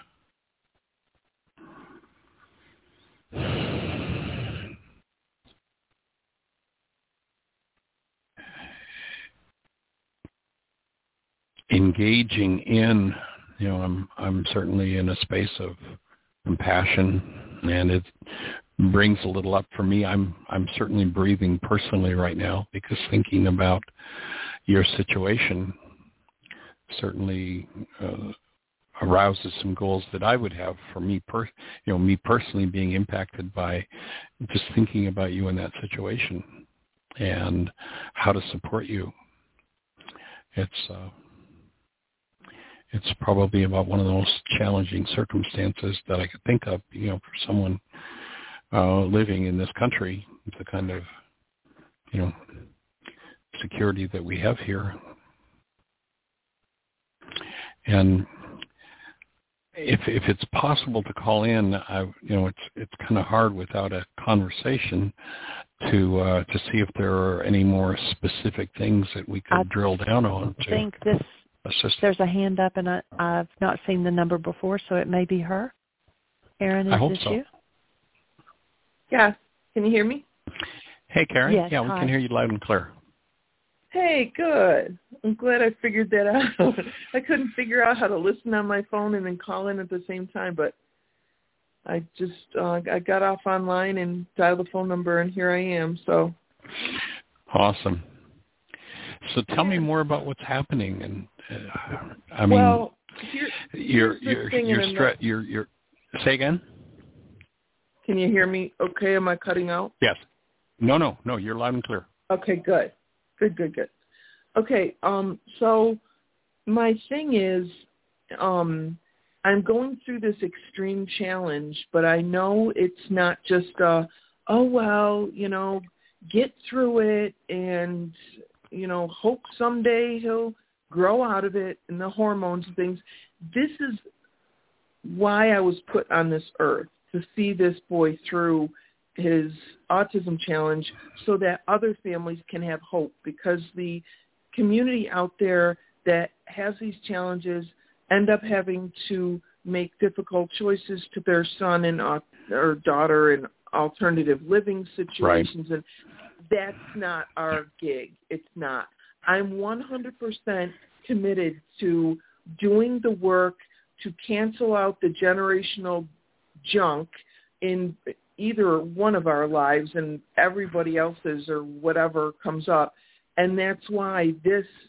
engaging in, you know, I'm I'm certainly in a space of compassion, and it brings a little up for me. I'm I'm certainly breathing personally right now, because thinking about your situation certainly uh, arouses some goals that I would have for me, per, you know, me personally being impacted by just thinking about you in that situation and how to support you. It's uh, it's probably about one of the most challenging circumstances that I could think of, you know, for someone uh, living in this country, the kind of, you know, security that we have here. And if if it's possible to call in, I, you know, it's it's kind of hard without a conversation to uh, to see if there are any more specific things that we could I drill down on. I think this. Assist. There's a hand up, and I, I've not seen the number before, so it may be her. Karen, is I hope this so. you? Yeah. Can you hear me? Hey, Karen. Yes, yeah, we hi. can hear you loud and clear. Hey, good. I'm glad I figured that out. I couldn't figure out how to listen on my phone and then call in at the same time, but I just uh, I got off online and dialed the phone number, and here I am. So awesome. So tell me more about what's happening. And uh, I mean, well, here, you're you're you're, stre- you're you're say again. Can you hear me? Okay, am I cutting out? Yes. No, no, no. You're loud and clear. Okay, good, good, good, good. Okay, um, so my thing is, um, I'm going through this extreme challenge, but I know it's not just a, oh well, you know, get through it and, you know, hope someday he'll grow out of it and the hormones and things. This is why I was put on this earth, to see this boy through his autism challenge so that other families can have hope, because the community out there that has these challenges end up having to make difficult choices to their son and uh, or daughter in alternative living situations. Right. And that's not our gig. It's not. I'm one hundred percent committed to doing the work to cancel out the generational junk in either one of our lives and everybody else's or whatever comes up. And that's why this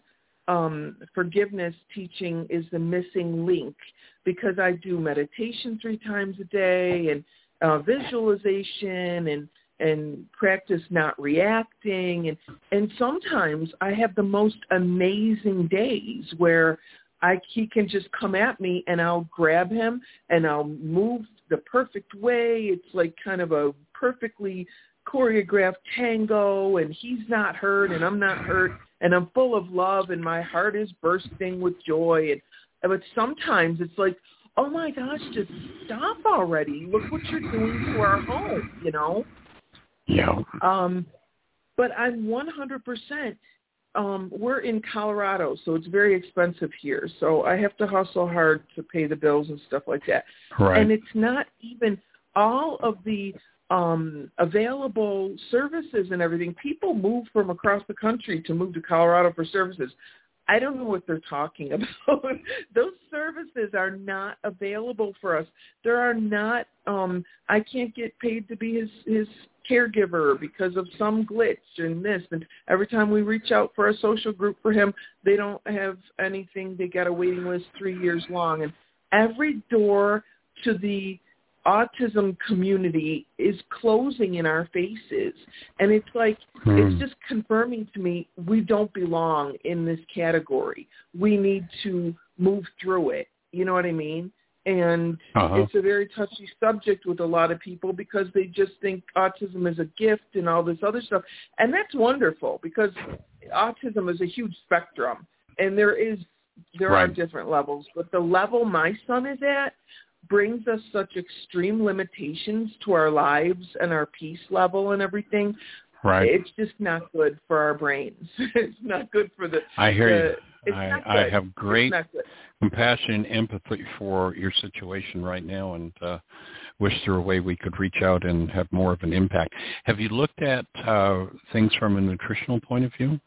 um, forgiveness teaching is the missing link, because I do meditation three times a day and uh, visualization and and practice not reacting. And, and sometimes I have the most amazing days where I, he can just come at me and I'll grab him and I'll move the perfect way. It's like kind of a perfectly choreographed tango, and he's not hurt and I'm not hurt, and I'm full of love and my heart is bursting with joy. And but sometimes it's like, oh my gosh, just stop already. Look what you're doing to our home, you know? Yeah. Um, but I'm one hundred percent, um, we're in Colorado, so it's very expensive here. So I have to hustle hard to pay the bills and stuff like that. Right. And it's not even all of the um, available services and everything. People move from across the country to move to Colorado for services. I don't know what they're talking about. Those services are not available for us. There are not, um, I can't get paid to be his, his caregiver because of some glitch and this. And every time we reach out for a social group for him, they don't have anything. They got a waiting list three years long. And every door to the autism community is closing in our faces. And it's like, hmm. it's just confirming to me we don't belong in this category. We need to move through it. You know what I mean? And uh-huh. it's a very touchy subject with a lot of people because they just think autism is a gift and all this other stuff. And that's wonderful because autism is a huge spectrum. And there is there right. are different levels. But the level my son is at brings us such extreme limitations to our lives and our peace level and everything. Right. It's just not good for our brains. It's not good for the... I hear the, you. It's I, not good. I have great compassion and empathy for your situation right now, and uh, wish there were a way we could reach out and have more of an impact. Have you looked at uh, things from a nutritional point of view?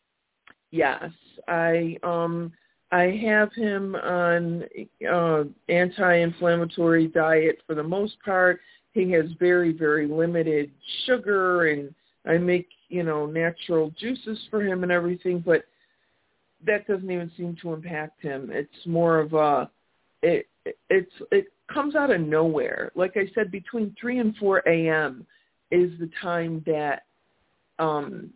Yes. I... um. I have him on uh, anti-inflammatory diet for the most part. He has very, very limited sugar, and I make, you know, natural juices for him and everything, but that doesn't even seem to impact him. It's more of a, it, it's, it comes out of nowhere. Like I said, between three and four a.m. is the time that um,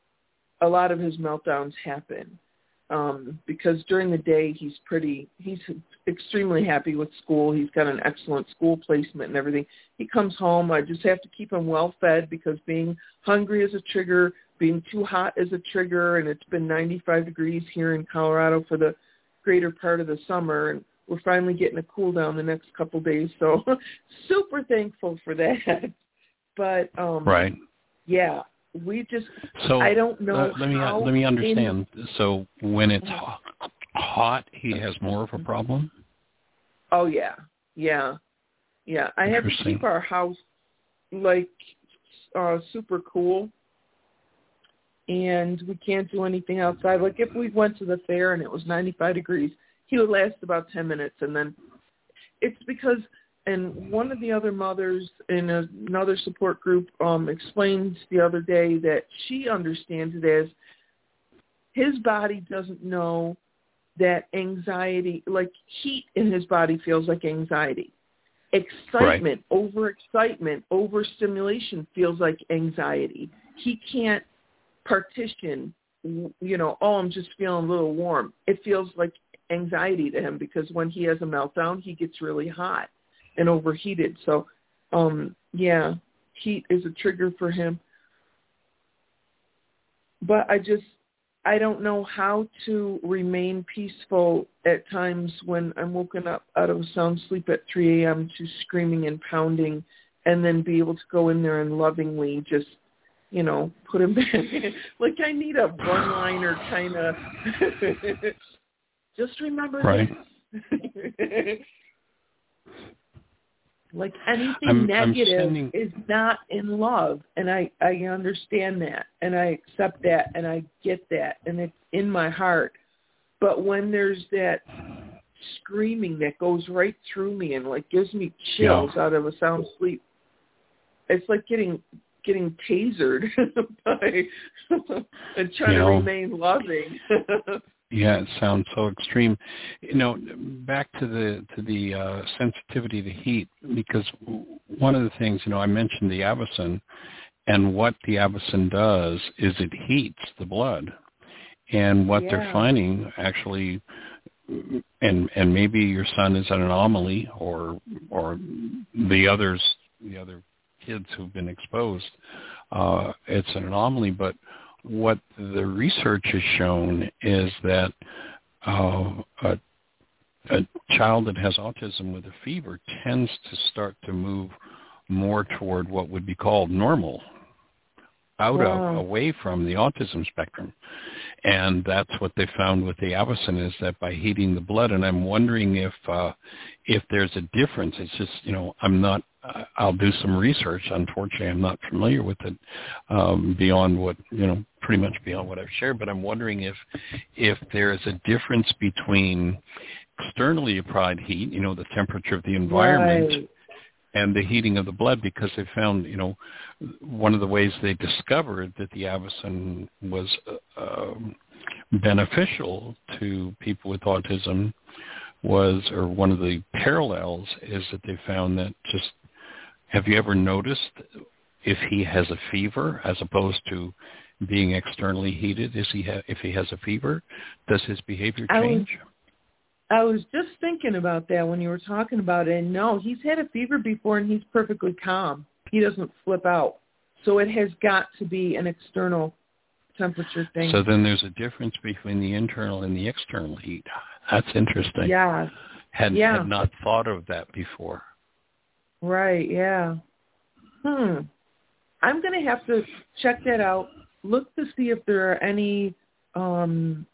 a lot of his meltdowns happen. Um, because during the day he's pretty, he's extremely happy with school. He's got an excellent school placement and everything. He comes home. I just have to keep him well fed because being hungry is a trigger, being too hot is a trigger, and it's been ninety-five degrees here in Colorado for the greater part of the summer, and we're finally getting a cool down the next couple of days. So super thankful for that. But um, right, yeah. We just, so, I don't know uh, let me, how. Let me understand. In, so when it's hot, he has more of a problem? Oh, yeah. Yeah. Yeah. I have to keep our house, like, uh, super cool. And we can't do anything outside. Like, if we went to the fair and it was ninety-five degrees, he would last about ten minutes. And then it's because... And one of the other mothers in another support group um, explained the other day that she understands it as his body doesn't know that anxiety, like heat in his body feels like anxiety. Excitement, right. overexcitement, overstimulation feels like anxiety. He can't partition, you know, oh, I'm just feeling a little warm. It feels like anxiety to him because when he has a meltdown, he gets really hot and overheated. So, um, yeah, heat is a trigger for him. But I just, I don't know how to remain peaceful at times when I'm woken up out of a sound sleep at three a.m. to screaming and pounding, and then be able to go in there and lovingly just, you know, put him back. Like I need a one-liner kind of, just remember right. this. Like anything I'm, negative I'm sending... is not in love, and I, I understand that, and I accept that, and I get that, and it's in my heart. But when there's that screaming that goes right through me and like gives me chills yeah. out of a sound sleep, it's like getting getting tasered by and trying you to know, remain loving. Yeah, it sounds so extreme. You know, back to the to the uh, sensitivity to heat, because one of the things, you know, I mentioned the Avacen, and what the Avacen does is it heats the blood. And what yeah. they're finding actually, and and maybe your son is an anomaly, or or the others, the other kids who've been exposed, uh, it's an anomaly. But what the research has shown is that uh, a, a child that has autism with a fever tends to start to move more toward what would be called normal, out wow. of, away from the autism spectrum. And that's what they found with the Avacen, is that by heating the blood, and I'm wondering if uh, if there's a difference. It's just, you know, I'm not, uh, I'll do some research. Unfortunately, I'm not familiar with it um, beyond what, you know, pretty much beyond what I've shared, but I'm wondering if if there is a difference between externally applied heat, you know, the temperature of the environment, right. and the heating of the blood, because they found, you know, one of the ways they discovered that the Avacen was uh, beneficial to people with autism was, or one of the parallels is that they found that just, have you ever noticed if he has a fever as opposed to being externally heated, is he ha- if he has a fever, does his behavior change? I was, I was just thinking about that when you were talking about it, and no, he's had a fever before and he's perfectly calm. He doesn't flip out. So it has got to be an external temperature thing. So then there's a difference between the internal and the external heat. That's interesting. Yeah. Had, yeah. had not thought of that before. Right, yeah. Hmm. I'm going to have to check that out, look to see if there are any um,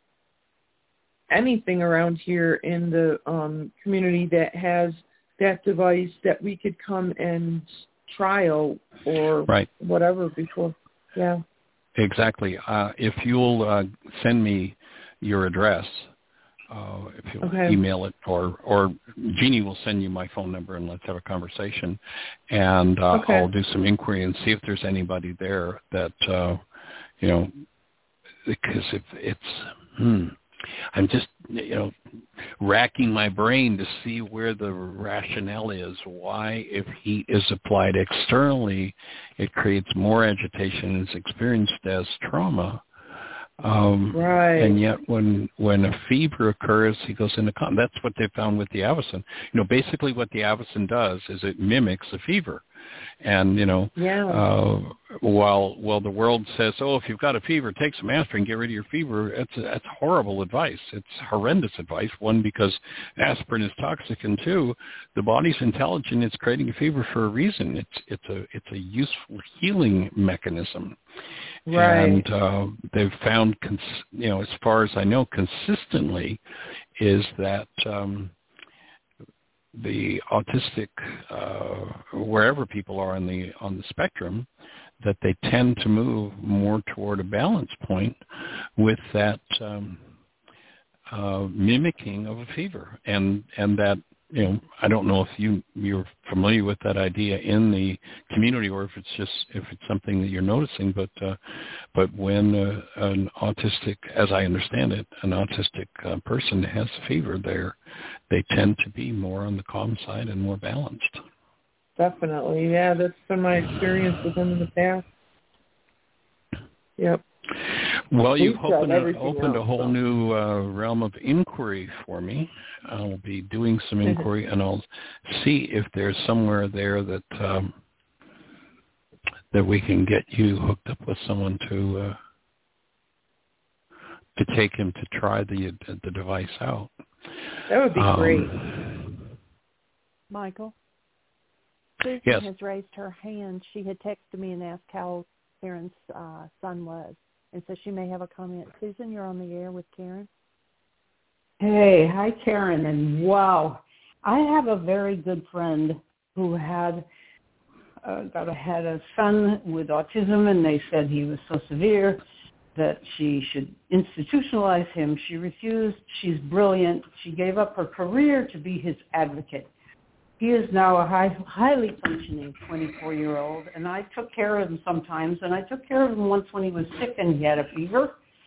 anything around here in the um, community that has that device that we could come and trial or right. whatever before. Yeah. Exactly. Uh, if you'll uh, send me your address, uh, if you'll okay. email it, or, or Jeannie will send you my phone number and let's have a conversation, and uh, okay. I'll do some inquiry and see if there's anybody there that, uh, you know, because if it's, hmm, I'm just, you know, racking my brain to see where the rationale is. Why, if heat is applied externally, it creates more agitation and is experienced as trauma. Um, right. And yet when when a fever occurs, he goes into con. That's what they found with the Avacen. You know, basically what the Avacen does is it mimics a fever. And, you know, yeah. uh, while while the world says, oh, if you've got a fever, take some aspirin, get rid of your fever, that's, that's horrible advice. It's horrendous advice. One, because aspirin is toxic, and two, the body's intelligent. It's creating a fever for a reason. It's it's a it's a useful healing mechanism. Right. And uh, they've found, cons- you know, as far as I know, consistently, is that um, the autistic, uh, wherever people are on the on the spectrum, that they tend to move more toward a balance point with that um, uh, mimicking of a fever, and and that, you know, I don't know if you you're familiar with that idea in the community, or if it's just if it's something that you're noticing, but uh, but when uh, an autistic, as I understand it, an autistic uh, person has fever, there they tend to be more on the calm side and more balanced. Definitely, yeah, that's been my experience with them in the past. Yep. Well, you've We've opened, a, opened else, a whole so. new uh, realm of inquiry for me. I'll be doing some inquiry, and I'll see if there's somewhere there that um, that we can get you hooked up with someone to uh, to take him to try the the device out. That would be um, great. Michael, Susan yes. has raised her hand. She had texted me and asked how Karen's uh, son was, and so she may have a comment. Susan, you're on the air with Karen. Hey, hi Karen, and wow, I have a very good friend who had uh, got a, had a son with autism, and they said he was so severe that she should institutionalize him. She refused. She's brilliant. She gave up her career to be his advocate. He is now a high, highly functioning twenty-four-year-old, and I took care of him sometimes, and I took care of him once when he was sick and he had a fever.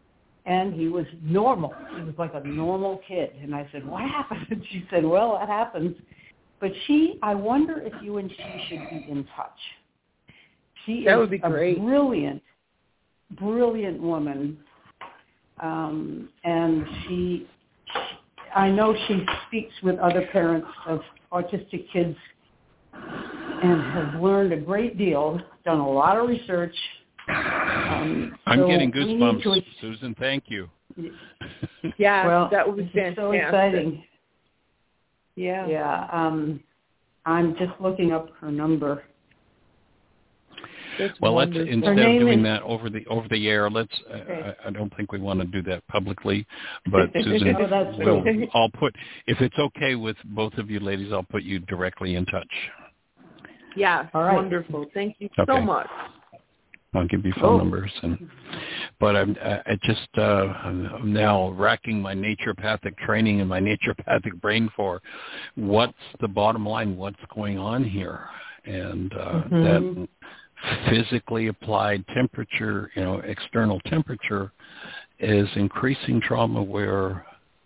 and he was normal. He was like a normal kid. And I said, what happened? And she said, well, that happens. But she, I wonder if you and she should be in touch. She that is would be great. a brilliant, brilliant woman. Um, and she, I know she speaks with other parents of autistic kids and has learned a great deal, done a lot of research. Um, I'm so getting goosebumps, to, Susan. Thank you. Yeah, well, that would be fantastic. So exciting. Yeah. Yeah. Um, I'm just looking up her number. That's well, wonderful. let's instead of doing is, that over the over the air, let's. Okay. Uh, I, I don't think we want to do that publicly, but Susan, oh, that's will true. I'll put if it's okay with both of you ladies, I'll put you directly in touch. Yeah, all right. Wonderful. Thank you okay. so much. I'll give you phone oh. numbers, and but I'm I just uh, I'm now racking my naturopathic training and my naturopathic brain for what's the bottom line, what's going on here, and uh, mm-hmm. that physically applied temperature, you know, external temperature, is increasing trauma where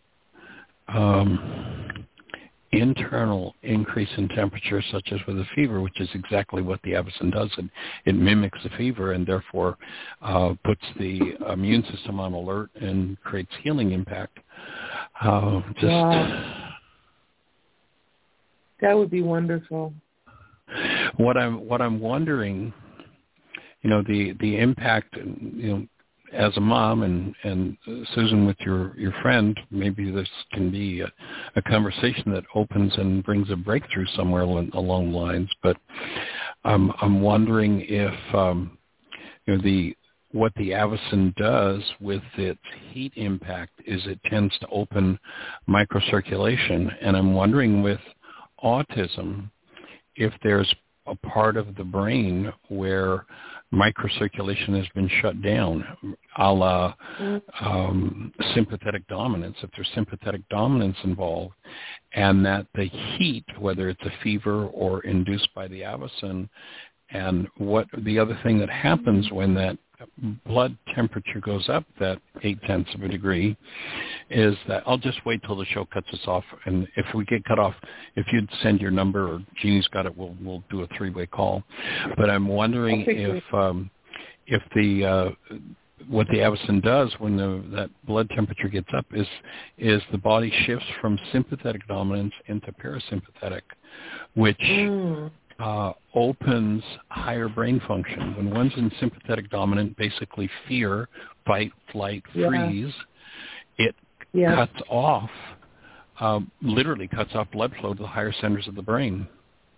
um, internal increase in temperature, such as with a fever, which is exactly what the Avacen does. It, it mimics a fever and therefore uh, puts the immune system on alert and creates healing impact. Uh, just wow. That would be wonderful. What I'm what I'm wondering, you know, the the impact, you know, as a mom and, and Susan with your, your friend, maybe this can be a, a conversation that opens and brings a breakthrough somewhere along the lines. But um, I'm wondering if, um, you know, the what the Avacen does with its heat impact is it tends to open microcirculation. And I'm wondering with autism if there's a part of the brain where microcirculation has been shut down, a la um, sympathetic dominance, if there's sympathetic dominance involved, and that the heat, whether it's a fever or induced by the Avacen, and what the other thing that happens when that blood temperature goes up that eight-tenths of a degree is that I'll just wait till the show cuts us off, and if we get cut off, if you'd send your number or Jeannie's got it, we'll we'll do a three-way call. But I'm wondering if um, if the uh, what the Avacen does when the, that blood temperature gets up is is the body shifts from sympathetic dominance into parasympathetic, which mm. Uh, opens higher brain function. When one's in sympathetic dominant, basically fear, fight, flight, freeze, yeah. it yeah. cuts off, uh, literally cuts off blood flow to the higher centers of the brain.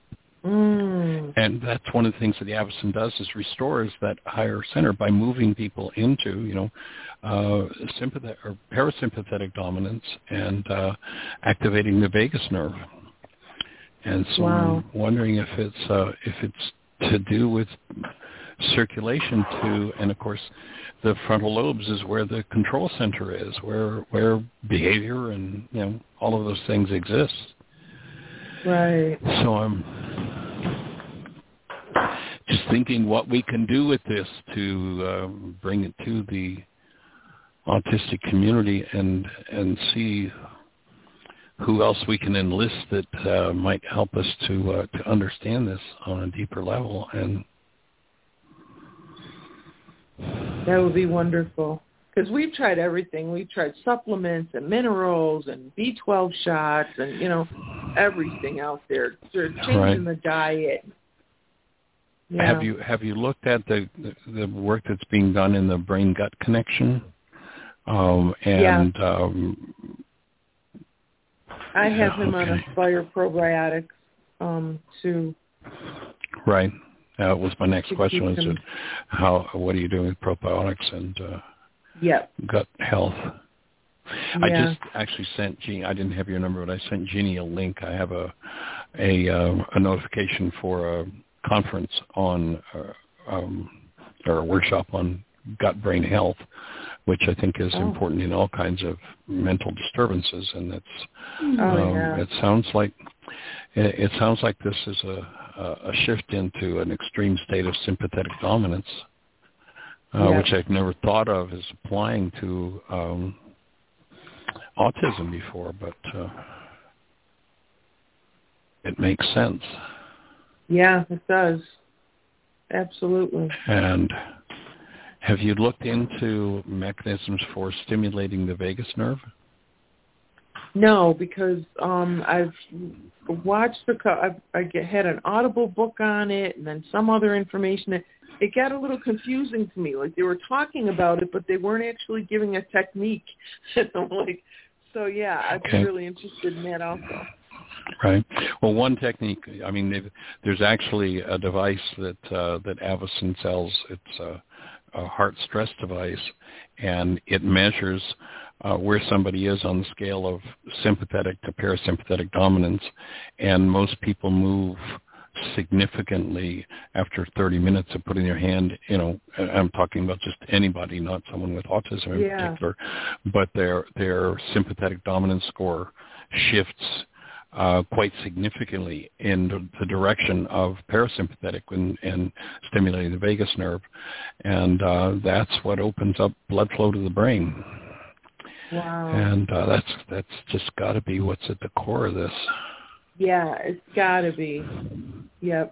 Mm. And that's one of the things that the Avacen does is restores that higher center by moving people into, you know, uh, sympathetic or parasympathetic dominance and uh, activating the vagus nerve. And so wow. I'm wondering if it's uh, if it's to do with circulation too, and of course the frontal lobes is where the control center is, where where behavior and you know all of those things exist. Right. So I'm just thinking what we can do with this to uh, bring it to the autistic community and and see who else we can enlist that uh, might help us to uh, to understand this on a deeper level. And that would be wonderful. Because we've tried everything. We've tried supplements and minerals and B twelve shots and, you know, everything out there. They're changing right. the diet. Yeah. Have you have you looked at the, the, the work that's being done in the brain-gut connection? Um, and... Yeah. Um, I have him okay. on Aspire probiotics um, too. Right. That uh, was my next question. Was it how? What are you doing with probiotics and uh, yep. gut health? Yeah. I just actually sent Jeannie. I didn't have your number, but I sent Jeannie a link. I have a a, uh, a notification for a conference on uh, um, or a workshop on gut brain health, which I think is oh. important in all kinds of mental disturbances, and it's oh, um, yeah. it sounds like it, it sounds like this is a, a shift into an extreme state of sympathetic dominance, uh, yeah. which I've never thought of as applying to um, autism before, but uh, it makes sense. Yeah, it does. Absolutely. And have you looked into mechanisms for stimulating the vagus nerve? No, because um, I've watched the. I've, I get, had an Audible book on it, and then some other information. It, it got a little confusing to me. Like they were talking about it, but they weren't actually giving a technique. I'm like, so yeah, I'd Okay. be really interested in that also. Right. Well, one technique. I mean, there's actually a device that uh, that Avicen sells. It's a, a heart stress device, and it measures uh, where somebody is on the scale of sympathetic to parasympathetic dominance, and most people move significantly after thirty minutes of putting their hand, you know, I'm talking about just anybody, not someone with autism in yeah. particular, but their their sympathetic dominance score shifts uh, quite significantly in the direction of parasympathetic and, and stimulating the vagus nerve, and uh, that's what opens up blood flow to the brain. Wow. And uh, that's that's just got to be what's at the core of this. Yeah, it's got to be. Yep.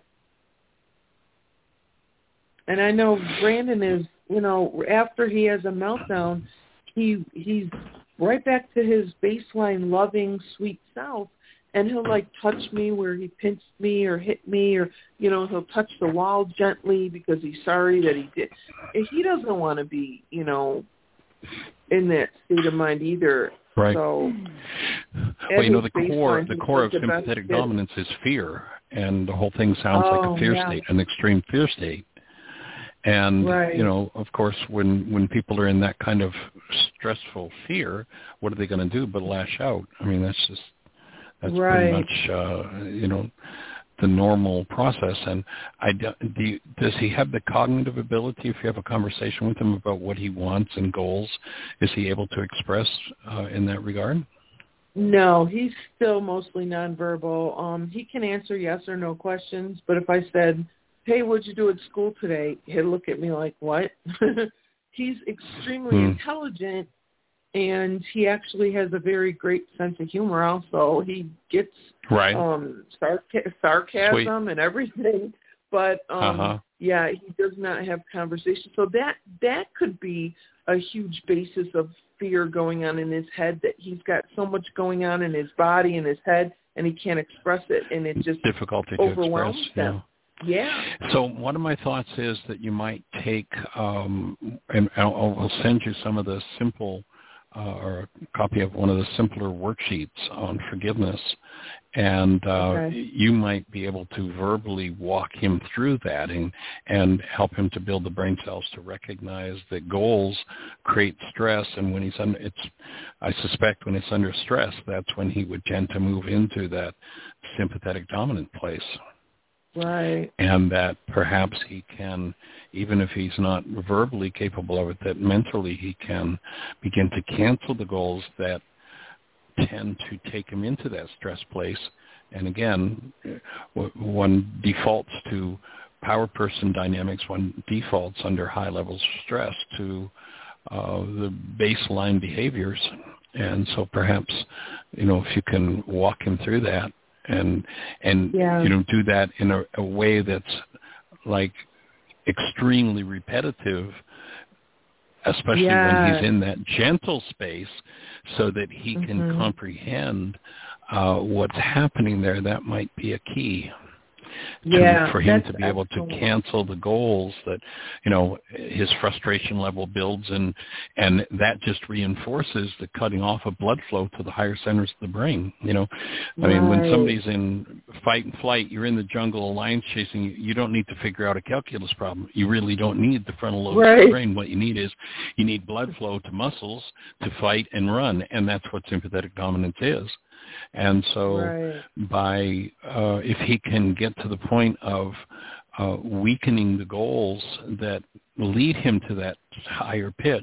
And I know Brandon is, you know, after he has a meltdown, he he's right back to his baseline loving, sweet self, and he'll, like, touch me where he pinched me or hit me, or, you know, he'll touch the wall gently because he's sorry that he did. He doesn't want to be, you know, in that state of mind either. Right. So, well, you know, the core baseline, the core of the sympathetic best dominance is fear, and the whole thing sounds oh, like a fear yeah. state, an extreme fear state. And, right. you know, of course, when, when people are in that kind of stressful fear, what are they going to do but lash out? I mean, that's just, that's right. pretty much, uh, you know, the normal process. And I, do, you, does he have the cognitive ability, if you have a conversation with him about what he wants and goals, is he able to express uh, in that regard? No, he's still mostly nonverbal. Um, he can answer yes or no questions, but if I said, hey, what'd you do at school today? He'll look at me like, what? He's extremely hmm. intelligent, and he actually has a very great sense of humor also. He gets right. um, sarca- sarcasm Sweet. and everything, but, um, uh-huh. yeah, he does not have conversation. So that that could be a huge basis of fear going on in his head, that he's got so much going on in his body and his head, and he can't express it, and it just difficulty to overwhelms express, him. Yeah. Yeah. So one of my thoughts is that you might take, um, and I'll, I'll send you some of the simple, uh, or a copy of one of the simpler worksheets on forgiveness, and uh, okay. you might be able to verbally walk him through that and, and help him to build the brain cells to recognize that goals create stress, and when he's under, it's, I suspect when it's under stress, that's when he would tend to move into that sympathetic dominant place. Right. And that perhaps he can, even if he's not verbally capable of it, that mentally he can begin to cancel the goals that tend to take him into that stress place. And again, one defaults to power person dynamics, one defaults under high levels of stress to uh, the baseline behaviors. And so perhaps, you know, if you can walk him through that, and and yeah. you know, do that in a, a way that's like extremely repetitive, especially yeah. when he's in that gentle space, so that he mm-hmm. can comprehend uh, what's happening there. That might be a key. To, yeah, for him to be excellent. able to cancel the goals that, you know, his frustration level builds, and and that just reinforces the cutting off of blood flow to the higher centers of the brain. You know, I right. mean, when somebody's in fight and flight, you're in the jungle, a lion's chasing you, you don't need to figure out a calculus problem. You really don't need the frontal lobe right. of the brain. What you need is you need blood flow to muscles to fight and run, and that's what sympathetic dominance is. And so right. by uh, if he can get to the point of uh, weakening the goals that lead him to that higher pitch,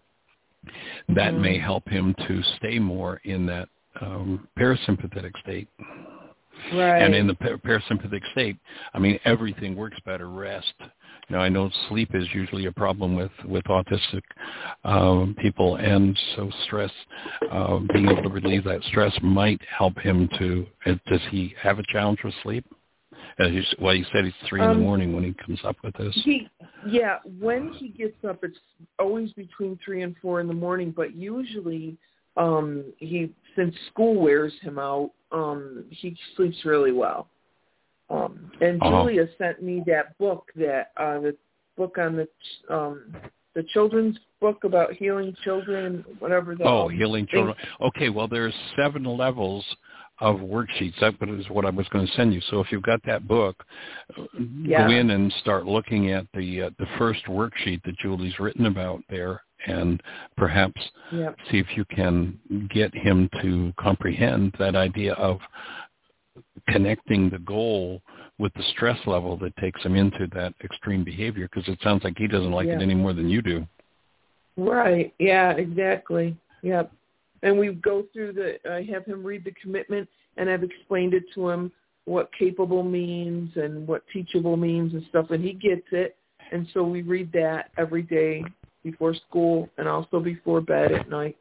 that mm-hmm. may help him to stay more in that um, parasympathetic state. Right. And in the par- parasympathetic state, I mean, everything works better. Rest, Now, I know sleep is usually a problem with, with autistic um, people, and so stress, uh, being able to relieve that stress might help him to, uh, does he have a challenge with sleep? Uh, he's, well, he said he's three um, in the morning when he comes up with this. He, yeah, when he gets up, it's always between three and four in the morning, but usually um, he, since school wears him out, um, he sleeps really well. Um, and uh-huh. Julia sent me that book, that uh, the book on the um, the children's book about healing children, whatever. The, oh, um, healing children. Okay, well, there's seven levels of worksheets. That is what I was going to send you. So if you've got that book, yeah. go in and start looking at the uh, the first worksheet that Julie's written about there, and perhaps yep. see if you can get him to comprehend that idea of connecting the goal with the stress level that takes him into that extreme behavior, because it sounds like he doesn't like yeah. it any more than you do. Right. Yeah, exactly. Yep. And we go through the, I have him read the commitment, and I've explained it to him, what capable means and what teachable means and stuff, and he gets it. And so we read that every day before school and also before bed at night.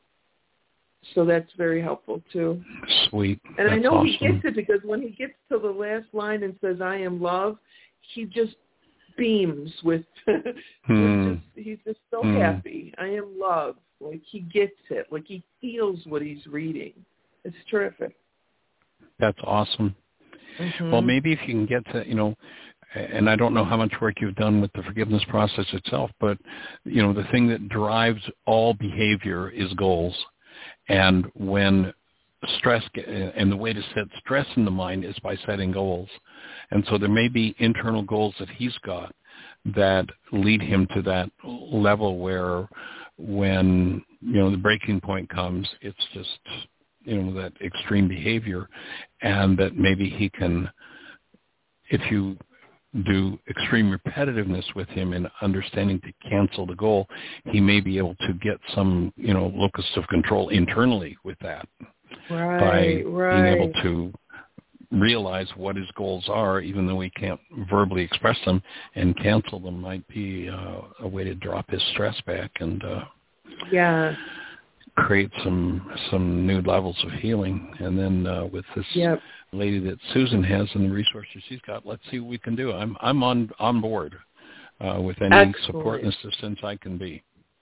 So that's very helpful, too. Sweet. And that's I know awesome. he gets it, because when he gets to the last line and says, I am love, he just beams with, hmm. with just, he's just so hmm. happy. I am love. Like, he gets it. Like, he feels what he's reading. It's terrific. That's awesome. Mm-hmm. Well, maybe if you can get to, you know, and I don't know how much work you've done with the forgiveness process itself, but, you know, the thing that drives all behavior is goals. And when stress, and the way to set stress in the mind is by setting goals. And so there may be internal goals that he's got that lead him to that level where when, you know, the breaking point comes, it's just, you know, that extreme behavior, and that maybe he can, if you do extreme repetitiveness with him and understanding to cancel the goal, he may be able to get some, you know, locus of control internally with that. Right, by right. being able to realize what his goals are, even though he can't verbally express them, and cancel them might be uh, a way to drop his stress back and uh, yeah. create some some new levels of healing. And then uh, with this yep. lady that Susan has and the resources she's got, let's see what we can do. I'm I'm on on board uh, with any Excellent. support and assistance I can be.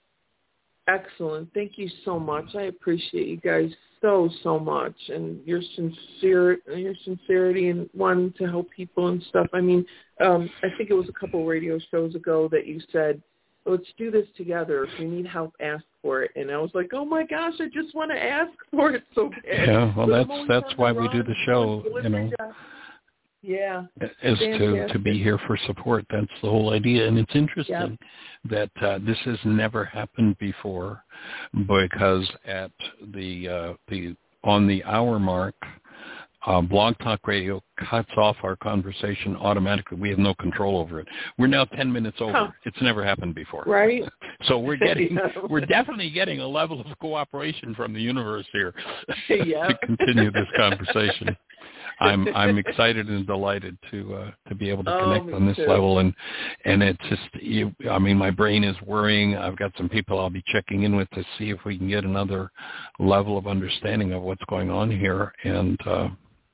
Excellent. Thank you so much. I appreciate you guys so, so much, and your sincere, your sincerity and wanting to help people and stuff. I mean, um, I think it was a couple radio shows ago that you said, let's do this together. If you need help, ask for it. And I was like, oh my gosh, I just want to ask for it so bad. Yeah, well, but that's that's why we do the show, you know. Job. Yeah. Is to, to be here for support. That's the whole idea. And it's interesting yep. that uh, this has never happened before, because at the uh, the on the hour mark, uh, Blog Talk Radio cuts off our conversation automatically. We have no control over it. We're now ten minutes over. Huh. It's never happened before. Right. So we're getting, we're definitely getting a level of cooperation from the universe here yep. to continue this conversation. I'm I'm excited and delighted to uh, to be able to connect oh, on this too. level, and and it's just you, I mean my brain is worrying. I've got some people I'll be checking in with to see if we can get another level of understanding of what's going on here, and uh,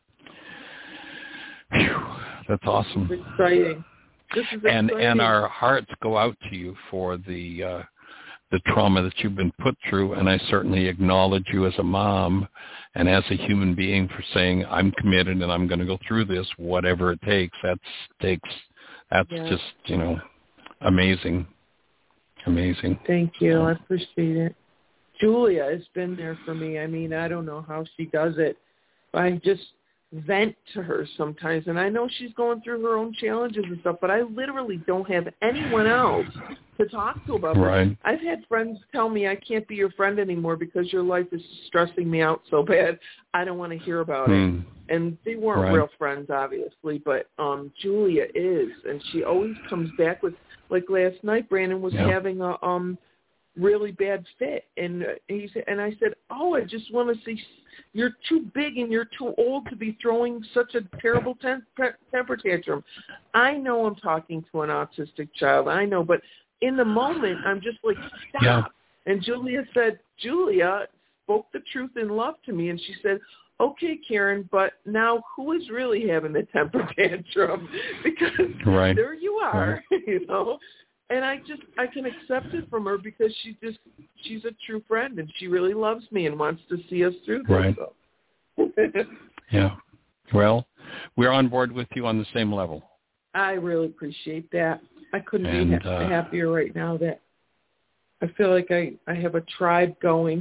whew, that's awesome. This is exciting. This is and exciting. and our hearts go out to you for the uh, the trauma that you've been put through, and I certainly acknowledge you as a mom and as a human being for saying, I'm committed and I'm going to go through this, whatever it takes. That's takes. That's yeah. just, you know, amazing. Amazing. Thank you. I appreciate it. Julia has been there for me. I mean, I don't know how she does it. I just vent to her sometimes, and I know she's going through her own challenges and stuff, but I literally don't have anyone else to talk to about right. it. I've had friends tell me I can't be your friend anymore because your life is stressing me out so bad. I don't want to hear about hmm. it. And they weren't right. real friends, obviously, but um, Julia is, and she always comes back with, like last night, Brandon was yeah. having a um really bad fit. And uh, he said, and I said, oh, I just want to see. You're too big and you're too old to be throwing such a terrible tem- temper tantrum. I know I'm talking to an autistic child. I know, but in the moment, I'm just like, stop. Yeah. And Julia said, Julia spoke the truth in love to me, and she said, okay, Karen, but now who is really having the temper tantrum? Because right. there you are, right. you know. And I just, I can accept it from her because she just, she's a true friend and she really loves me and wants to see us through this. Right. So. Yeah. Well, we're on board with you on the same level. I really appreciate that. I couldn't and, be ha- uh, happier right now that I feel like I, I have a tribe going.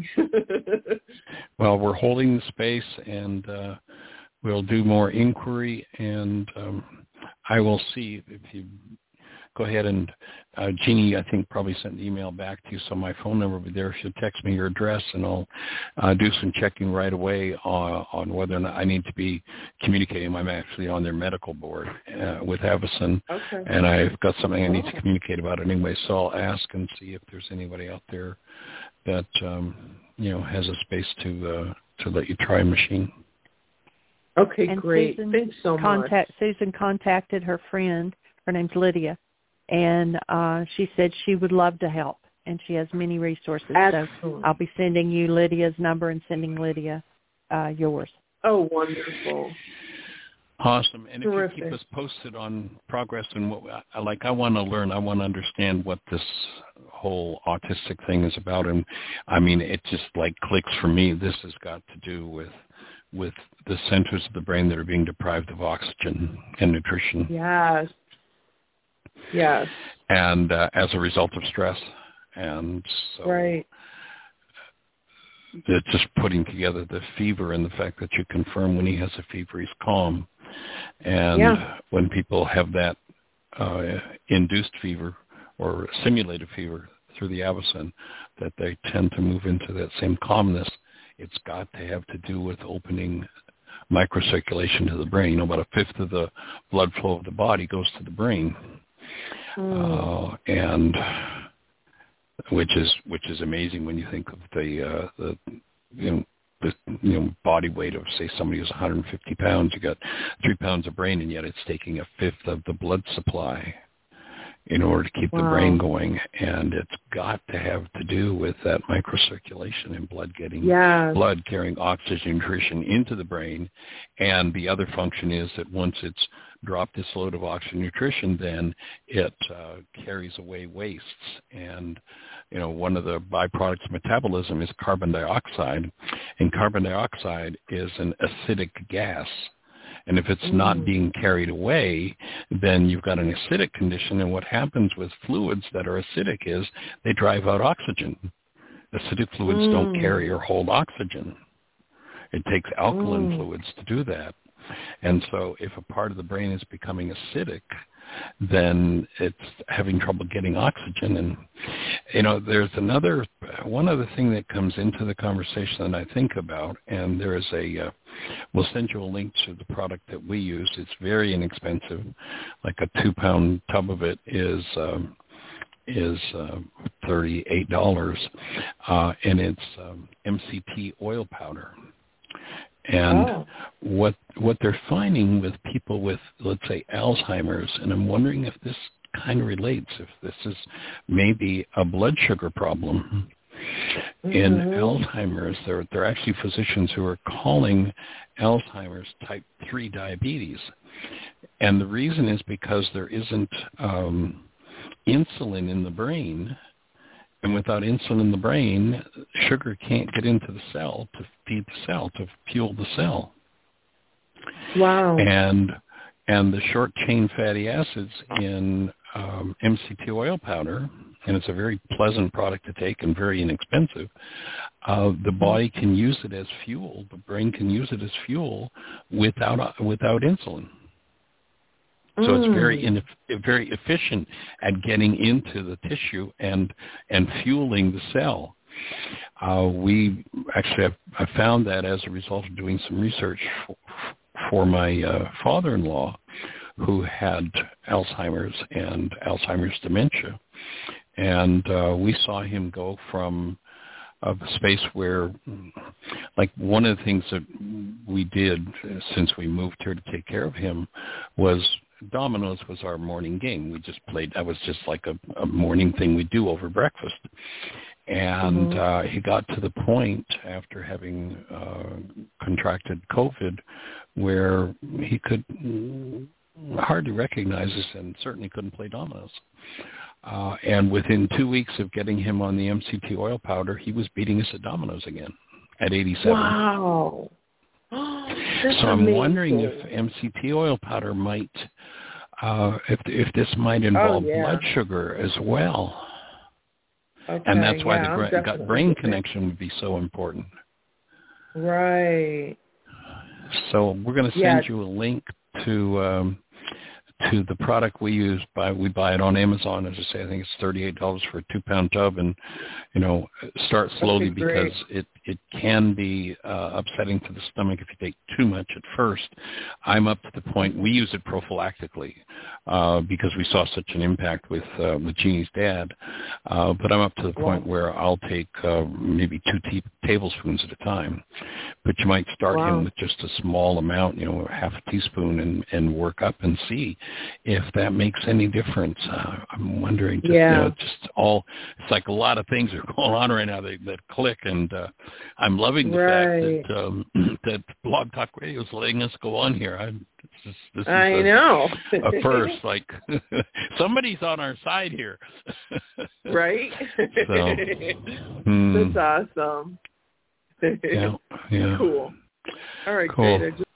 Well, we're holding the space, and uh, we'll do more inquiry, and um, I will see if you go ahead and, uh, Jeannie, I think, probably sent an email back to you, so my phone number will be there. She'll text me your address, and I'll uh, do some checking right away on, on whether or not I need to be communicating. I'm actually on their medical board uh, with Avison, okay. and I've got something I need oh. to communicate about anyway, so I'll ask and see if there's anybody out there that, um, you know, has a space to uh, to let you try a machine. Okay, and great. Susan Thanks so contact, much. Susan contacted her friend. Her name's Lydia. And uh, she said she would love to help, and she has many resources. Excellent. So I'll be sending you Lydia's number and sending Lydia uh, yours. Oh, wonderful. Awesome. And Terrific. if you keep us posted on progress and what, I, like, I want to learn, I want to understand what this whole autistic thing is about. And, I mean, it just, like, clicks for me. This has got to do with with the centers of the brain that are being deprived of oxygen and nutrition. Yes. Yes. And uh, as a result of stress. And so right. it's just putting together the fever and the fact that you confirm when he has a fever, he's calm. And yeah. when people have that uh, induced fever or simulated fever through the Avison, that they tend to move into that same calmness, it's got to have to do with opening microcirculation to the brain. You know, about a fifth of the blood flow of the body goes to the brain. Mm. Uh, and which is which is amazing when you think of the uh, the you know the you know body weight of, say, somebody who's one hundred fifty pounds. You got three pounds of brain, and yet it's taking a fifth of the blood supply in order to keep wow. the brain going. And it's got to have to do with that microcirculation and blood getting yes. blood carrying oxygen nutrition into the brain. And the other function is that once it's dropped this load of oxygen nutrition, then it uh, carries away wastes. And, you know, one of the byproducts of metabolism is carbon dioxide, and carbon dioxide is an acidic gas. And if it's mm. not being carried away, then you've got an acidic condition. And what happens with fluids that are acidic is they drive out oxygen. Acidic fluids mm. don't carry or hold oxygen. It takes alkaline mm. fluids to do that. And so if a part of the brain is becoming acidic, then it's having trouble getting oxygen. And, you know, there's another, one other thing that comes into the conversation that I think about, and there is a, uh, we'll send you a link to the product that we use. It's very inexpensive. Like a two-pound tub of it is um, is uh, thirty-eight dollars, uh, and it's um, M C T oil powder. And oh. what what they're finding with people with, let's say, Alzheimer's, and I'm wondering if this kind of relates, if this is maybe a blood sugar problem. Mm-hmm. In Alzheimer's, there, there are actually physicians who are calling Alzheimer's type three diabetes. And the reason is because there isn't um, insulin in the brain. And without insulin in the brain, sugar can't get into the cell to feed the cell, to fuel the cell. Wow. And and the short-chain fatty acids in um, M C T oil powder, and it's a very pleasant product to take and very inexpensive, uh, the body can use it as fuel. The brain can use it as fuel without uh, without insulin. So it's very in, very efficient at getting into the tissue and and fueling the cell. Uh, we actually have I found that as a result of doing some research for, for my uh, father-in-law, who had Alzheimer's and Alzheimer's dementia, and uh, we saw him go from a space where, like, one of the things that we did since we moved here to take care of him was dominoes was our morning game. We just played. That was just like a, a morning thing we do over breakfast. And mm-hmm. uh, he got to the point after having uh, contracted COVID where he could hardly recognize us and certainly couldn't play dominoes. Uh, and within two weeks of getting him on the M C T oil powder, he was beating us at dominoes again at eighty-seven. Wow. So I'm amazing. wondering if M C T oil powder might, uh, if if this might involve oh, yeah. blood sugar as well. Okay, and that's why yeah, the gra- gut-brain connection would be so important. Right. So we're going to send yeah. you a link to um, to the product we use. By we buy it on Amazon. As I say, I think it's thirty-eight dollars for a two-pound tub, and you know, start slowly because it it can be uh, upsetting to the stomach if you take too much at first. I'm up to the point we use it prophylactically uh, because we saw such an impact with uh, with Jeannie's dad. Uh, but I'm up to the point wow. where I'll take uh, maybe two te- tablespoons at a time. But you might start wow. him with just a small amount, you know, half a teaspoon, and, and work up and see if that makes any difference. Uh, I'm wondering, just, yeah. you know, just all, it's like a lot of things are going on right now that, that click, and uh, I'm loving the right. fact that um, that Blog Talk Radio is letting us go on here. I, this, this is I a, know. a first, like, somebody's on our side here. Right? So, hmm. That's awesome. yeah, yeah. Cool. All right, cool. great. I just